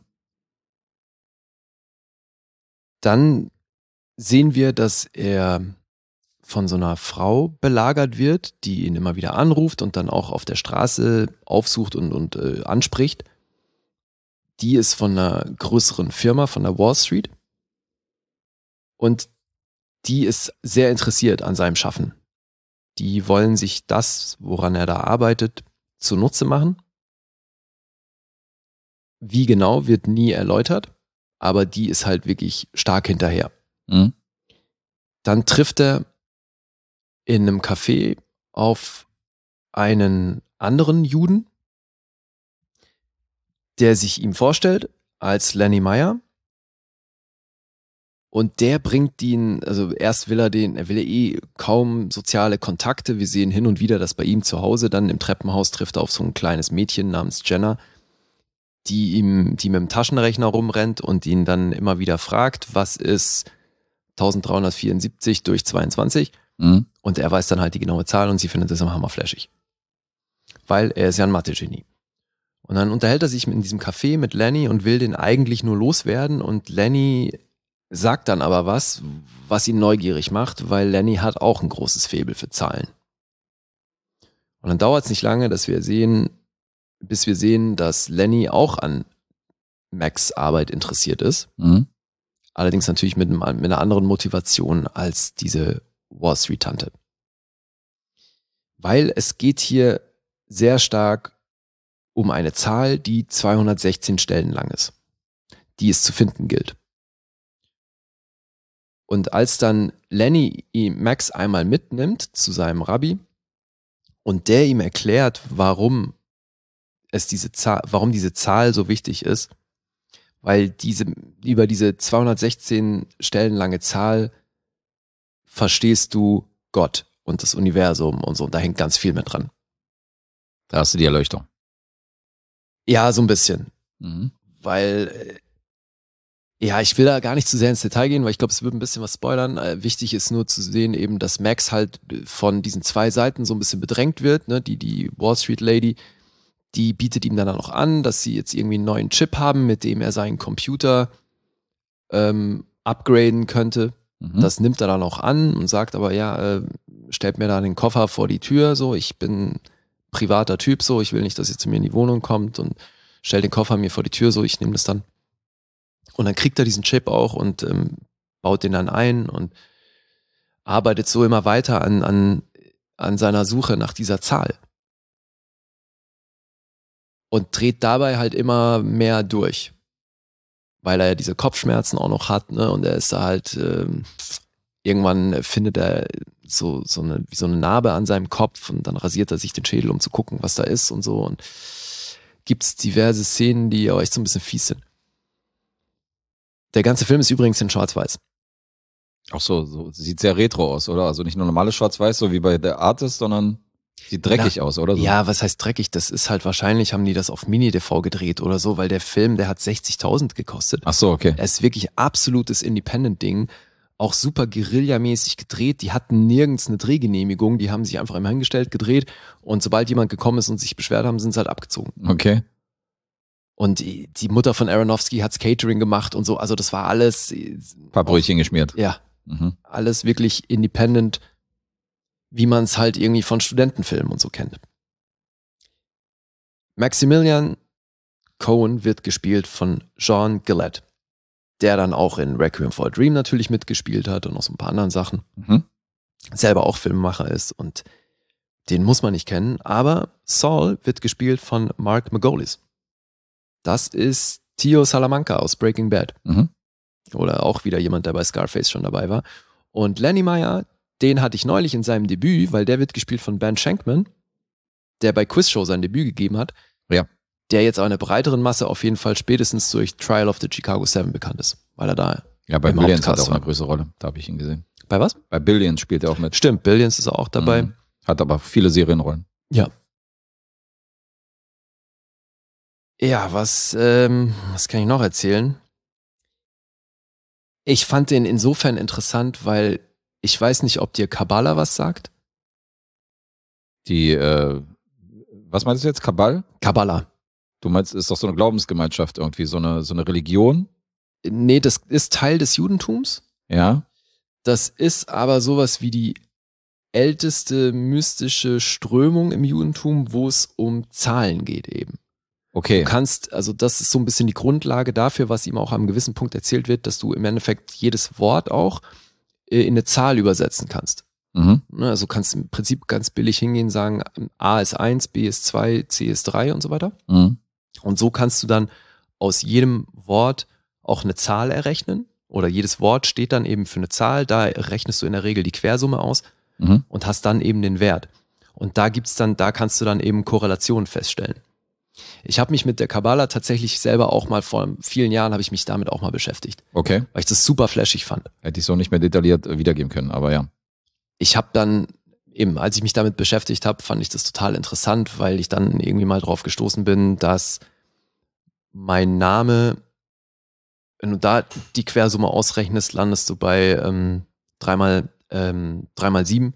Dann sehen wir, dass er von so einer Frau belagert wird, die ihn immer wieder anruft und dann auch auf der Straße aufsucht und anspricht. Die ist von einer größeren Firma, von der Wall Street. Und die ist sehr interessiert an seinem Schaffen. Die wollen sich das, woran er da arbeitet, zunutze machen. Wie genau, wird nie erläutert, aber die ist halt wirklich stark hinterher.
Mhm.
Dann trifft er in einem Café auf einen anderen Juden, der sich ihm vorstellt als Lenny Meyer. Und der bringt ihn, also erst will er kaum soziale Kontakte. Wir sehen hin und wieder, dass bei ihm zu Hause dann im Treppenhaus trifft er auf so ein kleines Mädchen namens Jenna, die mit dem Taschenrechner rumrennt und ihn dann immer wieder fragt, was ist 1374 durch 22?
Mhm.
Und er weiß dann halt die genaue Zahl und sie findet das immer hammerflashig. Weil er ist ja ein Mathe-Genie. Und dann unterhält er sich in diesem Café mit Lenny und will den eigentlich nur loswerden und Lenny sagt dann aber was ihn neugierig macht, weil Lenny hat auch ein großes Faible für Zahlen. Und dann dauert es nicht lange, bis wir sehen, dass Lenny auch an Max' Arbeit interessiert ist.
Mhm.
Allerdings natürlich mit einer anderen Motivation als diese Wall Street-Tante. Weil es geht hier sehr stark um eine Zahl, die 216 Stellen lang ist, die es zu finden gilt. Und als dann Lenny Max einmal mitnimmt zu seinem Rabbi und der ihm erklärt, warum warum diese Zahl so wichtig ist, weil über diese 216 Stellen lange Zahl verstehst du Gott und das Universum und so, und da hängt ganz viel mit dran.
Da hast du die Erleuchtung.
Ja, so ein bisschen.
Mhm.
Weil, ich will da gar nicht zu sehr ins Detail gehen, weil ich glaube, es wird ein bisschen was spoilern. Wichtig ist nur zu sehen eben, dass Max halt von diesen zwei Seiten so ein bisschen bedrängt wird, ne? Die Wall Street Lady, die bietet ihm dann auch an, dass sie jetzt irgendwie einen neuen Chip haben, mit dem er seinen Computer upgraden könnte.
Mhm.
Das nimmt er dann auch an und sagt aber, stellt mir da den Koffer vor die Tür, so, ich bin privater Typ, so, ich will nicht, dass ihr zu mir in die Wohnung kommt, und stellt den Koffer mir vor die Tür, so, ich nehme das dann. Und dann kriegt er diesen Chip auch und baut den dann ein und arbeitet so immer weiter an seiner Suche nach dieser Zahl. Und dreht dabei halt immer mehr durch. Weil er ja diese Kopfschmerzen auch noch hat, ne? Und er ist da halt, irgendwann findet er so eine Narbe an seinem Kopf, und dann rasiert er sich den Schädel, um zu gucken, was da ist und so. Und gibt's diverse Szenen, die auch echt so ein bisschen fies sind. Der ganze Film ist übrigens in Schwarz-Weiß.
Ach so sieht sehr retro aus, oder? Also nicht nur normales Schwarz-Weiß, so wie bei The Artist, sondern sieht dreckig aus, oder? So.
Ja, was heißt dreckig? Das ist halt wahrscheinlich, haben die das auf Mini-DV gedreht oder so, weil der Film, der hat 60.000 gekostet.
Ach so, okay.
Er ist wirklich absolutes Independent-Ding. Auch super guerillamäßig gedreht. Die hatten nirgends eine Drehgenehmigung. Die haben sich einfach immer hingestellt, gedreht. Und sobald jemand gekommen ist und sich beschwert haben, sind sie halt abgezogen.
Okay.
Und die Mutter von Aronofsky hat's Catering gemacht und so. Also das war alles...
Ein paar Brötchen geschmiert.
Ja. Alles wirklich independent, wie man es halt irgendwie von Studentenfilmen und so kennt. Maximilian Cohen wird gespielt von John Gillette, der dann auch in Requiem for a Dream natürlich mitgespielt hat und noch so ein paar anderen Sachen. Selber auch Filmemacher ist, und den muss man nicht kennen. Aber Saul wird gespielt von Mark Margolis. Das ist Tio Salamanca aus Breaking Bad. Oder auch wieder jemand, der bei Scarface schon dabei war. Und Lenny Meyer, den hatte ich neulich in seinem Debüt, weil der wird gespielt von Ben Shankman, der bei Quizshow sein Debüt gegeben hat.
Ja.
Der jetzt auch in der breiteren Masse auf jeden Fall spätestens durch Trial of the Chicago 7 bekannt ist, weil er da
ja, bei
im
Billions hat er
Hauptcast
auch eine
war.
größere Rolle. Da habe ich ihn gesehen.
Bei was?
Bei Billions spielt er auch mit.
Stimmt, Billions ist auch dabei.
Hat aber viele Serienrollen.
Ja. Ja, was kann ich noch erzählen? Ich fand den insofern interessant, weil ich weiß nicht, ob dir Kabbala was sagt.
Die, was meinst du jetzt? Kabbal?
Kabbala.
Du meinst, ist doch so eine Glaubensgemeinschaft irgendwie, so eine Religion?
Nee, das ist Teil des Judentums.
Ja. Das
ist aber sowas wie die älteste mystische Strömung im Judentum, wo es um Zahlen geht eben.
Okay.
Du kannst, also das ist so ein bisschen die Grundlage dafür, was ihm auch am gewissen Punkt erzählt wird, dass du im Endeffekt jedes Wort auch in eine Zahl übersetzen kannst. Also kannst im Prinzip ganz billig hingehen, sagen, A ist 1, B ist 2, C ist 3 und so weiter. Und so kannst du dann aus jedem Wort auch eine Zahl errechnen, oder jedes Wort steht dann eben für eine Zahl, da rechnest du in der Regel die Quersumme aus und hast dann eben den Wert. Und da kannst du dann eben Korrelationen feststellen. Ich habe mich mit der Kabbala tatsächlich selber auch mal vor vielen Jahren habe ich mich damit auch mal beschäftigt.
Okay.
Weil ich das super flashig fand.
Hätte ich so nicht mehr detailliert wiedergeben können, aber ja.
Ich habe dann eben, als ich mich damit beschäftigt habe, fand ich das total interessant, weil ich dann irgendwie mal drauf gestoßen bin, dass mein Name, wenn du da die Quersumme ausrechnest, landest du bei 3 mal 7,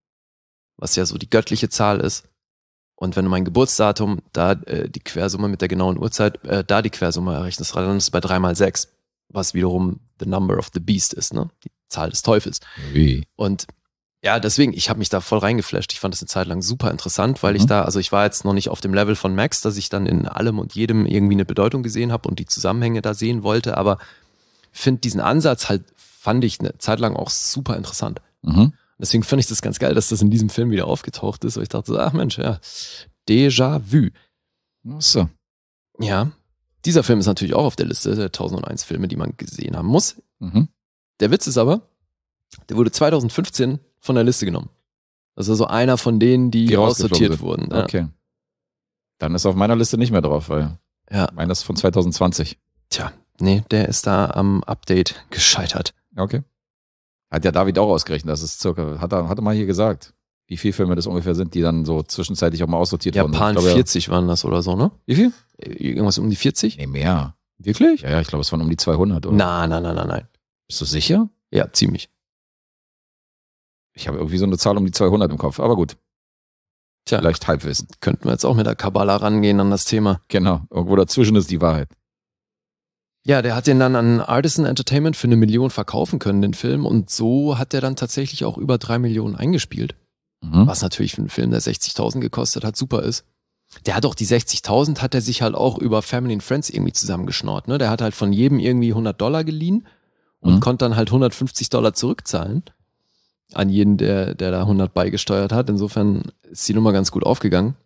was ja so die göttliche Zahl ist. Und wenn du mein Geburtsdatum, da die Quersumme mit der genauen Uhrzeit, da die Quersumme errechnest, landest du bei 3 mal 6, was wiederum the number of the beast ist, ne? Die Zahl des Teufels.
Wie?
Und ja, deswegen, ich habe mich da voll reingeflasht. Ich fand das eine Zeit lang super interessant, weil ich war jetzt noch nicht auf dem Level von Max, dass ich dann in allem und jedem irgendwie eine Bedeutung gesehen habe und die Zusammenhänge da sehen wollte, aber finde diesen Ansatz fand ich eine Zeit lang auch super interessant. Deswegen fand ich das ganz geil, dass das in diesem Film wieder aufgetaucht ist, weil ich dachte so, ach Mensch, ja, Déjà-vu.
So.
Ja, dieser Film ist natürlich auch auf der Liste der 1001 Filme, die man gesehen haben muss. Der Witz ist aber, der wurde 2015 von der Liste genommen. Das ist also einer von denen, die aussortiert wurden. Ja.
Okay. Dann ist auf meiner Liste nicht mehr drauf, weil meiner ist von 2020.
Tja, nee, der ist da am Update gescheitert.
Okay. Hat ja David auch ausgerechnet, das ist circa, hat er mal hier gesagt, wie viele Filme das ungefähr sind, die dann so zwischenzeitlich auch mal aussortiert wurden.
Ja, 40 waren das oder so, ne?
Wie viel?
Irgendwas um die 40?
Nee, mehr.
Wirklich?
Ja, ich glaube, es waren um die 200, oder?
Nein.
Bist du sicher?
Ja, ziemlich.
Ich habe irgendwie so eine Zahl um die 200 im Kopf, aber gut.
Tja,
vielleicht Halbwissen.
Könnten wir jetzt auch mit der Kabbala rangehen an das Thema.
Genau, irgendwo dazwischen ist die Wahrheit.
Ja, der hat den dann an Artisan Entertainment für 1 Million verkaufen können, den Film. Und so hat der dann tatsächlich auch über 3 Millionen eingespielt. Was natürlich für einen Film, der 60.000 gekostet hat, super ist. Der hat auch die 60.000, hat er sich halt auch über Family and Friends irgendwie zusammengeschnort. Ne? Der hat halt von jedem irgendwie $100 geliehen und konnte dann halt $150 zurückzahlen an jeden, der da 100 beigesteuert hat. Insofern ist die Nummer ganz gut aufgegangen.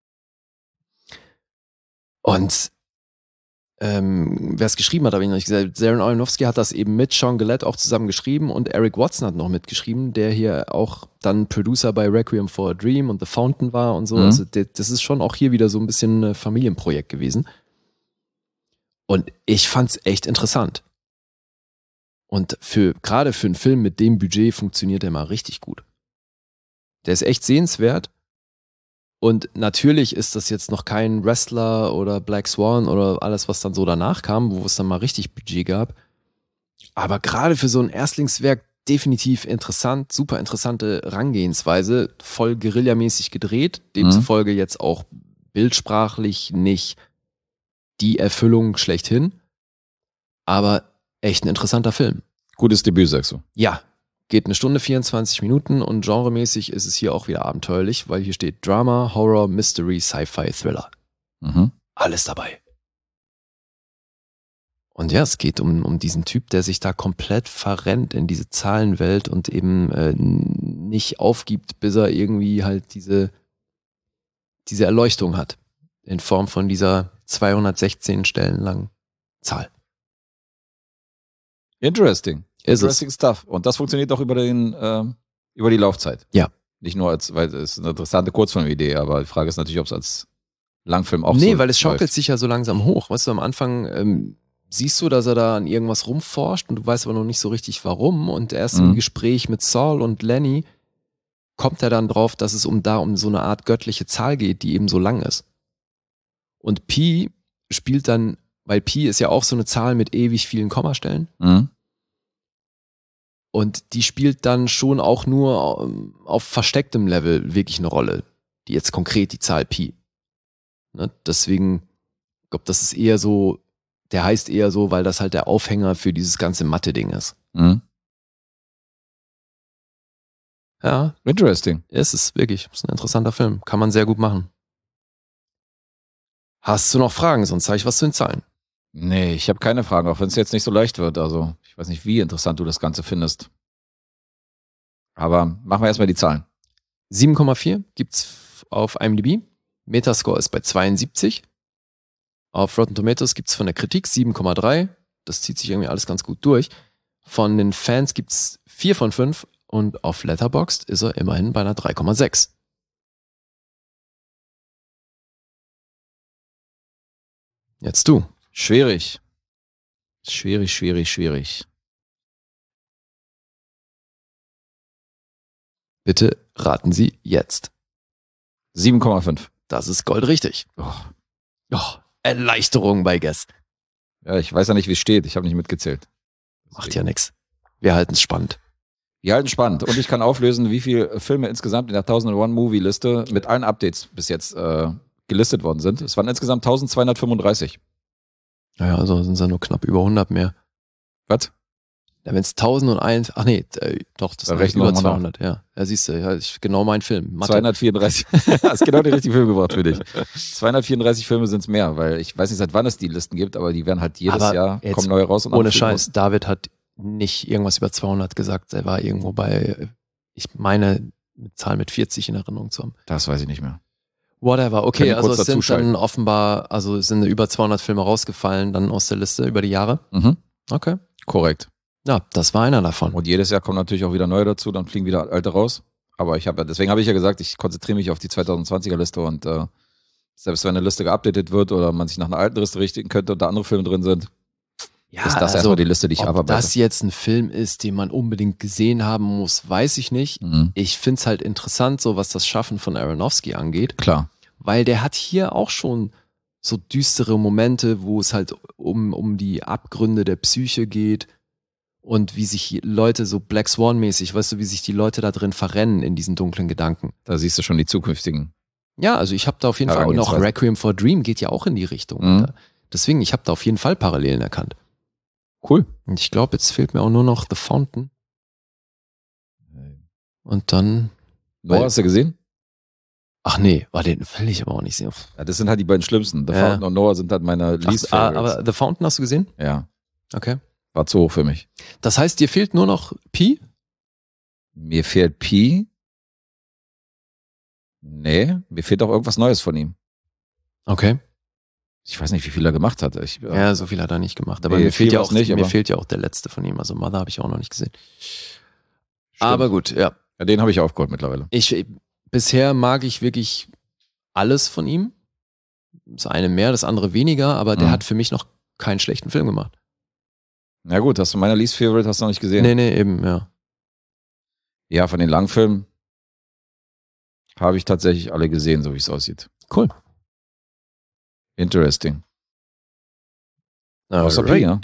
Und wer es geschrieben hat, habe ich noch nicht gesagt. Darren Aronofsky hat das eben mit Sean Gillette auch zusammen geschrieben und Eric Watson hat noch mitgeschrieben, der hier auch dann Producer bei Requiem for a Dream und The Fountain war und so. Also das ist schon auch hier wieder so ein bisschen ein Familienprojekt gewesen. Und ich fand's echt interessant. Und gerade für einen Film mit dem Budget funktioniert der mal richtig gut. Der ist echt sehenswert. Und natürlich ist das jetzt noch kein Wrestler oder Black Swan oder alles, was dann so danach kam, wo es dann mal richtig Budget gab. Aber gerade für so ein Erstlingswerk definitiv interessant, super interessante Herangehensweise, voll guerillamäßig gedreht, demzufolge jetzt auch bildsprachlich nicht die Erfüllung schlechthin, aber echt ein interessanter Film.
Gutes Debüt, sagst du?
Ja. Geht 1 Stunde 24 Minuten und genremäßig ist es hier auch wieder abenteuerlich, weil hier steht Drama, Horror, Mystery, Sci-Fi, Thriller. Alles dabei. Und ja, es geht um diesen Typ, der sich da komplett verrennt in diese Zahlenwelt und eben nicht aufgibt, bis er irgendwie halt diese Erleuchtung hat. In Form von dieser 216 Stellen langen Zahl.
Interesting Stuff. Und das funktioniert auch über die Laufzeit.
Ja.
Nicht nur weil es ist eine interessante Kurzfilmidee, aber die Frage ist natürlich, ob es als Langfilm auch so
Nee, weil es schaukelt sich ja so langsam hoch. Weißt du, am Anfang siehst du, dass er da an irgendwas rumforscht und du weißt aber noch nicht so richtig warum. Und erst im Gespräch mit Saul und Lenny kommt er dann drauf, dass es um so eine Art göttliche Zahl geht, die eben so lang ist. Und Pi spielt dann, weil Pi ist ja auch so eine Zahl mit ewig vielen Kommastellen. Und die spielt dann schon auch nur auf verstecktem Level wirklich eine Rolle. Die jetzt konkret die Zahl Pi. Ne? Deswegen, ich glaube, das ist eher so, der heißt eher so, weil das halt der Aufhänger für dieses ganze Mathe-Ding ist. Ja.
Interesting.
Es ist wirklich, ist ein interessanter Film. Kann man sehr gut machen. Hast du noch Fragen? Sonst zeige ich was zu den Zahlen.
Nee, ich habe keine Fragen, auch wenn es jetzt nicht so leicht wird. Also, ich weiß nicht, wie interessant du das Ganze findest. Aber machen wir erstmal die Zahlen.
7,4 gibt's auf IMDb. Metascore ist bei 72. Auf Rotten Tomatoes gibt's von der Kritik 7,3. Das zieht sich irgendwie alles ganz gut durch. Von den Fans gibt's 4 von 5 und auf Letterboxd ist er immerhin bei einer 3,6. Jetzt du.
Schwierig.
Bitte raten Sie jetzt.
7,5.
Das ist goldrichtig. Erleichterung bei Guess.
Ja, ich weiß ja nicht, wie es steht. Ich habe nicht mitgezählt.
Macht ja nichts. Wir halten es spannend.
Wir halten spannend. Und ich kann auflösen, wie viele Filme insgesamt in der 1001 Movie-Liste mit allen Updates bis jetzt gelistet worden sind. Es waren insgesamt 1235.
Naja, also sind es ja nur knapp über 100 mehr.
Was?
Ja, wenn es 1001, ach nee, doch, das sind über 200, ja. Ja, siehst du, ja, genau mein Film. Mathe.
234. Hast genau den richtigen Film gebracht für dich. 234 Filme sind es mehr, weil ich weiß nicht, seit wann es die Listen gibt, aber die werden halt jedes Jahr, kommen neue raus. Und
ohne Scheiß, David hat nicht irgendwas über 200 gesagt, er war irgendwo bei, ich meine, eine Zahl mit 40 in Erinnerung zu haben.
Das weiß ich nicht mehr.
Whatever, okay, also es sind dann offenbar, also es sind über 200 Filme rausgefallen dann aus der Liste über die Jahre. Okay.
Korrekt.
Ja, das war einer davon.
Und jedes Jahr kommen natürlich auch wieder neue dazu, dann fliegen wieder alte raus. Aber deswegen habe ich ja gesagt, ich konzentriere mich auf die 2020er Liste und Selbst wenn eine Liste geupdatet wird oder man sich nach einer alten Liste richten könnte und da andere Filme drin sind, ist das erstmal die Liste, die ich abarbeite.
Ob das jetzt ein Film ist, den man unbedingt gesehen haben muss, weiß ich nicht. Ich finde es halt interessant, so was das Schaffen von Aronofsky angeht.
Klar.
Weil der hat hier auch schon so düstere Momente, wo es halt um die Abgründe der Psyche geht und wie sich Leute so Black Swan-mäßig, weißt du, wie sich die Leute da drin verrennen in diesen dunklen Gedanken.
Da siehst du schon die zukünftigen.
Ja, also ich habe da auf jeden Fall, und auch Requiem for a Dream geht ja auch in die Richtung. Deswegen, ich habe da auf jeden Fall Parallelen erkannt.
Cool.
Und ich glaube, jetzt fehlt mir auch nur noch The Fountain. Und dann...
Noah, hast du gesehen?
Ach nee, den will ich aber auch nicht sehen.
Ja, das sind halt die beiden schlimmsten. The Fountain und Noah sind halt meine least favorites.
Aber The Fountain hast du gesehen?
Ja.
Okay.
War zu hoch für mich.
Das heißt, dir fehlt nur noch Pi?
Mir fehlt Pi. Nee, mir fehlt auch irgendwas Neues von ihm.
Okay.
Ich weiß nicht, wie viel er gemacht hat.
Ja, so viel hat er nicht gemacht. Aber
Nee,
mir fehlt ja auch
nicht,
mir fehlt ja auch der letzte von ihm. Also Mother habe ich auch noch nicht gesehen.
Stimmt.
Aber gut, ja.
Ja, den habe ich aufgeholt mittlerweile.
Bisher mag ich wirklich alles von ihm. Das eine mehr, das andere weniger, aber der hat für mich noch keinen schlechten Film gemacht.
Na gut, hast du meine Least Favorite hast du noch nicht gesehen?
Nee, eben, ja.
Ja, von den Langfilmen habe ich tatsächlich alle gesehen, so wie es aussieht.
Cool.
Interesting.
Außer
Pi, ja.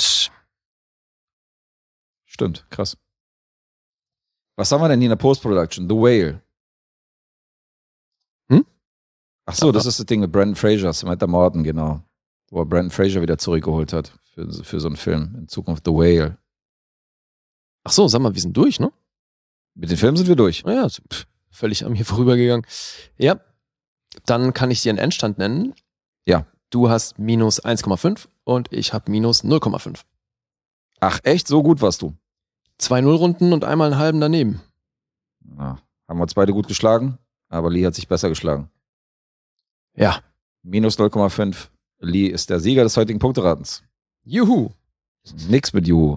Stimmt, krass. Was haben wir denn hier in der Post-Production? The Whale. Ach so, das ist das Ding mit Brandon Fraser, Samantha Morton, genau. Wo er Brandon Fraser wieder zurückgeholt hat für so einen Film. In Zukunft The Whale.
Ach so, sag mal, wir sind durch, ne?
Mit den Filmen sind wir durch.
Ja, völlig an mir vorübergegangen. Ja, dann kann ich dir einen Endstand nennen.
Ja.
Du hast minus 1,5 und ich habe minus 0,5.
Ach echt? So gut warst du?
2 0-Runden und einmal einen halben daneben.
Ja, haben wir uns beide gut geschlagen, aber Lee hat sich besser geschlagen.
Ja.
Minus 0,5. Lee ist der Sieger des heutigen Punkteratens.
Juhu.
Nix mit Juhu.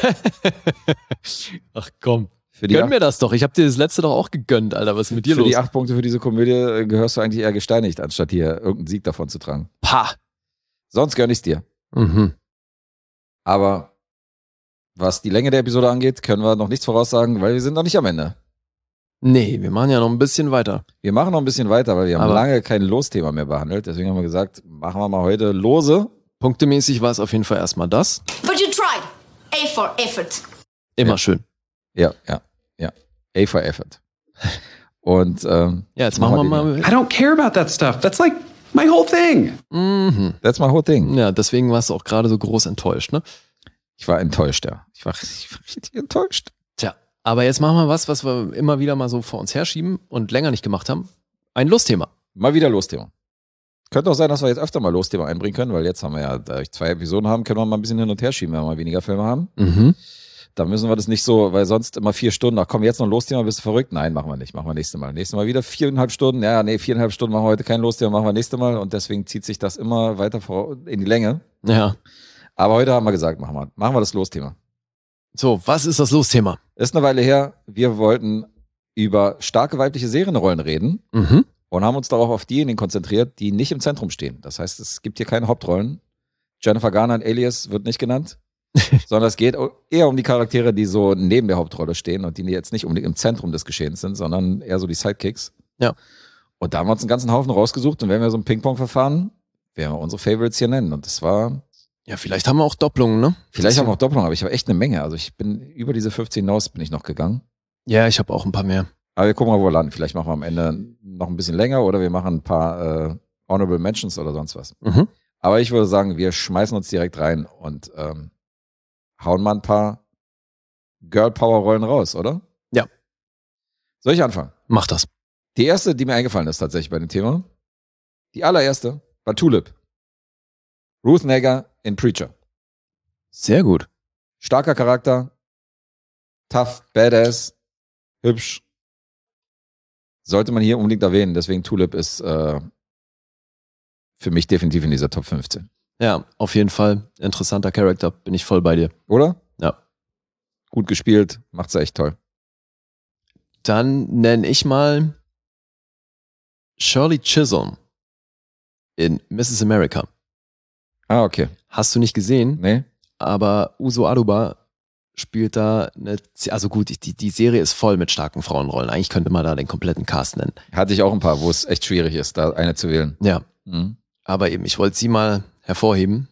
Ach komm.
Gönn
mir das doch. Ich habe dir das letzte doch auch gegönnt, Alter. Was ist mit dir los?
Für die 8 Punkte für diese Komödie gehörst du eigentlich eher gesteinigt, anstatt hier irgendeinen Sieg davon zu tragen.
Pah.
Sonst gönn ich's dir.
Mhm.
Aber was die Länge der Episode angeht, können wir noch nichts voraussagen, weil wir sind noch nicht am Ende.
Nee, wir machen ja noch ein bisschen weiter.
Wir machen noch ein bisschen weiter, weil wir haben lange kein Losthema mehr behandelt. Deswegen haben wir gesagt, machen wir mal heute Lose.
Punktemäßig war es auf jeden Fall erstmal das.
But you tried. A for effort.
Immer schön.
Ja. A for effort. Und
ja, jetzt machen wir mal.
I don't care about that stuff. That's like my whole thing.
Mhm.
That's my whole thing.
Ja, deswegen warst du auch gerade so groß enttäuscht, ne?
Ich war enttäuscht, ja. Ich war richtig enttäuscht.
Tja, aber jetzt machen wir was wir immer wieder mal so vor uns herschieben und länger nicht gemacht haben. Ein Losthema.
Mal wieder Losthema. Könnte auch sein, dass wir jetzt öfter mal Losthema einbringen können, weil jetzt haben wir ja, da wir 2 Episoden haben, können wir mal ein bisschen hin und her schieben, wenn wir mal weniger Filme haben.
Mhm.
Da müssen wir das nicht so, weil sonst immer 4 Stunden, ach komm, jetzt noch ein Losthema, bist du verrückt? Nein, machen wir nicht, machen wir nächstes Mal. Nächstes Mal wieder 4,5 Stunden, 4,5 Stunden machen wir heute kein Losthema, machen wir nächstes Mal und deswegen zieht sich das immer weiter in die Länge.
Ja.
Aber heute haben wir gesagt, machen wir das Losthema.
So, was ist das Losthema?
Ist eine Weile her, wir wollten über starke weibliche Serienrollen reden und haben uns darauf auf diejenigen konzentriert, die nicht im Zentrum stehen. Das heißt, es gibt hier keine Hauptrollen. Jennifer Garner in Alias wird nicht genannt. Sondern es geht eher um die Charaktere, die so neben der Hauptrolle stehen und die jetzt nicht unbedingt im Zentrum des Geschehens sind, sondern eher so die Sidekicks.
Ja.
Und da haben wir uns einen ganzen Haufen rausgesucht und wenn wir so ein Ping-Pong-Verfahren, werden wir unsere Favorites hier nennen. Und das war...
Ja, vielleicht haben wir auch Doppelungen, ne?
Vielleicht haben wir auch Doppelungen, aber ich habe echt eine Menge. Also ich bin über diese 15 hinaus bin ich noch gegangen.
Ja, ich habe auch ein paar mehr.
Aber wir gucken mal, wo wir landen. Vielleicht machen wir am Ende noch ein bisschen länger oder wir machen ein paar Honorable Mentions oder sonst was.
Mhm.
Aber ich würde sagen, wir schmeißen uns direkt rein und hauen mal ein paar Girl-Power-Rollen raus, oder?
Ja.
Soll ich anfangen?
Mach das.
Die erste, die mir eingefallen ist tatsächlich bei dem Thema, die allererste war Tulip. Ruth Negga in Preacher.
Sehr gut.
Starker Charakter, tough, badass, hübsch. Sollte man hier unbedingt erwähnen, deswegen Tulip ist für mich definitiv in dieser Top 15.
Ja, auf jeden Fall. Interessanter Charakter, bin ich voll bei dir.
Oder?
Ja.
Gut gespielt, macht's echt toll.
Dann nenne ich mal Shirley Chisholm In Mrs. America.
Ah, okay.
Hast du nicht gesehen,
Nee?
aber Uso Aduba spielt da also gut, die Serie ist voll mit starken Frauenrollen. Eigentlich könnte man da den kompletten Cast nennen.
Hatte ich auch ein paar, wo es echt schwierig ist, da eine zu wählen.
Ja,
Mhm.
aber eben, ich wollte sie mal hervorheben.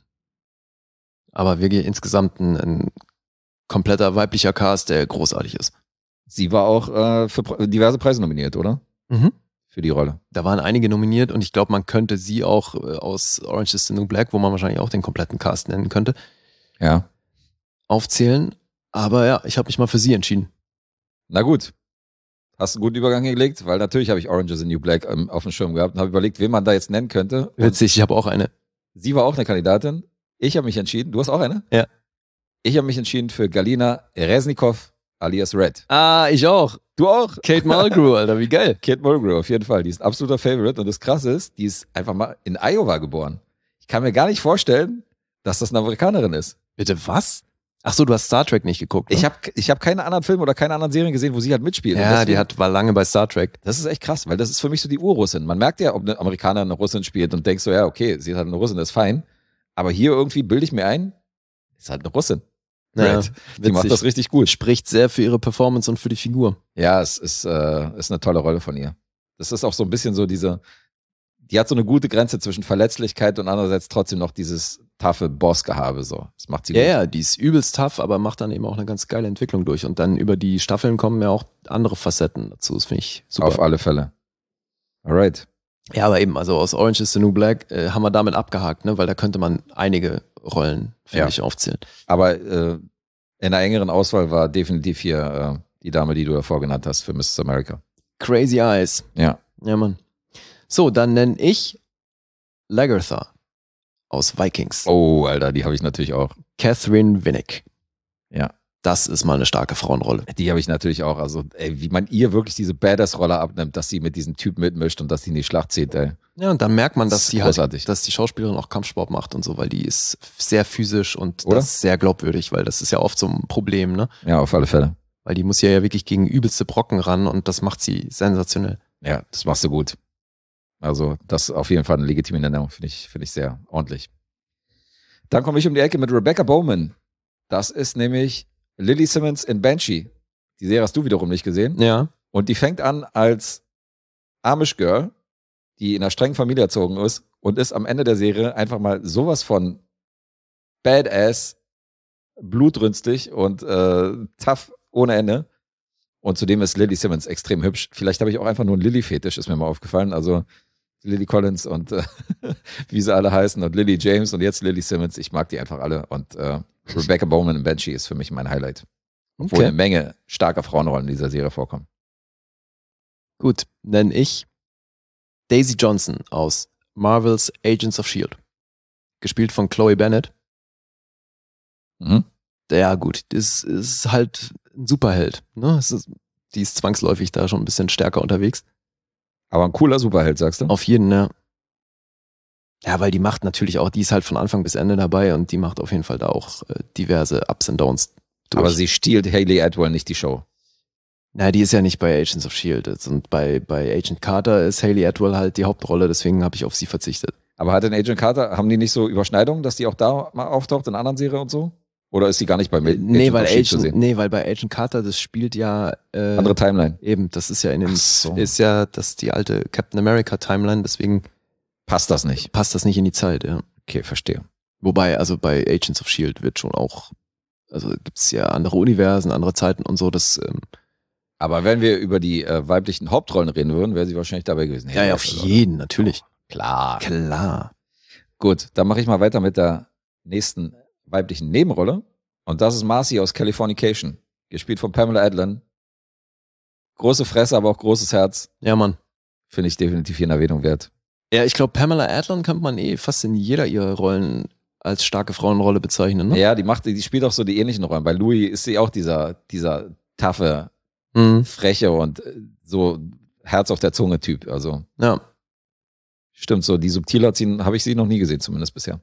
Aber wirklich insgesamt ein kompletter weiblicher Cast, der großartig ist.
Sie war auch für diverse Preise nominiert, oder?
Mhm.
Für die Rolle.
Da waren einige nominiert und ich glaube, man könnte sie auch aus Orange is the New Black, wo man wahrscheinlich auch den kompletten Cast nennen könnte,
Ja.
aufzählen. Aber ja, ich habe mich mal für sie entschieden.
Na gut. Hast einen guten Übergang gelegt, weil natürlich habe ich Orange is the New Black auf dem Schirm gehabt und habe überlegt, wen man da jetzt nennen könnte. Und
Witzig, ich habe auch eine.
sie war auch eine Kandidatin. Ich habe mich entschieden. Du hast auch eine?
Ja.
Ich habe mich entschieden für Galina Reznikov alias Red.
Ah, ich auch.
Du auch?
Kate Mulgrew, Alter, wie geil.
Kate Mulgrew, auf jeden Fall. Die ist ein absoluter Favorite. Und das Krasse ist, die ist einfach mal in Iowa geboren. Ich kann mir gar nicht vorstellen, dass das eine Amerikanerin ist.
Bitte was? Ach so, du hast Star Trek nicht geguckt, ne?
Ich hab keine anderen Filme oder keine anderen Serien gesehen, wo sie halt mitspielt. Und
Ja,
deswegen-
war lange bei Star Trek.
Das ist echt krass, weil das ist für mich so die Urrussin. Man merkt ja, ob eine Amerikanerin eine Russin spielt und denkst so, ja, okay, sie ist halt eine Russin, das ist fein. Aber hier irgendwie bilde ich mir ein, ist halt eine Russin.
Ja,
Red. Die macht das richtig gut.
Spricht sehr für ihre Performance und für die Figur.
Ja, es ist eine tolle Rolle von ihr. Das ist auch so ein bisschen so die hat so eine gute Grenze zwischen Verletzlichkeit und andererseits trotzdem noch dieses taffe Bossgehabe so. Das macht sie
Ja,
gut.
ja, die ist übelst tough, aber macht dann eben auch eine ganz geile Entwicklung durch. Und dann über die Staffeln kommen ja auch andere Facetten dazu. Das finde ich super.
Auf alle Fälle. Alright.
Ja, aber eben, also aus Orange is the New Black haben wir damit abgehakt, ne? Weil da könnte man einige Rollen, finde
Ja.
ich, aufzählen.
Aber in einer engeren Auswahl war definitiv hier die Dame, die du davor genannt hast für Mrs. America.
Crazy Eyes.
Ja.
Ja, Mann. So, dann nenne ich Lagertha aus Vikings.
Oh, Alter, die habe ich natürlich auch.
Catherine Winnick.
Ja.
Das ist mal eine starke Frauenrolle.
Die habe ich natürlich auch. Also, ey, wie man ihr wirklich diese Badass-Rolle abnimmt, dass sie mit diesem Typ mitmischt und dass sie in die Schlacht zieht, ey.
Ja, und dann merkt man,
Das
dass
ist
die
großartig.
dass die Schauspielerin auch Kampfsport macht und so, weil die ist sehr physisch und
Oder?
das ist sehr glaubwürdig, weil das ist ja oft so ein Problem, ne?
Ja, auf alle Fälle.
Weil die muss ja wirklich gegen übelste Brocken ran und das macht sie sensationell.
Ja, das machst du gut. Also, das ist auf jeden Fall eine legitime Nennung, finde ich sehr ordentlich. Dann komme ich um die Ecke mit Rebecca Bowman. Das ist nämlich Lily Simmons in Banshee. Die Serie hast du wiederum nicht gesehen.
Ja.
Und die fängt an als Amish Girl, die in einer strengen Familie erzogen ist und ist am Ende der Serie einfach mal sowas von Badass, blutrünstig und tough ohne Ende. Und zudem ist Lily Simmons extrem hübsch. Vielleicht habe ich auch einfach nur einen Lily-Fetisch, ist mir mal aufgefallen. Also Lily Collins und wie sie alle heißen und Lily James und jetzt Lily Simmons. Ich mag die einfach alle. Und Rebecca Bowman in Banshee ist für mich mein Highlight. Obwohl eine Menge starker Frauenrollen in dieser Serie vorkommen.
Gut, nenne ich Daisy Johnson aus Marvel's Agents of S.H.I.E.L.D. Gespielt von Chloe Bennett.
Mhm.
Ja gut, das ist halt ein Superheld. Ne? Die ist zwangsläufig da schon ein bisschen stärker unterwegs.
Aber ein cooler Superheld, sagst du?
Auf jeden, ja. Ja, weil die macht natürlich auch, die ist halt von Anfang bis Ende dabei und die macht auf jeden Fall da auch diverse Ups und Downs durch.
Aber sie stiehlt Hayley Atwell nicht die Show.
Na, die ist ja nicht bei Agents of S.H.I.E.L.D. Und bei Agent Carter ist Hayley Atwell halt die Hauptrolle, deswegen habe ich auf sie verzichtet.
Aber hat in Agent Carter, haben die nicht so Überschneidungen, dass die auch da mal auftaucht in anderen Serien und so? Oder ist die gar nicht bei
Nee, weil
of S.H.I.E.L.D. zu sehen?
weil bei Agent Carter, das spielt ja
Andere Timeline.
eben, das ist ja in dem,
Ach so.
ist ja das die alte Captain America Timeline, deswegen
Passt das nicht?
passt das nicht in die Zeit, ja.
Okay, verstehe.
Wobei, also bei Agents of S.H.I.E.L.D. wird schon auch, also gibt's ja andere Universen, andere Zeiten und so, das
Aber wenn wir über die weiblichen Hauptrollen reden würden, wäre sie wahrscheinlich dabei gewesen.
ja, auf jeden, natürlich.
Klar.
Klar.
Gut, dann mache ich mal weiter mit der nächsten weiblichen Nebenrolle. Und das ist Marcy aus Californication. Gespielt von Pamela Adlon. Große Fresse, aber auch großes Herz.
Ja, Mann.
Finde ich definitiv hier eine Erwähnung wert.
Ja, ich glaube, Pamela Adlon kann man fast in jeder ihrer Rollen als starke Frauenrolle bezeichnen, ne?
Ja, die spielt auch so die ähnlichen Rollen. Bei Louis ist sie auch dieser taffe,
Mhm.
freche und so Herz auf der Zunge Typ. Also
Ja.
stimmt so, die subtiler ziehen, habe ich sie noch nie gesehen, zumindest bisher.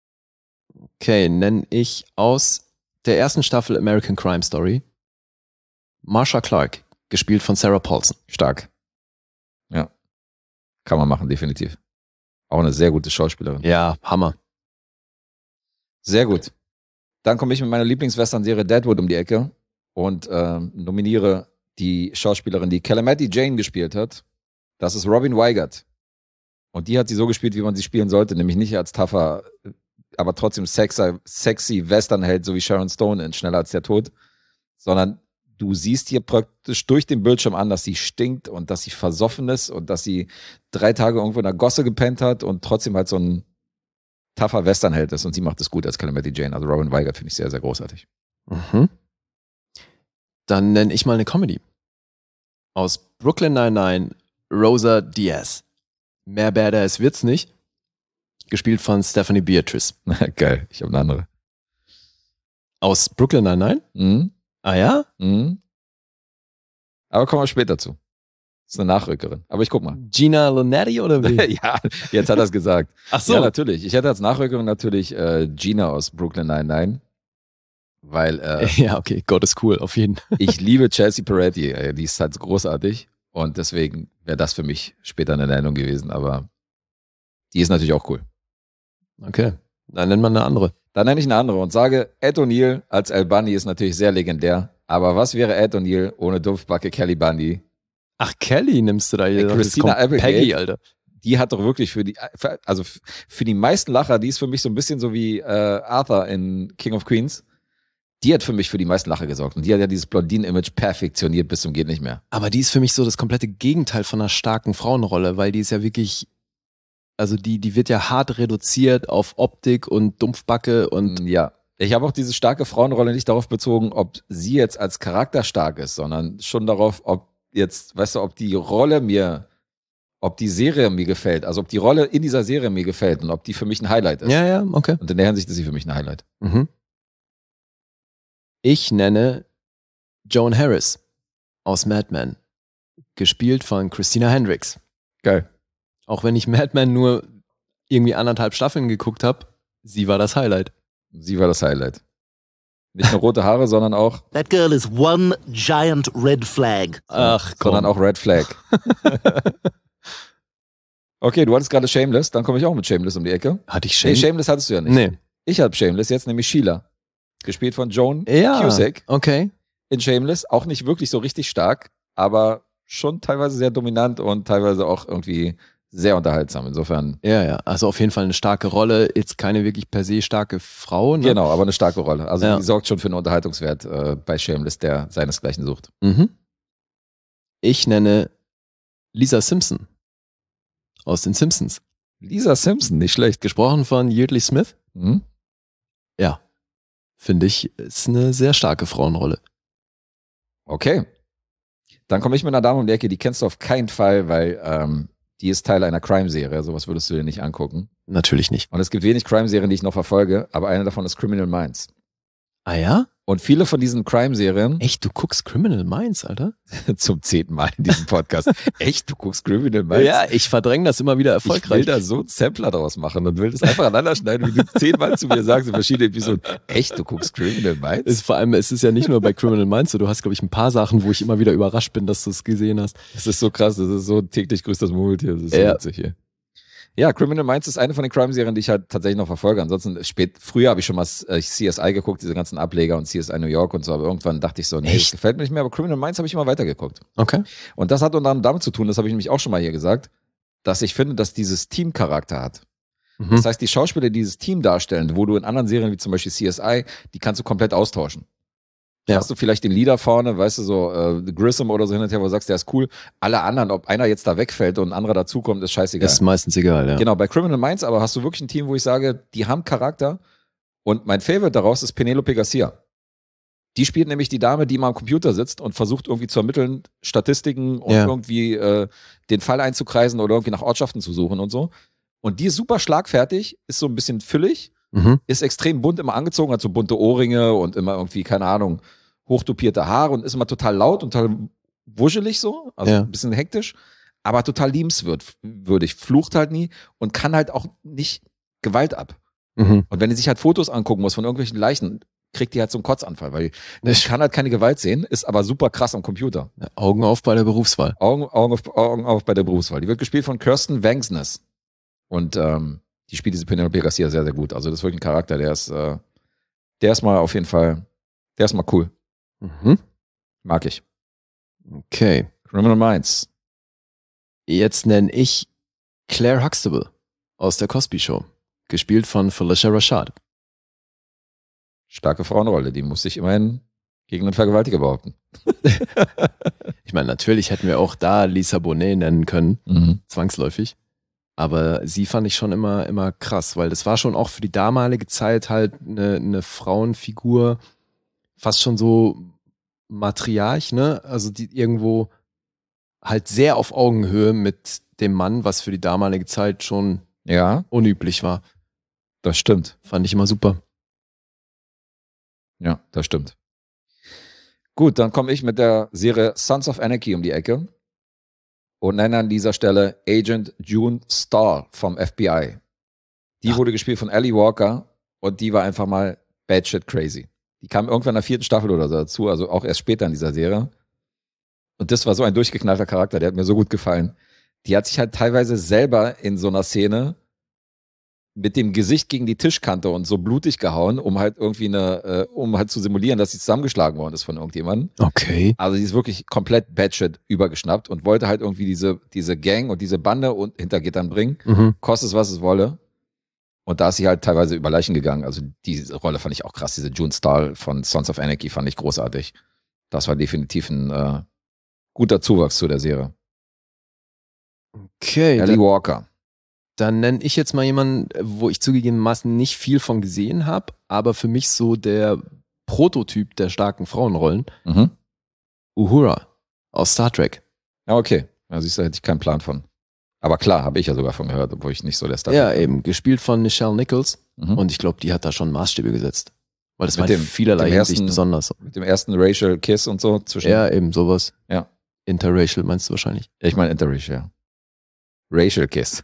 Okay, nenne ich aus der ersten Staffel American Crime Story Marsha Clark, gespielt von Sarah Paulson.
Stark. Ja. Kann man machen, definitiv. Auch eine sehr gute Schauspielerin.
Ja, Hammer.
Sehr gut. Dann komme ich mit meiner Lieblingswestern-Serie Deadwood um die Ecke und nominiere die Schauspielerin, die Calamity Jane gespielt hat. Das ist Robin Weigert. Und die hat sie so gespielt, wie man sie spielen sollte, nämlich nicht als tougher, aber trotzdem sexy Westernheld, so wie Sharon Stone in Schneller als der Tod, sondern du siehst hier praktisch durch den Bildschirm an, dass sie stinkt und dass sie versoffen ist und dass sie 3 Tage irgendwo in der Gosse gepennt hat und trotzdem halt so ein tougher Westernheld ist und sie macht es gut als Calamity Jane. Also Robin Weigert finde ich sehr, sehr großartig.
Mhm. Dann nenne ich mal eine Comedy. Aus Brooklyn Nine-Nine, Rosa Diaz. Mehr Badass wird's nicht. Gespielt von Stephanie Beatrice.
Geil, ich habe eine andere.
Aus Brooklyn Nine-Nine?
Mhm.
Ah ja?
Mhm. Aber kommen wir später zu. Das ist eine Nachrückerin. Aber ich guck mal.
Gina Linetti oder wie?
Ja, jetzt hat er es gesagt.
Ach so.
Ja, natürlich. Ich hätte als Nachrückerin natürlich Gina aus Brooklyn Nine-Nine. Weil
ja, okay, Gott ist cool, auf jeden Fall.
ich liebe Chelsea Peretti. Die ist halt großartig. Und deswegen wäre das für mich später eine Nennung gewesen. Aber die ist natürlich auch cool.
Okay, dann nennt man eine andere.
Dann nenne ich eine andere und sage, Ed O'Neill als Al Bundy ist natürlich sehr legendär. Aber was wäre Ed O'Neill ohne Dumpfbacke Kelly Bundy?
Ach, Kelly nimmst du da hier.
Christina Applegate,
Peggy, Alter.
Die hat doch wirklich für die meisten Lacher, die ist für mich so ein bisschen so wie Arthur in King of Queens. Die hat für mich für die meisten Lacher gesorgt. Und die hat ja dieses Blondinen-Image perfektioniert bis zum geht nicht mehr.
Aber die ist für mich so das komplette Gegenteil von einer starken Frauenrolle, weil die ist ja wirklich, also die wird ja hart reduziert auf Optik und Dumpfbacke und
ja. Ich habe auch diese starke Frauenrolle nicht darauf bezogen, ob sie jetzt als Charakter stark ist, sondern schon darauf, ob jetzt, weißt du, ob die Serie mir gefällt, also ob die Rolle in dieser Serie mir gefällt und ob die für mich ein Highlight ist.
Ja, okay.
Und in der Hinsicht ist sie für mich ein Highlight.
Mhm. Ich nenne Joan Harris aus Mad Men, gespielt von Christina Hendricks.
Geil.
Auch wenn ich Mad Men nur irgendwie 1,5 Staffeln geguckt habe, sie war das Highlight.
Sie war das Highlight. Nicht nur rote Haare, sondern auch...
That girl is one giant red flag.
Ach, komm.
Sondern auch Red Flag. Okay, du hattest gerade Shameless, dann komme ich auch mit Shameless um die Ecke.
Hatte ich Shameless?
Nee, Shameless hattest du ja nicht.
Nee.
Ich habe Shameless, jetzt nämlich Sheila. Gespielt von Joan
Ja,
Cusack.
okay.
In Shameless, auch nicht wirklich so richtig stark, aber schon teilweise sehr dominant und teilweise auch irgendwie sehr unterhaltsam. Insofern.
Ja, also auf jeden Fall eine starke Rolle. Jetzt keine wirklich per se starke Frau. Ne?
Genau, aber eine starke Rolle. Also
Ja.
die sorgt schon für einen Unterhaltungswert bei Shameless, der seinesgleichen sucht.
Mhm. Ich nenne Lisa Simpson aus den Simpsons.
Lisa Simpson, nicht schlecht.
Gesprochen von Yeardley Smith.
Mhm.
Ja, finde ich, ist eine sehr starke Frauenrolle.
Okay. Dann komme ich mit einer Dame um die Ecke, die kennst du auf keinen Fall, weil die ist Teil einer Crime-Serie. Sowas würdest du dir nicht angucken.
Natürlich nicht.
Und es gibt wenig Crime-Serien, die ich noch verfolge, aber eine davon ist Criminal Minds.
Ah ja?
Und viele von diesen Crime-Serien...
Echt, du guckst Criminal Minds, Alter?
Zum 10. Mal in diesem Podcast. Echt, du guckst Criminal Minds?
Ja, ich verdränge das immer wieder erfolgreich.
Ich will da so einen Sampler draus machen und will das einfach aneinander schneiden, wie du 10 Mal zu mir sagst in verschiedenen Episoden. Echt, du guckst Criminal Minds?
Vor allem, es ist ja nicht nur bei Criminal Minds so, du hast, glaube ich, ein paar Sachen, wo ich immer wieder überrascht bin, dass du es gesehen hast.
Das ist so krass, das ist so täglich grüßt das Murmeltier, das ist so witzig hier. Ja, Criminal Minds ist eine von den Crime-Serien, die ich halt tatsächlich noch verfolge. Ansonsten früher habe ich schon mal CSI geguckt, diese ganzen Ableger und CSI New York und so, aber irgendwann dachte ich so, nee, das gefällt mir nicht mehr, aber Criminal Minds habe ich immer weitergeguckt.
Okay.
Und das hat unter anderem damit zu tun, das habe ich nämlich auch schon mal hier gesagt, dass ich finde, dass dieses Team Charakter hat. Mhm. Das heißt, die Schauspieler, die dieses Team darstellen, wo du in anderen Serien wie zum Beispiel CSI, die kannst du komplett austauschen. Ja. Hast du vielleicht den Leader vorne, weißt du, so Grissom oder so hin und her, wo du sagst, der ist cool. Alle anderen, ob einer jetzt da wegfällt und ein anderer dazukommt, ist scheißegal.
Ist meistens egal, ja.
Genau, bei Criminal Minds aber hast du wirklich ein Team, wo ich sage, die haben Charakter. Und mein Favorite daraus ist Penelope Garcia. Die spielt nämlich die Dame, die mal am Computer sitzt und versucht irgendwie zu ermitteln, Statistiken und irgendwie den Fall einzukreisen oder irgendwie nach Ortschaften zu suchen und so. Und die ist super schlagfertig, ist so ein bisschen füllig, ist extrem bunt immer angezogen, hat so bunte Ohrringe und immer irgendwie, keine Ahnung, hochtopierte Haare und ist immer total laut und total wuschelig so, also ein bisschen hektisch, aber total liebenswürdig, flucht halt nie und kann halt auch nicht Gewalt ab. Und wenn die sich halt Fotos angucken muss von irgendwelchen Leichen, kriegt die halt so einen Kotzanfall, weil die kann halt keine Gewalt sehen, ist aber super krass am Computer.
Ja, Augen auf bei der Berufswahl.
Augen auf bei der Berufswahl. Die wird gespielt von Kirsten Vangsness. Und die spielt diese Penelope Garcia sehr, sehr gut. Also das ist wirklich ein Charakter, der ist mal auf jeden Fall, der ist mal cool. Mag ich.
Okay.
Criminal Minds.
Jetzt nenne ich Claire Huxtable aus der Cosby Show. Gespielt von Phylicia Rashad.
Starke Frauenrolle, die muss sich immerhin gegen einen Vergewaltiger behaupten.
Ich meine, natürlich hätten wir auch da Lisa Bonet nennen können, zwangsläufig. Aber sie fand ich schon immer krass, weil das war schon auch für die damalige Zeit halt eine Frauenfigur, fast schon so Matriarch, ne? Also die irgendwo halt sehr auf Augenhöhe mit dem Mann, was für die damalige Zeit schon unüblich war.
Das stimmt.
Fand ich immer super.
Ja, das stimmt. Gut, dann komme ich mit der Serie Sons of Anarchy um die Ecke und nenne an dieser Stelle Agent June Stahl vom FBI. Die wurde gespielt von Ellie Walker und die war einfach mal batshit crazy. Die kam irgendwann in der 4. Staffel oder so dazu, also auch erst später in dieser Serie. Und das war so ein durchgeknallter Charakter, der hat mir so gut gefallen. Die hat sich halt teilweise selber in so einer Szene mit dem Gesicht gegen die Tischkante und so blutig gehauen, um halt irgendwie um halt zu simulieren, dass sie zusammengeschlagen worden ist von irgendjemandem.
Okay.
Also die ist wirklich komplett batshit übergeschnappt und wollte halt irgendwie diese Gang und diese Bande hinter Gittern bringen, kostet es, was es wolle. Und da ist sie halt teilweise über Leichen gegangen. Also diese Rolle fand ich auch krass. Diese June Stahl von Sons of Anarchy fand ich großartig. Das war definitiv ein guter Zuwachs zu der Serie.
Okay.
Ellie Walker.
Dann nenne ich jetzt mal jemanden, wo ich zugegebenermaßen nicht viel von gesehen habe, aber für mich so der Prototyp der starken Frauenrollen. Uhura aus Star Trek.
Ja, okay. Ja, siehst du, hätte ich keinen Plan von. Aber klar, habe ich ja sogar von gehört, obwohl ich nicht so der Star Trek bin.
Ja, eben. Gespielt von Nichelle Nichols. Und ich glaube, die hat da schon Maßstäbe gesetzt. Weil das war in vielerlei Hinsicht besonders.
Mit dem ersten Racial Kiss und so zwischen.
Ja, eben sowas.
Ja.
Interracial meinst du wahrscheinlich?
Ich meine Interracial, ja. Racial Kiss.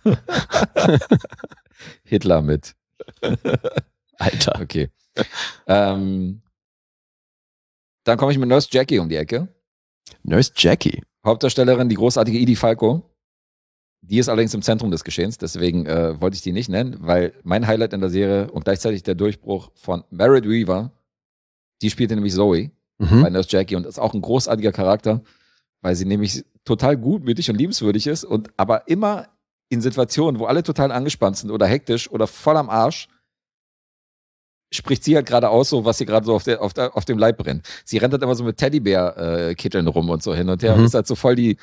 Hitler mit.
Alter.
Okay. Dann komme ich mit Nurse Jackie um die Ecke.
Nurse Jackie?
Hauptdarstellerin, die großartige Edie Falco. Die ist allerdings im Zentrum des Geschehens, deswegen wollte ich die nicht nennen, weil mein Highlight in der Serie und gleichzeitig der Durchbruch von Merritt Weaver, die spielte nämlich Zoe bei Nurse Jackie und ist auch ein großartiger Charakter, weil sie nämlich total gutmütig und liebenswürdig ist und aber immer in Situationen, wo alle total angespannt sind oder hektisch oder voll am Arsch, spricht sie halt gerade aus, so was sie gerade so auf dem Leib brennt. Sie rennt halt immer so mit Teddybär-Kitteln rum und so hin und her und ist halt so voll die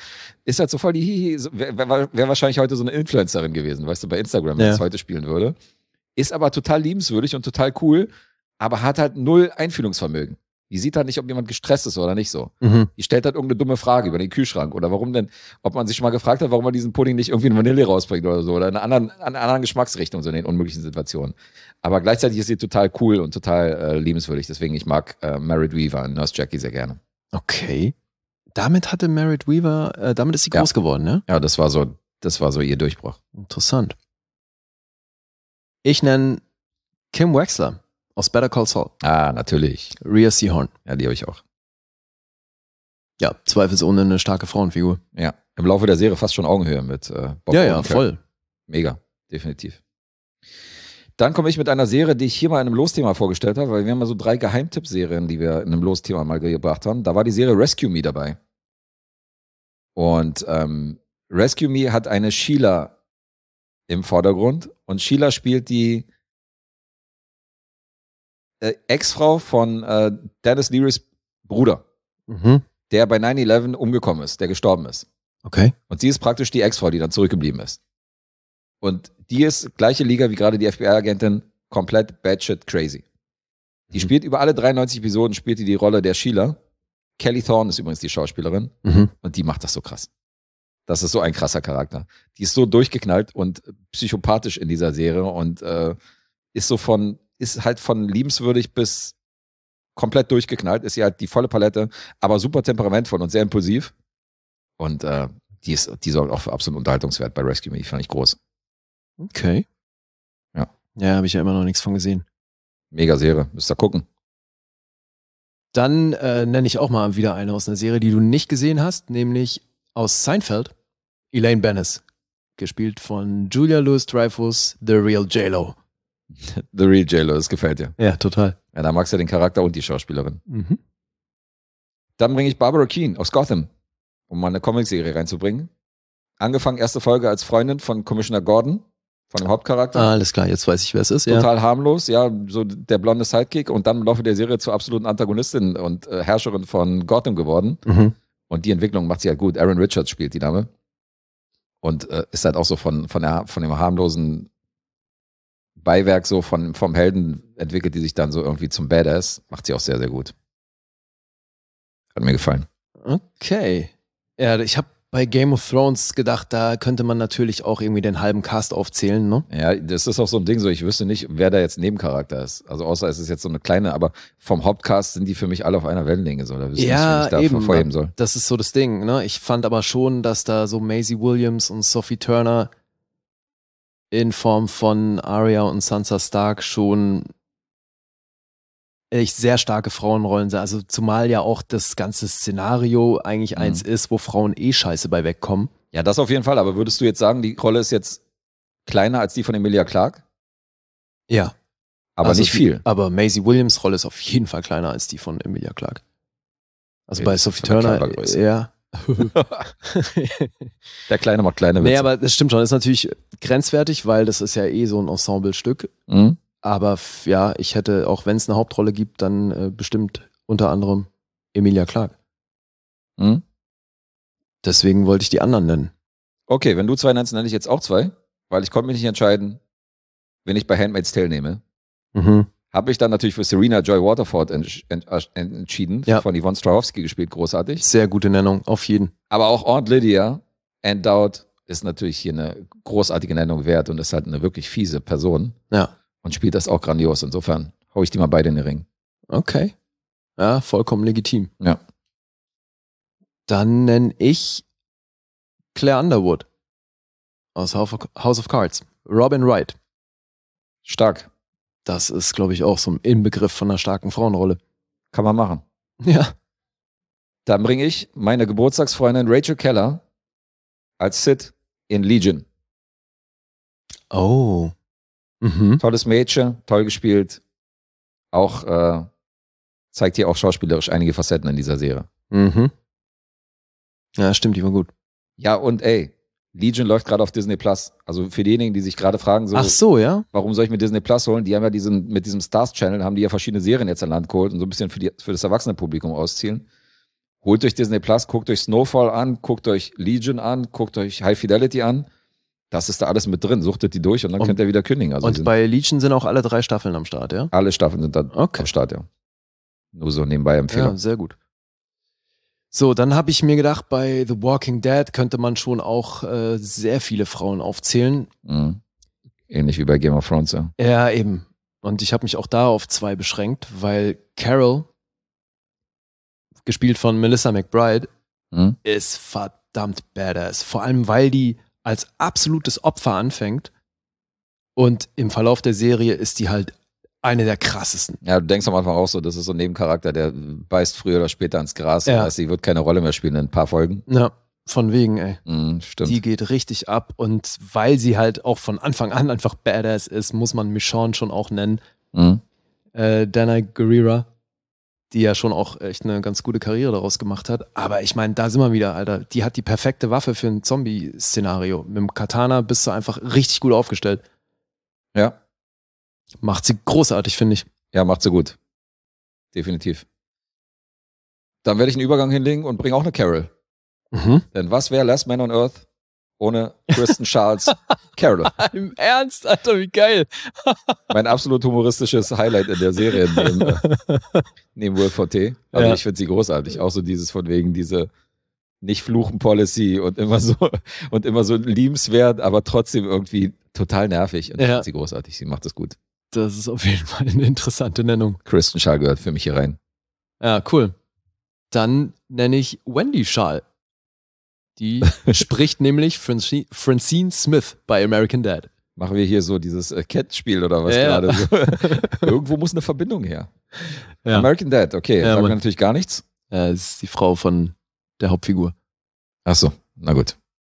wäre wahrscheinlich heute so eine Influencerin gewesen, weißt du, bei Instagram, wenn es heute spielen würde. Ist aber total liebenswürdig und total cool, aber hat halt null Einfühlungsvermögen. Die sieht halt nicht, ob jemand gestresst ist oder nicht so. Die stellt halt irgendeine dumme Frage über den Kühlschrank oder warum denn, ob man sich schon mal gefragt hat, warum man diesen Pudding nicht irgendwie in Vanille rausbringt oder so oder in einer anderen Geschmacksrichtung, so in den unmöglichen Situationen. Aber gleichzeitig ist sie total cool und total liebenswürdig. Deswegen, ich mag Merritt Weaver und Nurse Jackie sehr gerne.
Okay. Damit ist sie groß geworden, ne?
Ja, das war so ihr Durchbruch.
Interessant. Ich nenne Kim Wexler aus Better Call Saul.
Ah, natürlich.
Rhea Seehorn.
Ja, die habe ich auch.
Ja, zweifelsohne eine starke Frauenfigur.
Ja, im Laufe der Serie fast schon Augenhöhe mit Bob.
Ja, voll.
Mega, definitiv. Dann komme ich mit einer Serie, die ich hier mal in einem Losthema vorgestellt habe, weil wir haben mal so 3 Geheimtipp-Serien, die wir in einem Losthema mal gebracht haben. Da war die Serie Rescue Me dabei. Und Rescue Me hat eine Sheila im Vordergrund und Sheila spielt die Ex-Frau von Dennis Learys Bruder, der bei 9/11 umgekommen ist, der gestorben ist.
Okay.
Und sie ist praktisch die Ex-Frau, die dann zurückgeblieben ist. Und die ist gleiche Liga wie gerade die FBI-Agentin, komplett batshit crazy. Die spielt über alle 93 Episoden, spielt die Rolle der Sheila. Kelly Thorne ist übrigens die Schauspielerin. Und die macht das so krass. Das ist so ein krasser Charakter. Die ist so durchgeknallt und psychopathisch in dieser Serie und ist halt von liebenswürdig bis komplett durchgeknallt, ist sie halt die volle Palette, aber super temperamentvoll und sehr impulsiv. Und die sorgt auch für absoluten Unterhaltungswert bei Rescue Me, fand ich groß.
Okay.
Ja.
Ja, habe ich ja immer noch nichts von gesehen.
Mega Serie, müsst ihr gucken.
Dann nenne ich auch mal wieder eine aus einer Serie, die du nicht gesehen hast, nämlich aus Seinfeld, Elaine Bennis. gespielt von Julia Louis-Dreyfus, The Real J-Lo.
The Real J-Lo, das gefällt dir.
Ja, total.
Ja, da magst du den Charakter und die Schauspielerin.
Mhm.
Dann bringe ich Barbara Keane aus Gotham, um mal eine Comicserie reinzubringen. Angefangen, erste Folge als Freundin von Commissioner Gordon, von dem Hauptcharakter.
Alles klar, jetzt weiß ich, wer es ist.
Total harmlos, ja, so der blonde Sidekick und dann im Laufe der Serie zur absoluten Antagonistin und Herrscherin von Gotham geworden.
Mhm.
Und die Entwicklung macht sie halt gut. Aaron Richards spielt die Dame. Und ist halt auch so von dem harmlosen Beiwerk so vom Helden entwickelt die sich dann so irgendwie zum Badass. Macht sie auch sehr, sehr gut. Hat mir gefallen.
Okay. Ja, ich habe bei Game of Thrones gedacht, da könnte man natürlich auch irgendwie den halben Cast aufzählen, ne?
Ja, das ist auch so ein Ding so, ich wüsste nicht, wer da jetzt Nebencharakter ist. Also außer es ist jetzt so eine kleine, aber vom Hauptcast sind die für mich alle auf einer Wellenlänge so. Da wüsste ich nicht, wie ich da hervorheben soll.
Das ist so das Ding, ne? Ich fand aber schon, dass da so Maisie Williams und Sophie Turner in Form von Arya und Sansa Stark schon echt sehr starke Frauenrollen sind. Also zumal ja auch das ganze Szenario eigentlich eins ist, wo Frauen scheiße bei wegkommen.
Ja, das auf jeden Fall. Aber würdest du jetzt sagen, die Rolle ist jetzt kleiner als die von Emilia Clarke?
Ja.
Aber also nicht viel.
Aber Maisie Williams' Rolle ist auf jeden Fall kleiner als die von Emilia Clarke. Also okay, bei Sophie Turner, ja.
Der Kleine macht kleine Witze.
Nee, aber das stimmt schon. Das ist natürlich grenzwertig, weil das ist ja so ein Ensemblestück.
Mhm.
Aber ja, ich hätte, auch wenn es eine Hauptrolle gibt, dann bestimmt unter anderem Emilia Clarke.
Mhm.
Deswegen wollte ich die anderen nennen.
Okay, wenn du 2 nennst, nenne ich jetzt auch 2, weil ich konnte mich nicht entscheiden, wen ich bei Handmaid's Tale nehme.
Mhm.
Habe ich dann natürlich für Serena Joy Waterford entschieden, von Yvonne Strahovski gespielt, großartig.
Sehr gute Nennung, auf jeden.
Aber auch Aunt Lydia, Endowed, ist natürlich hier eine großartige Nennung wert und ist halt eine wirklich fiese Person.
Ja.
Und spielt das auch grandios. Insofern hau ich die mal beide in den Ring.
Okay. Ja, vollkommen legitim.
Ja.
Dann nenne ich Claire Underwood aus House of Cards. Robin Wright.
Stark.
Das ist, glaube ich, auch so ein Inbegriff von einer starken Frauenrolle.
Kann man machen.
Ja.
Dann bringe ich meine Geburtstagsfreundin Rachel Keller als Sid in Legion.
Oh. Mhm.
Tolles Mädchen, toll gespielt. Auch zeigt hier auch schauspielerisch einige Facetten in dieser Serie.
Mhm. Ja, stimmt, die war gut.
Ja, und Legion läuft gerade auf Disney Plus. Also für diejenigen, die sich gerade fragen,
ach so, ja?
Warum soll ich mir Disney Plus holen? Die haben ja mit diesem Stars Channel, haben die ja verschiedene Serien jetzt an Land geholt und so ein bisschen für das Erwachsenenpublikum auszielen. Holt euch Disney Plus, guckt euch Snowfall an, guckt euch Legion an, guckt euch High Fidelity an. Das ist da alles mit drin. Suchtet die durch und dann könnt ihr wieder kündigen. Also
und bei Legion sind auch alle 3 Staffeln am Start, ja?
Alle Staffeln sind da am Start, ja. Nur so nebenbei Empfehlung.
Ja, sehr gut. So, dann habe ich mir gedacht, bei The Walking Dead könnte man schon auch sehr viele Frauen aufzählen.
Mhm. Ähnlich wie bei Game of Thrones, ja.
Ja, eben. Und ich habe mich auch da auf 2 beschränkt, weil Carol, gespielt von Melissa McBride, ist verdammt badass. Vor allem, weil die als absolutes Opfer anfängt und im Verlauf der Serie ist die halt eine der krassesten.
Ja, du denkst am Anfang auch so, das ist so ein Nebencharakter, der beißt früher oder später ins Gras.
Ja.
Sie wird keine Rolle mehr spielen in ein paar Folgen.
Ja, von wegen, ey.
Stimmt.
Die geht richtig ab und weil sie halt auch von Anfang an einfach badass ist, muss man Michonne schon auch nennen. Danai Gurira, die ja schon auch echt eine ganz gute Karriere daraus gemacht hat. Aber ich meine, da sind wir wieder, Alter. Die hat die perfekte Waffe für ein Zombie-Szenario. Mit dem Katana bist du einfach richtig gut aufgestellt.
Ja.
Macht sie großartig, finde ich.
Ja, macht sie gut. Definitiv. Dann werde ich einen Übergang hinlegen und bringe auch eine Carol. Denn was wäre Last Man on Earth ohne Kristen Charles Carol?
Im Ernst, Alter, wie geil.
Mein absolut humoristisches Highlight in der Serie neben Will Forte. Also ich finde sie großartig. Auch so dieses von wegen diese Nicht-Fluchen-Policy und immer so liebenswert, aber trotzdem irgendwie total nervig. Und ich finde sie großartig. Sie macht das gut.
Das ist auf jeden Fall eine interessante Nennung.
Kristen Schaal gehört für mich hier rein.
Ja, cool. Dann nenne ich Wendy Schaal. Die spricht nämlich Francine Smith bei American Dad.
Machen wir hier so dieses Cat-Spiel oder was gerade so? Irgendwo muss eine Verbindung her. Ja. American Dad, okay. Sagt mir natürlich gar nichts.
Das ist die Frau von der Hauptfigur.
Ach so, na gut.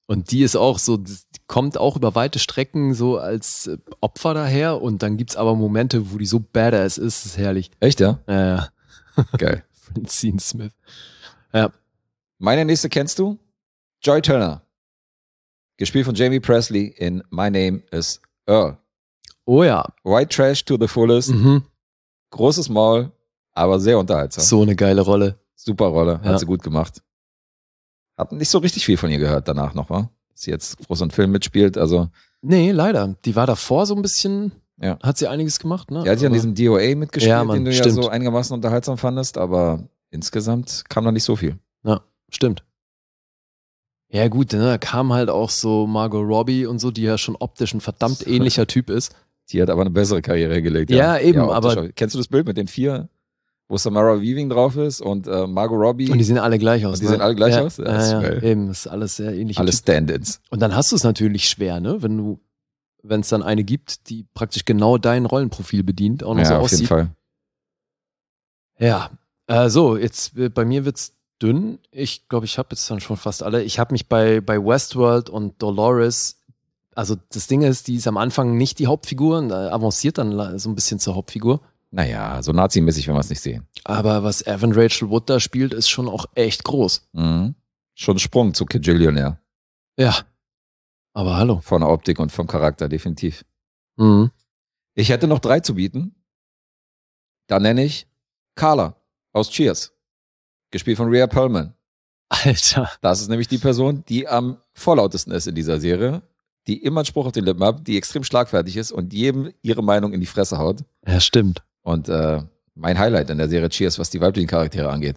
Und die ist auch so, die kommt auch über weite Strecken so als Opfer daher und dann gibt's aber Momente, wo die so badass ist, das ist herrlich.
Echt, ja?
Ja.
Geil.
Francine Smith. Ja.
Meine nächste kennst du? Joy Turner. Gespielt von Jamie Presley in My Name is Earl.
Oh ja.
White Trash to the fullest. Großes Maul, aber sehr unterhaltsam.
So eine geile Rolle.
Super Rolle,
Ja.
hat sie gut gemacht. Hab nicht so richtig viel von ihr gehört danach noch, wa? Dass sie jetzt groß einen Film mitspielt, also.
Nee, leider. Die war davor so ein bisschen,
Ja.
hat sie einiges gemacht, ne?
Ja, hat ja an diesem DOA mitgespielt,
Ja, Mann,
den du
stimmt.
ja so einigermaßen unterhaltsam fandest, aber insgesamt kam da nicht so viel.
Ja, stimmt. Ja gut, ne, da kam halt auch so Margot Robbie und so, die ja schon optisch ein verdammt ähnlicher Typ ist.
Die hat aber eine bessere Karriere hingelegt.
Ja, eben,
optisch
aber-
auch. Kennst du das Bild mit den 4, wo Samara Weaving drauf ist und Margot Robbie?
Und die sehen alle gleich aus.
Und die sehen alle gleich
ja,
aus? Ja,
Ja,
das ist
ja,
geil.
eben, das ist alles sehr ähnlich.
Alle Stand-ins.
Und dann hast du es natürlich schwer, ne? Wenn es dann eine gibt, die praktisch genau dein Rollenprofil bedient, auch noch
Ja,
so
auf
aussieht.
jeden Fall.
Ja, so, jetzt bei mir wird's dünn. Ich glaube, ich habe jetzt dann schon fast alle. Ich habe mich bei Westworld und Dolores, also das Ding ist, die ist am Anfang nicht die Hauptfigur und avanciert dann so ein bisschen zur Hauptfigur.
Naja, so nazimäßig werden wir es nicht sehen.
Aber was Evan Rachel Wood da spielt, ist schon auch echt groß.
Mhm. Schon ein Sprung zu Kajillionaire.
Ja. Aber hallo.
Von der Optik und vom Charakter, definitiv.
Mhm.
Ich hätte noch 3 zu bieten. Da nenne ich Carla aus Cheers. Gespielt von Rhea Perlman.
Alter.
Das ist nämlich die Person, die am vorlautesten ist in dieser Serie, die immer einen Spruch auf den Lippen hat, die extrem schlagfertig ist und jedem ihre Meinung in die Fresse haut.
Ja, stimmt.
Und mein Highlight in der Serie Cheers, was die weiblichen Charaktere angeht.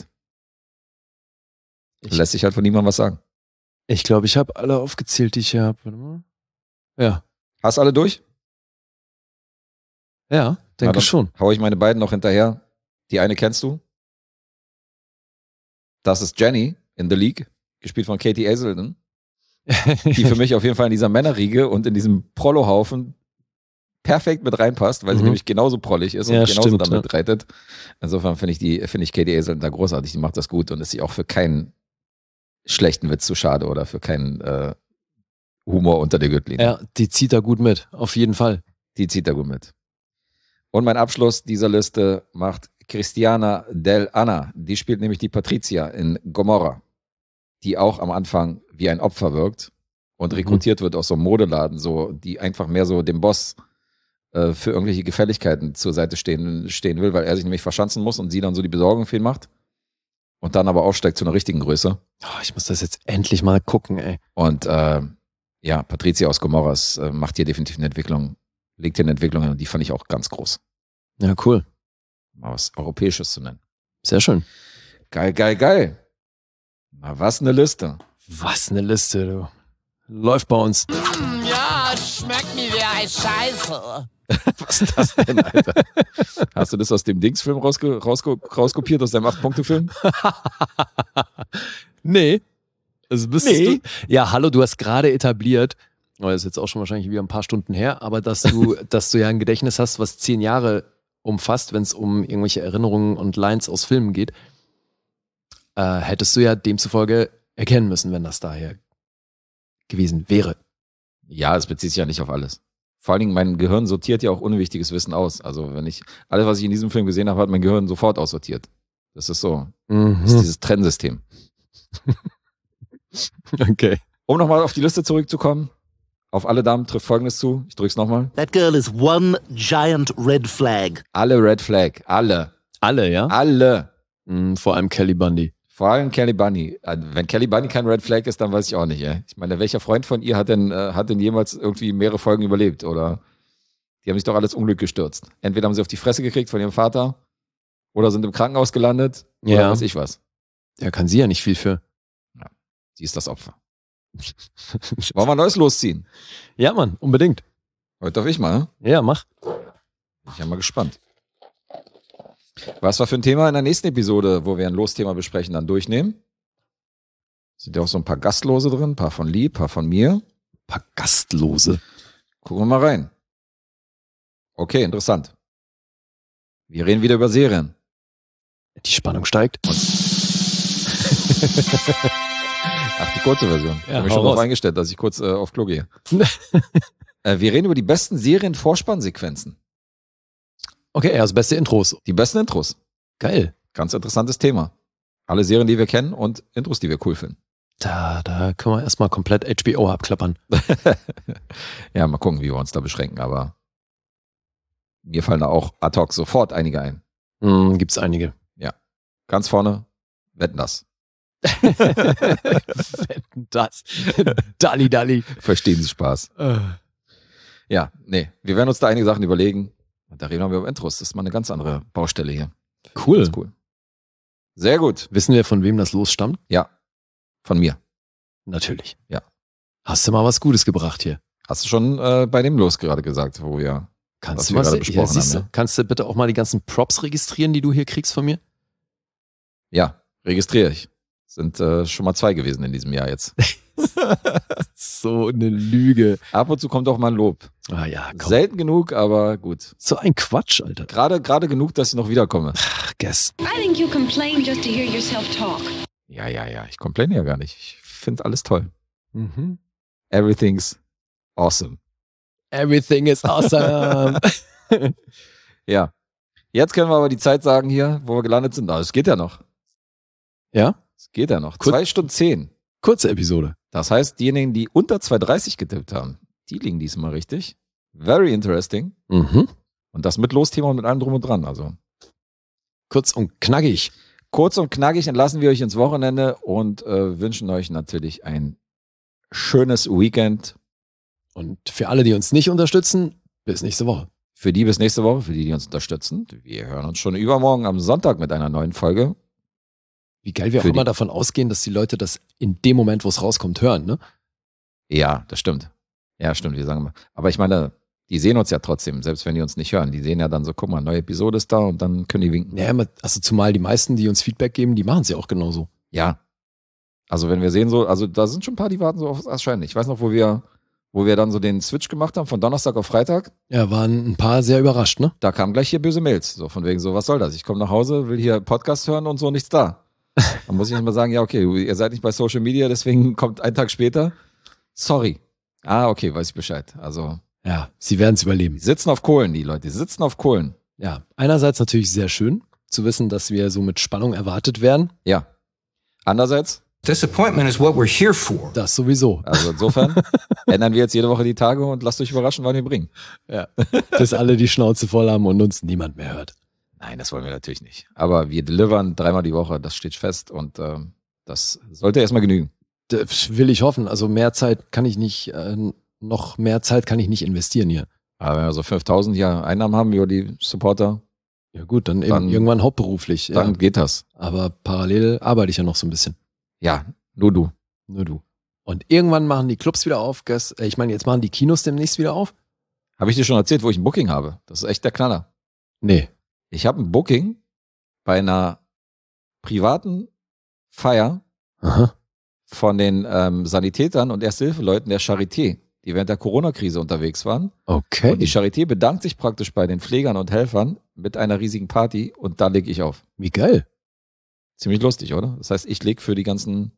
Lässt sich halt von niemandem was sagen.
Ich glaube, ich habe alle aufgezählt, die ich hier habe. Warte mal. Ja.
Hast alle durch?
Ja,
Na,
denke
dann
schon.
Hau ich meine beiden noch hinterher. Die eine kennst du? Das ist Jenny in The League, gespielt von Katie Hazelden, die für mich auf jeden Fall in dieser Männerriege und in diesem Prollohaufen perfekt mit reinpasst, weil sie nämlich genauso prollig ist und
Ja,
genauso
stimmt,
damit reitet. Insofern finde ich Katie Hazelden da großartig, die macht das gut und ist sich auch für keinen schlechten Witz zu schade oder für keinen Humor unter der Gürtellinie.
Ja, die zieht da gut mit, auf jeden Fall.
Die zieht da gut mit. Und mein Abschluss dieser Liste macht Christiana Del Anna. Die spielt nämlich die Patricia in Gomorra, die auch am Anfang wie ein Opfer wirkt und rekrutiert wird aus so einem Modeladen, so, die einfach mehr so dem Boss für irgendwelche Gefälligkeiten zur Seite stehen will, weil er sich nämlich verschanzen muss und sie dann so die Besorgung für ihn macht und dann aber aufsteigt zu einer richtigen Größe.
Oh, ich muss das jetzt endlich mal gucken, ey.
Und ja, Patricia aus Gomorra macht hier definitiv eine Entwicklung, legt hier eine Entwicklung hin und die fand ich auch ganz groß.
Ja, cool.
Mal was Europäisches zu nennen.
Sehr schön.
Geil, geil, geil. Na, was eine Liste.
Was eine Liste, du. Läuft bei uns.
Ja, schmeckt mir wie ein Scheiße.
Was ist das denn, Alter? Hast du das aus dem Dingsfilm rauskopiert, aus deinem 8-Punkte-Film?
Nee. Also bist du. Ja, hallo, du hast gerade etabliert, das ist jetzt auch schon wahrscheinlich wieder ein paar Stunden her, aber dass du ja ein Gedächtnis hast, was 10 Jahre umfasst, wenn es um irgendwelche Erinnerungen und Lines aus Filmen geht, hättest du ja demzufolge erkennen müssen, wenn das daher gewesen wäre.
Ja, es bezieht sich ja nicht auf alles. Vor allen Dingen, mein Gehirn sortiert ja auch unwichtiges Wissen aus. Also wenn ich, alles, was ich in diesem Film gesehen habe, hat mein Gehirn sofort aussortiert. Das ist so. Das ist dieses Trennsystem.
Okay.
Um nochmal auf die Liste zurückzukommen, auf alle Damen trifft Folgendes zu. Ich drück's nochmal.
That girl is one giant red flag.
Alle Red Flag. Alle.
Alle, ja?
Alle.
Vor allem Kelly Bundy.
Vor allem Kelly Bundy. Wenn Kelly Bundy kein Red Flag ist, dann weiß ich auch nicht. Ey. Ich meine, welcher Freund von ihr hat denn jemals irgendwie mehrere Folgen überlebt? Oder die haben sich doch alles Unglück gestürzt. Entweder haben sie auf die Fresse gekriegt von ihrem Vater oder sind im Krankenhaus gelandet oder
Ja.
weiß ich was.
Ja, kann sie ja nicht viel für.
Ja, sie ist das Opfer. Wollen wir Neues losziehen?
Ja, Mann, unbedingt.
Heute darf ich mal. Ne?
Ja, mach.
Bin ich ja mal gespannt. Was wir für ein Thema in der nächsten Episode, wo wir ein Losthema besprechen, dann durchnehmen? Sind ja auch so ein paar Gastlose drin, ein paar von Lee, ein paar von mir.
Ein paar Gastlose.
Gucken wir mal rein. Okay, interessant. Wir reden wieder über Serien.
Die Spannung steigt.
Ach, die kurze Version.
Ja,
Ich habe mich schon darauf eingestellt, dass ich kurz auf Klo gehe. Wir reden über die besten Serien-Vorspannsequenzen.
Okay, also beste Intros.
Die besten Intros.
Geil.
Ganz interessantes Thema. Alle Serien, die wir kennen und Intros, die wir cool finden.
Da können wir erstmal komplett HBO abklappern.
Ja, mal gucken, wie wir uns da beschränken, aber mir fallen da auch ad hoc sofort einige ein.
Gibt's einige.
Ja. Ganz vorne, Wetten, das.
Wetten, das. Dalli.
Verstehen Sie Spaß. Ja, nee, wir werden uns da einige Sachen überlegen. Und da reden wir über Intros. Das ist mal eine ganz andere Baustelle hier.
Cool.
Das ist cool. Sehr gut.
Wissen wir, von wem das losstammt?
Ja, von mir.
Natürlich.
Ja.
Hast du mal was Gutes gebracht hier?
Hast du schon bei dem Los gerade gesagt, wo wir
Kannst
was wir gerade besprochen haben. Ja?
Kannst du bitte auch mal die ganzen Props registrieren, die du hier kriegst von mir?
Ja, registriere ich. Sind schon mal 2 gewesen in diesem Jahr jetzt.
So eine Lüge.
Ab und zu kommt auch mal ein Lob.
Ah ja, komm.
Selten genug, aber gut.
So ein Quatsch, Alter.
Gerade genug, dass ich noch wiederkomme.
Ach, guess.
I think you complain just to hear yourself talk.
Ja. Ich complaine ja gar nicht. Ich finde alles toll.
Mhm.
Everything's awesome.
Everything is awesome.
Ja. Jetzt können wir aber die Zeit sagen hier, wo wir gelandet sind. Es geht ja noch.
Ja?
Es geht ja noch. 2 Stunden 10.
Kurze Episode.
Das heißt, diejenigen, die unter 2,30 getippt haben, die liegen diesmal richtig. Very interesting.
Mhm.
Und das mit Losthema und mit allem drum und dran. Also
Kurz und knackig.
kurz und knackig entlassen wir euch ins Wochenende und wünschen euch natürlich ein schönes Weekend.
Und für alle, die uns nicht unterstützen, bis nächste Woche.
Für die bis nächste Woche, für die uns unterstützen. Wir hören uns schon übermorgen am Sonntag mit einer neuen Folge.
Wie geil wir auch immer davon ausgehen, dass die Leute das in dem Moment, wo es rauskommt, hören, ne?
Ja, das stimmt. Ja, stimmt, wir sagen mal. Aber ich meine, die sehen uns ja trotzdem, selbst wenn die uns nicht hören. Die sehen ja dann so, guck mal, neue Episode ist da und dann können die winken.
Ja, also zumal die meisten, die uns Feedback geben, die machen es ja auch genauso.
Ja. Also wenn wir sehen so, also da sind schon ein paar, die warten so aufs Erscheinen. Ich weiß noch, wo wir dann so den Switch gemacht haben von Donnerstag auf Freitag.
Ja, waren ein paar sehr überrascht, ne?
Da kamen gleich hier böse Mails. So von wegen so, was soll das? Ich komme nach Hause, will hier Podcast hören und so, nichts da. Dann muss ich mal sagen, ja, okay, ihr seid nicht bei Social Media, deswegen kommt ein Tag später. Sorry. Ah, okay, weiß ich Bescheid. Also.
Ja, sie werden es überleben.
Die sitzen auf Kohlen, die Leute. Die sitzen auf Kohlen.
Ja, einerseits natürlich sehr schön zu wissen, dass wir so mit Spannung erwartet werden.
Ja. Andererseits.
Disappointment is what we're here for.
Das sowieso.
Also insofern ändern wir jetzt jede Woche die Tage und lasst euch überraschen, wann wir bringen.
Ja. Bis alle die Schnauze voll haben und uns niemand mehr hört.
Nein, das wollen wir natürlich nicht. Aber wir delivern 3-mal die Woche, das steht fest und das sollte erstmal genügen.
Das will ich hoffen. Also mehr Zeit kann ich nicht, noch mehr Zeit kann ich nicht investieren hier.
Aber wenn wir so 5.000 hier Einnahmen haben über die Supporter.
Ja gut, dann eben irgendwann hauptberuflich.
Dann geht das.
Aber parallel arbeite ich ja noch so ein bisschen.
Ja, nur du.
Nur du. Und irgendwann machen die Clubs wieder auf. Ich meine, jetzt machen die Kinos demnächst wieder auf.
Habe ich dir schon erzählt, wo ich ein Booking habe? Das ist echt der Knaller.
Nee.
Ich habe ein Booking bei einer privaten Feier von den Sanitätern und Erste-Hilfe-Leuten der Charité, die während der Corona-Krise unterwegs waren.
Okay.
Und die Charité bedankt sich praktisch bei den Pflegern und Helfern mit einer riesigen Party und da lege ich auf.
Wie geil.
Ziemlich lustig, oder? Das heißt, ich lege für die ganzen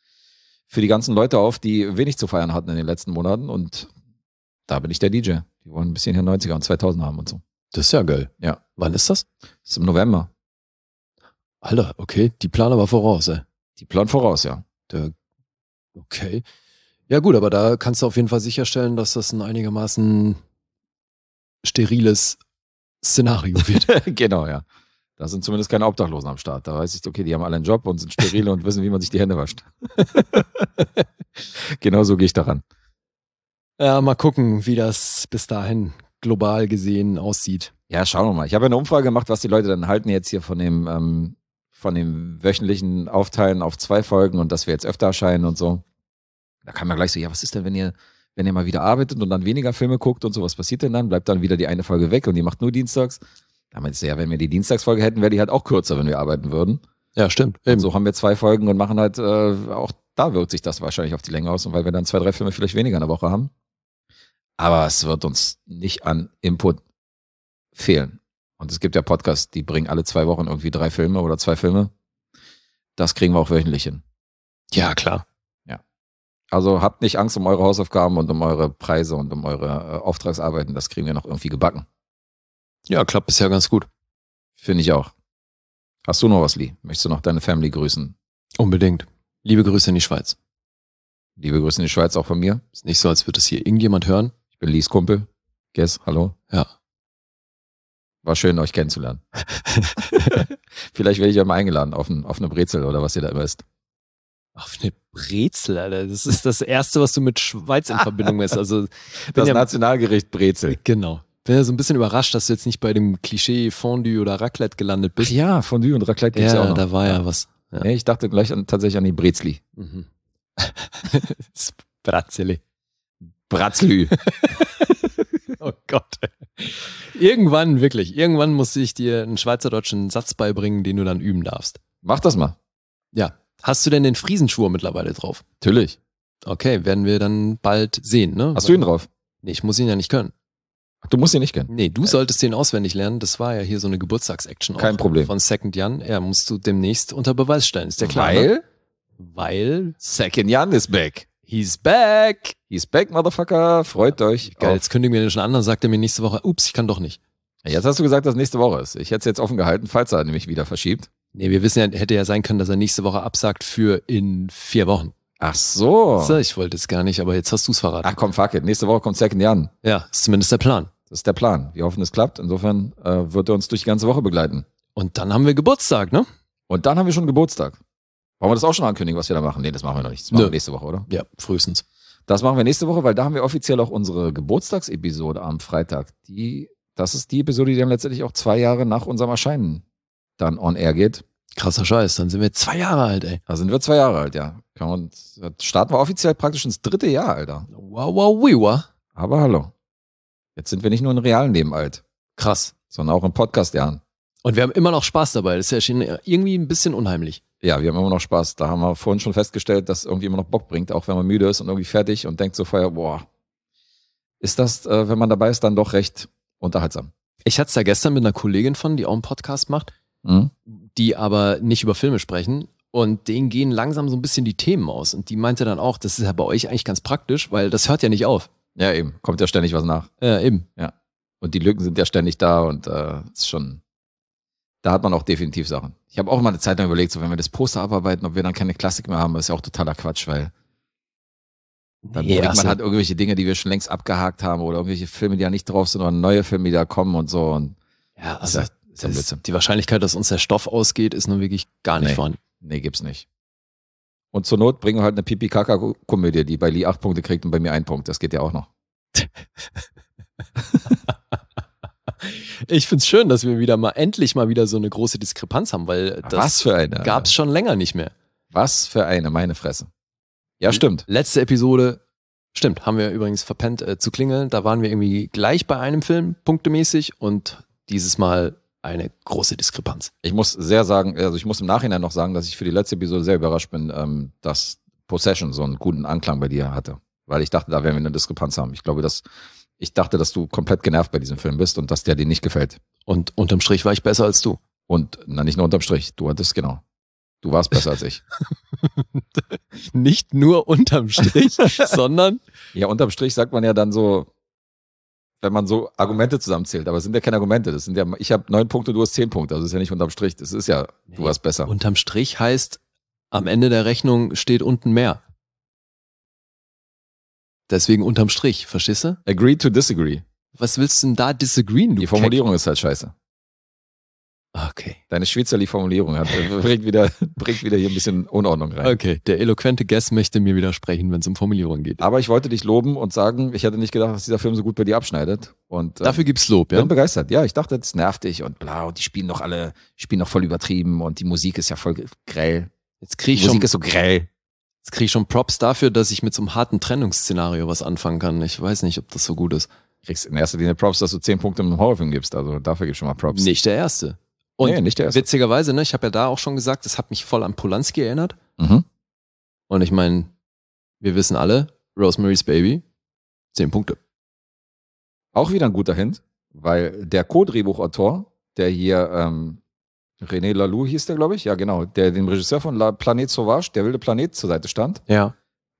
Leute auf, die wenig zu feiern hatten in den letzten Monaten und da bin ich der DJ. Die wollen ein bisschen hier 90er und 2000 haben und so.
Das ist ja geil.
Ja.
Wann ist das?
Das ist im November.
Alter, okay. Die planen aber voraus, ey.
Die planen voraus, ja.
Okay. Ja gut, aber da kannst du auf jeden Fall sicherstellen, dass das ein einigermaßen steriles Szenario wird.
Genau, ja. Da sind zumindest keine Obdachlosen am Start. Da weiß ich, okay, die haben alle einen Job und sind steril und wissen, wie man sich die Hände wascht. Genau so gehe ich daran.
Ja, mal gucken, wie das bis dahin global gesehen aussieht.
Ja, schauen wir mal. Ich habe ja eine Umfrage gemacht, was die Leute dann halten jetzt hier von dem wöchentlichen Aufteilen auf 2 Folgen und dass wir jetzt öfter erscheinen und so. Da kam ja gleich so, ja, was ist denn, wenn ihr mal wieder arbeitet und dann weniger Filme guckt und so, was passiert denn dann? Bleibt dann wieder die eine Folge weg und die macht nur dienstags? Da meinte ich, ja, wenn wir die Dienstagsfolge hätten, wäre die halt auch kürzer, wenn wir arbeiten würden.
Ja, stimmt.
Und so haben wir 2 Folgen und machen halt, auch da wirkt sich das wahrscheinlich auf die Länge aus und weil wir dann 2, 3 Filme vielleicht weniger in der Woche haben. Aber es wird uns nicht an Input fehlen. Und es gibt ja Podcasts, die bringen alle 2 Wochen irgendwie 3 Filme oder 2 Filme. Das kriegen wir auch wöchentlich hin.
Ja, klar.
Ja. Also habt nicht Angst um eure Hausaufgaben und um eure Preise und um eure Auftragsarbeiten. Das kriegen wir noch irgendwie gebacken.
Ja, klappt bisher ganz gut.
Finde ich auch. Hast du noch was, Lee? Möchtest du noch deine Family grüßen?
Unbedingt. Liebe Grüße in die Schweiz.
Liebe Grüße in die Schweiz auch von mir.
Ist nicht so, als würde das hier irgendjemand hören.
Ich bin Lees Kumpel. Guess, hallo.
Ja.
War schön, euch kennenzulernen. Vielleicht werde ich ja mal eingeladen auf eine Brezel oder was ihr da immer isst.
Auf eine Brezel, Alter. Das ist das Erste, was du mit Schweiz in Verbindung hast. Also,
Das Nationalgericht Brezel.
Genau. Bin ja so ein bisschen überrascht, dass du jetzt nicht bei dem Klischee Fondue oder Raclette gelandet bist.
Ach ja, Fondue und Raclette gibt's ja auch noch.
Da war ja was. Ja.
Nee, ich dachte gleich tatsächlich an die Brezli.
Mhm. Bratzeli.
Bratzlü.
Oh Gott. Irgendwann muss ich dir einen schweizerdeutschen Satz beibringen, den du dann üben darfst.
Mach das mal.
Ja. Hast du denn den Friesenschwur mittlerweile drauf?
Natürlich.
Okay, werden wir dann bald sehen, ne?
Hast du ihn drauf?
Nee, ich muss ihn ja nicht können.
Du musst ihn nicht kennen.
Nee, du solltest den auswendig lernen. Das war ja hier so eine Geburtstagsaction.
Kein Problem.
Von Second Jan. Ja, musst du demnächst unter Beweis stellen. Ist der klar?
Weil?
Ne? Weil
Second Jan is back.
He's back.
He's back, Motherfucker. Freut euch.
Geil, jetzt kündigen wir den schon an, dann sagt er mir nächste Woche, ups, ich kann doch nicht.
Jetzt hast du gesagt, dass nächste Woche ist. Ich hätte es jetzt offen gehalten, falls er nämlich wieder verschiebt.
Nee, wir wissen ja, hätte ja sein können, dass er nächste Woche absagt für in 4 Wochen.
Ach so.
So, ich wollte es gar nicht, aber jetzt hast du es verraten.
Ach komm, fuck it. Nächste Woche kommt Second Jan.
Ja, ist zumindest der Plan.
Das ist der Plan. Wir hoffen, es klappt. Insofern wird er uns durch die ganze Woche begleiten.
Und dann haben wir Geburtstag, ne?
Und dann haben wir schon Geburtstag. Wollen wir das auch schon ankündigen, was wir da machen? Nee, das machen wir noch nicht. Das machen wir nächste Woche, oder?
Ja, frühestens.
Das machen wir nächste Woche, weil da haben wir offiziell auch unsere Geburtstagsepisode am Freitag. Das ist die Episode, die dann letztendlich auch 2 Jahre nach unserem Erscheinen dann on air geht.
Krasser Scheiß, dann sind wir 2 Jahre alt, ey.
Da sind wir 2 Jahre alt, ja. Starten wir offiziell praktisch ins 3. Jahr, Alter.
Wow.
Aber hallo. Jetzt sind wir nicht nur im realen Leben alt.
Krass.
Sondern auch im Podcast-Jahren.
Und wir haben immer noch Spaß dabei. Das ist ja schon irgendwie ein bisschen unheimlich.
Ja, wir haben immer noch Spaß. Da haben wir vorhin schon festgestellt, dass irgendwie immer noch Bock bringt, auch wenn man müde ist und irgendwie fertig und denkt so vorher, boah, ist das, wenn man dabei ist, dann doch recht unterhaltsam.
Ich hatte es da gestern mit einer Kollegin von, die auch einen Podcast macht, die aber nicht über Filme sprechen. Und denen gehen langsam so ein bisschen die Themen aus. Und die meinte dann auch, das ist ja bei euch eigentlich ganz praktisch, weil das hört ja nicht auf.
Ja, eben. Kommt ja ständig was nach.
Ja, eben.
Ja. Und die Lücken sind ja ständig da und ist schon, da hat man auch definitiv Sachen. Ich habe auch mal eine Zeit lang überlegt, so wenn wir das Poster abarbeiten, ob wir dann keine Klassik mehr haben, ist ja auch totaler Quatsch, weil dann bringt man halt irgendwelche Dinge, die wir schon längst abgehakt haben oder irgendwelche Filme, die ja nicht drauf sind oder neue Filme, die da kommen und so. Und
ja, also die Wahrscheinlichkeit, dass uns der Stoff ausgeht, ist nun wirklich gar nicht vorhanden.
Nee, gibt's nicht. Und zur Not bringen wir halt eine Pipi-Kaka-Komödie, die bei Lee 8 Punkte kriegt und bei mir 1 Punkt. Das geht ja auch noch.
Ich find's schön, dass wir endlich mal wieder so eine große Diskrepanz haben, weil das gab's schon länger nicht mehr.
Was für eine, meine Fresse. Ja, stimmt.
Letzte Episode, stimmt, haben wir übrigens verpennt zu klingeln. Da waren wir irgendwie gleich bei einem Film, punktemäßig, und dieses Mal eine große Diskrepanz.
Ich muss im Nachhinein noch sagen, dass ich für die letzte Episode sehr überrascht bin, dass Possession so einen guten Anklang bei dir hatte. Weil ich dachte, da werden wir eine Diskrepanz haben. Ich dachte, dass du komplett genervt bei diesem Film bist und dass der dir nicht gefällt.
Und unterm Strich war ich besser als du.
Und nicht nur unterm Strich, du warst besser als ich.
Nicht nur unterm Strich, sondern...
Ja, unterm Strich sagt man ja dann so, wenn man so Argumente zusammenzählt, aber es sind ja keine Argumente, ich habe 9 Punkte, du hast 10 Punkte, also das ist ja nicht unterm Strich, das ist ja, du warst besser.
Unterm Strich heißt, am Ende der Rechnung steht unten mehr. Deswegen unterm Strich, verstehst du?
Agree to disagree.
Was willst du denn da disagreeen, du
Die Formulierung ist halt scheiße.
Okay.
Deine Schweizerli-Formulierung bringt wieder hier ein bisschen Unordnung rein.
Okay, der eloquente Guest möchte mir widersprechen, wenn es um Formulierungen geht.
Aber ich wollte dich loben und sagen, ich hätte nicht gedacht, dass dieser Film so gut bei dir abschneidet. Und
dafür gibt's Lob, ja?
Bin begeistert. Ja, ich dachte, das nervt dich und bla, und die spielen noch voll übertrieben und die Musik ist ja voll grell. Die Musik ist so grell.
Jetzt kriege ich schon Props dafür, dass ich mit so einem harten Trennungsszenario was anfangen kann. Ich weiß nicht, ob das so gut ist.
Kriegst in erster Linie Props, dass du 10 Punkte im Horrorfilm gibst. Also dafür gibst du schon mal Props.
Nicht der erste. Und
nicht der erste.
Witzigerweise, ich habe ja da auch schon gesagt, das hat mich voll an Polanski erinnert.
Mhm.
Und ich meine, wir wissen alle, Rosemary's Baby, 10 Punkte.
Auch wieder ein guter Hint, weil der Co-Drehbuchautor, der hier René Laloux hieß der, glaube ich, ja genau, der dem Regisseur von La Planète Sauvage, der wilde Planet, zur Seite stand.
Ja.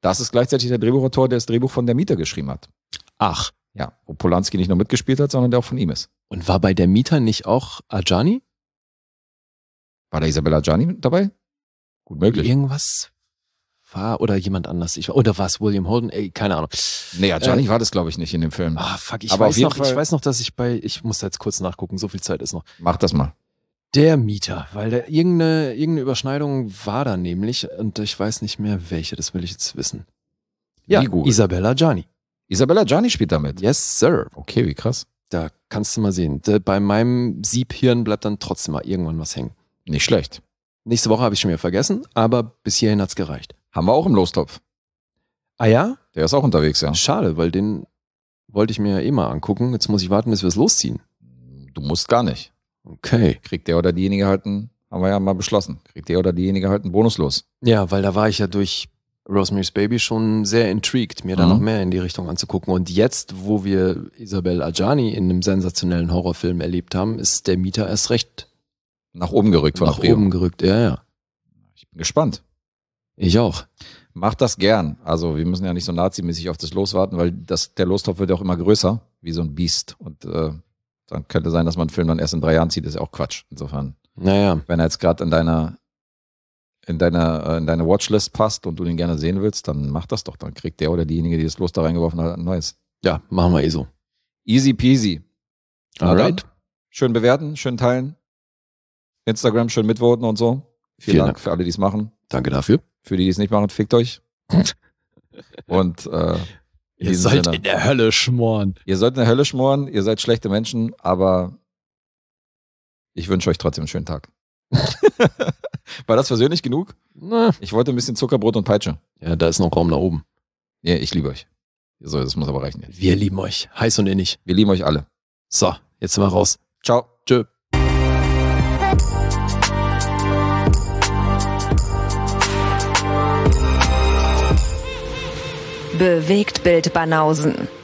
Das ist gleichzeitig der Drehbuchautor, der das Drehbuch von Der Mieter geschrieben hat.
Ach.
Ja, wo Polanski nicht nur mitgespielt hat, sondern der auch von ihm ist.
Und war bei Der Mieter nicht auch Adjani?
War da Isabella Adjani dabei? Gut möglich.
Irgendwas war, oder jemand anders. Oder war es William Holden? Ey, keine Ahnung.
Nee, Adjani war das, glaube ich, nicht in dem Film.
Ah, fuck, ich
Aber
weiß
auf jeden
noch, dass ich muss da jetzt kurz nachgucken, so viel Zeit ist noch.
Mach das mal.
Der Mieter, weil da irgendeine Überschneidung war da nämlich und ich weiß nicht mehr welche, das will ich jetzt wissen. Ja, Isabella Adjani.
Isabella Adjani spielt damit?
Yes, sir.
Okay, wie krass.
Da kannst du mal sehen. Bei meinem Siebhirn bleibt dann trotzdem mal irgendwann was hängen.
Nicht schlecht.
Nächste Woche habe ich schon wieder vergessen, aber bis hierhin hat's gereicht.
Haben wir auch im Lostopf.
Ah ja?
Der ist auch unterwegs, ja.
Schade, weil den wollte ich mir ja mal angucken. Jetzt muss ich warten, bis wir es losziehen.
Du musst gar nicht.
Okay.
Kriegt der oder diejenige halt haben wir ja mal beschlossen, kriegt der oder diejenige halt einen Bonus los.
Ja, weil da war ich ja durch Rosemary's Baby schon sehr intrigued, mir da noch mehr in die Richtung anzugucken. Und jetzt, wo wir Isabella Adjani in einem sensationellen Horrorfilm erlebt haben, ist Der Mieter erst recht
nach oben gerückt von
Nach oben gerückt, ja.
Ich bin gespannt.
Ich auch.
Macht das gern. Also wir müssen ja nicht so nazimäßig auf das Los warten, weil der Lostopf wird ja auch immer größer, wie so ein Biest. Und dann könnte sein, dass man einen Film dann erst in 3 Jahren zieht, ist ja auch Quatsch. Insofern.
Naja.
Wenn er jetzt gerade in deine Watchlist passt und du den gerne sehen willst, dann mach das doch. Dann kriegt der oder diejenige, die das Los da reingeworfen hat, ein neues.
Ja, machen wir so.
Easy peasy.
Alright.
Schön bewerten, schön teilen. Instagram schön mitvoten und so. Vielen Dank für alle, die es machen.
Danke dafür.
Für die es nicht machen, fickt euch. Und
ihr sollt in der Hölle schmoren.
Ihr sollt in der Hölle schmoren, ihr seid schlechte Menschen, aber ich wünsche euch trotzdem einen schönen Tag. War das persönlich genug?
Na.
Ich wollte ein bisschen Zuckerbrot und Peitsche.
Ja, da ist noch Raum nach oben.
Ja, ich liebe euch. So, das muss aber reichen jetzt.
Wir lieben euch. Heiß und innig.
Wir lieben euch alle.
So, jetzt sind wir raus.
Ciao.
Tschö.
Bewegt Bild Banausen.